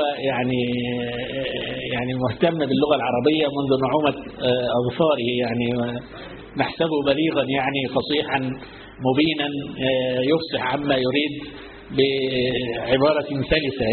مهتم باللغة العربية منذ نعومة أظفاره، نحسبه بليغا فصيحا مبينا يفصح عما يريد بعبارة سلسة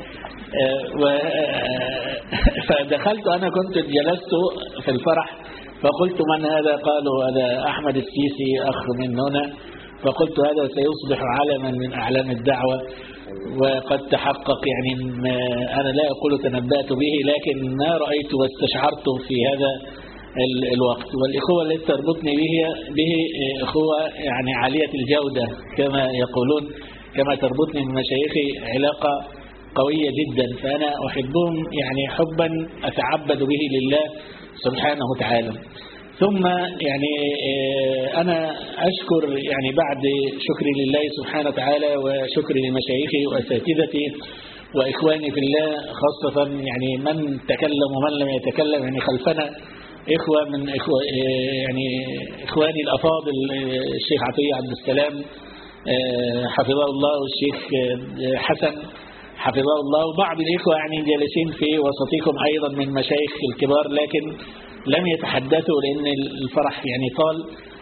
فدخلت، أنا كنت جلست في الفرح
فقلت من هذا؟ قالوا هذا أحمد السيسي أخ من هنا. فقلت هذا سيصبح علما من أعلام الدعوة وقد تحقق، يعني أنا لا أقول تنبأت به، لكن ما رأيت واستشعرته في هذا الوقت. والإخوة التي تربطني به إخوة يعني عالية الجودة كما يقولون، كما تربطني من مشايخي علاقة قوية جدا، فأنا أحبهم يعني حبا أتعبد به لله سبحانه وتعالى. ثم يعني أنا أشكر يعني بعد شكري لله سبحانه وتعالى وشكري لمشايخي وأساتذتي وإخواني في الله، خاصة يعني من تكلم ومن لم يتكلم، يعني خلفنا إخوة من إخواني الأفاضل، الشيخ عطية عبد السلام حفظه الله، والشيخ حسن حفظه الله، وبعض الإخوة يعني جالسين في وسطكم أيضا من مشايخ الكبار لكن لم يتحدثوا لأن الفرح يعني طال.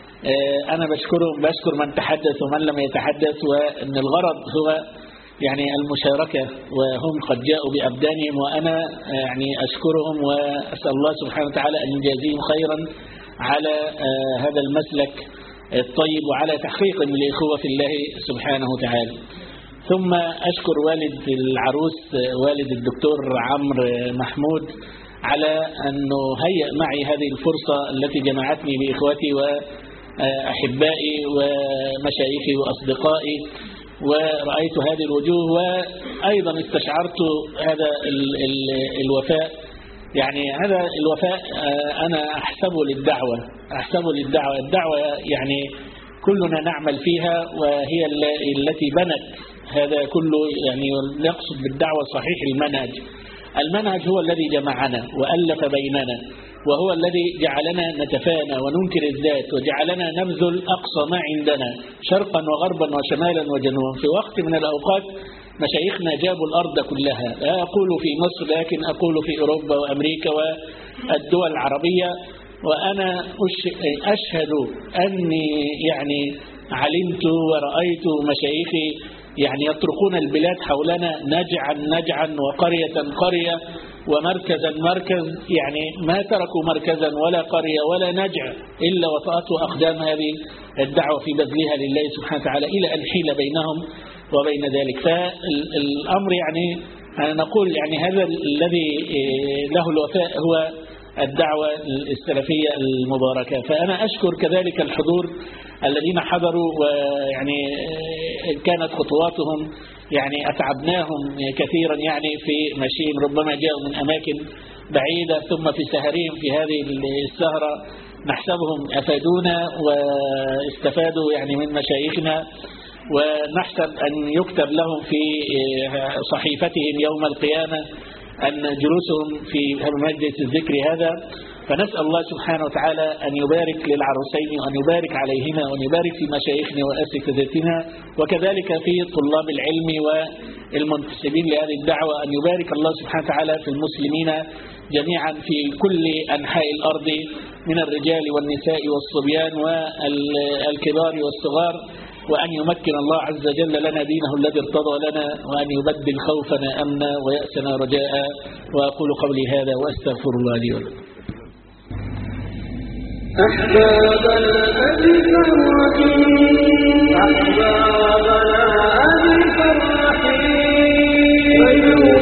أنا بشكر من تحدث ومن لم يتحدث، وأن الغرض هو يعني المشاركة، وهم قد جاءوا بأبدانهم وأنا يعني أشكرهم وأسأل الله سبحانه وتعالى أن يجازيهم خيرا على هذا المسلك الطيب وعلى تحقيق الإخوة في الله سبحانه وتعالى. ثم أشكر والد العروس والد الدكتور عمرو محمود على أنه هيأ معي هذه الفرصة التي جمعتني بإخوتي وأحبائي ومشايخي وأصدقائي، ورأيت هذه الوجوه وأيضا استشعرت هذا الوفاء. يعني هذا الوفاء أنا أحسبه للدعوة. الدعوة يعني كلنا نعمل فيها، وهي التي بنت هذا كله. يعني نقصد بالدعوة صحيح المنهج هو الذي جمعنا وألف بيننا، وهو الذي جعلنا نتفانى وننكر الذات، وجعلنا نبذل أقصى ما عندنا شرقا وغربا وشمالا وجنوبا. في وقت من الأوقات مشايخنا جابوا الأرض كلها، لا أقول في مصر لكن أقول في أوروبا وأمريكا والدول العربية. وأنا أشهد أني يعني علمت ورأيت مشايخي يعني يطرقون البلاد حولنا نجعا وقرية ومركزا مركز، يعني ما تركوا مركزا ولا قرية ولا نجع إلا وطأته أقدام هذه الدعوة في بذلها لله سبحانه وتعالى إلى أن حيل بينهم وبين ذلك. فالأمر يعني أنا نقول يعني هذا الذي له الوفاء هو الدعوة السلفية المباركة. فأنا أشكر كذلك الحضور الذين حضروا، ويعني كانت خطواتهم يعني أتعبناهم كثيرا يعني في مشيهم، ربما جاءوا من أماكن بعيدة، ثم في سهرهم في هذه السهرة نحسبهم أفادونا واستفادوا يعني من مشايخنا، ونحسب أن يكتب لهم في صحيفتهم يوم القيامة أن جلوسهم في مجلس الذكر هذا. فنسأل الله سبحانه وتعالى أن يبارك للعروسين وأن يبارك عليهما وأن يبارك في مشايخنا وأساتذتنا، وكذلك في طلاب العلم والمنتسبين لهذه الدعوة، أن يبارك الله سبحانه وتعالى في المسلمين جميعا في كل أنحاء الأرض من الرجال والنساء والصبيان والكبار والصغار، وأن يمكن الله عز وجل لنا دينه الذي ارتضى لنا، وأن يبدل خوفنا أمنا ويأسنا رجاء. وأقول قولي هذا وأستغفر الله لي ولكم.
أحبابنا ألف الرحيم، أحبابنا ألف الرحيم.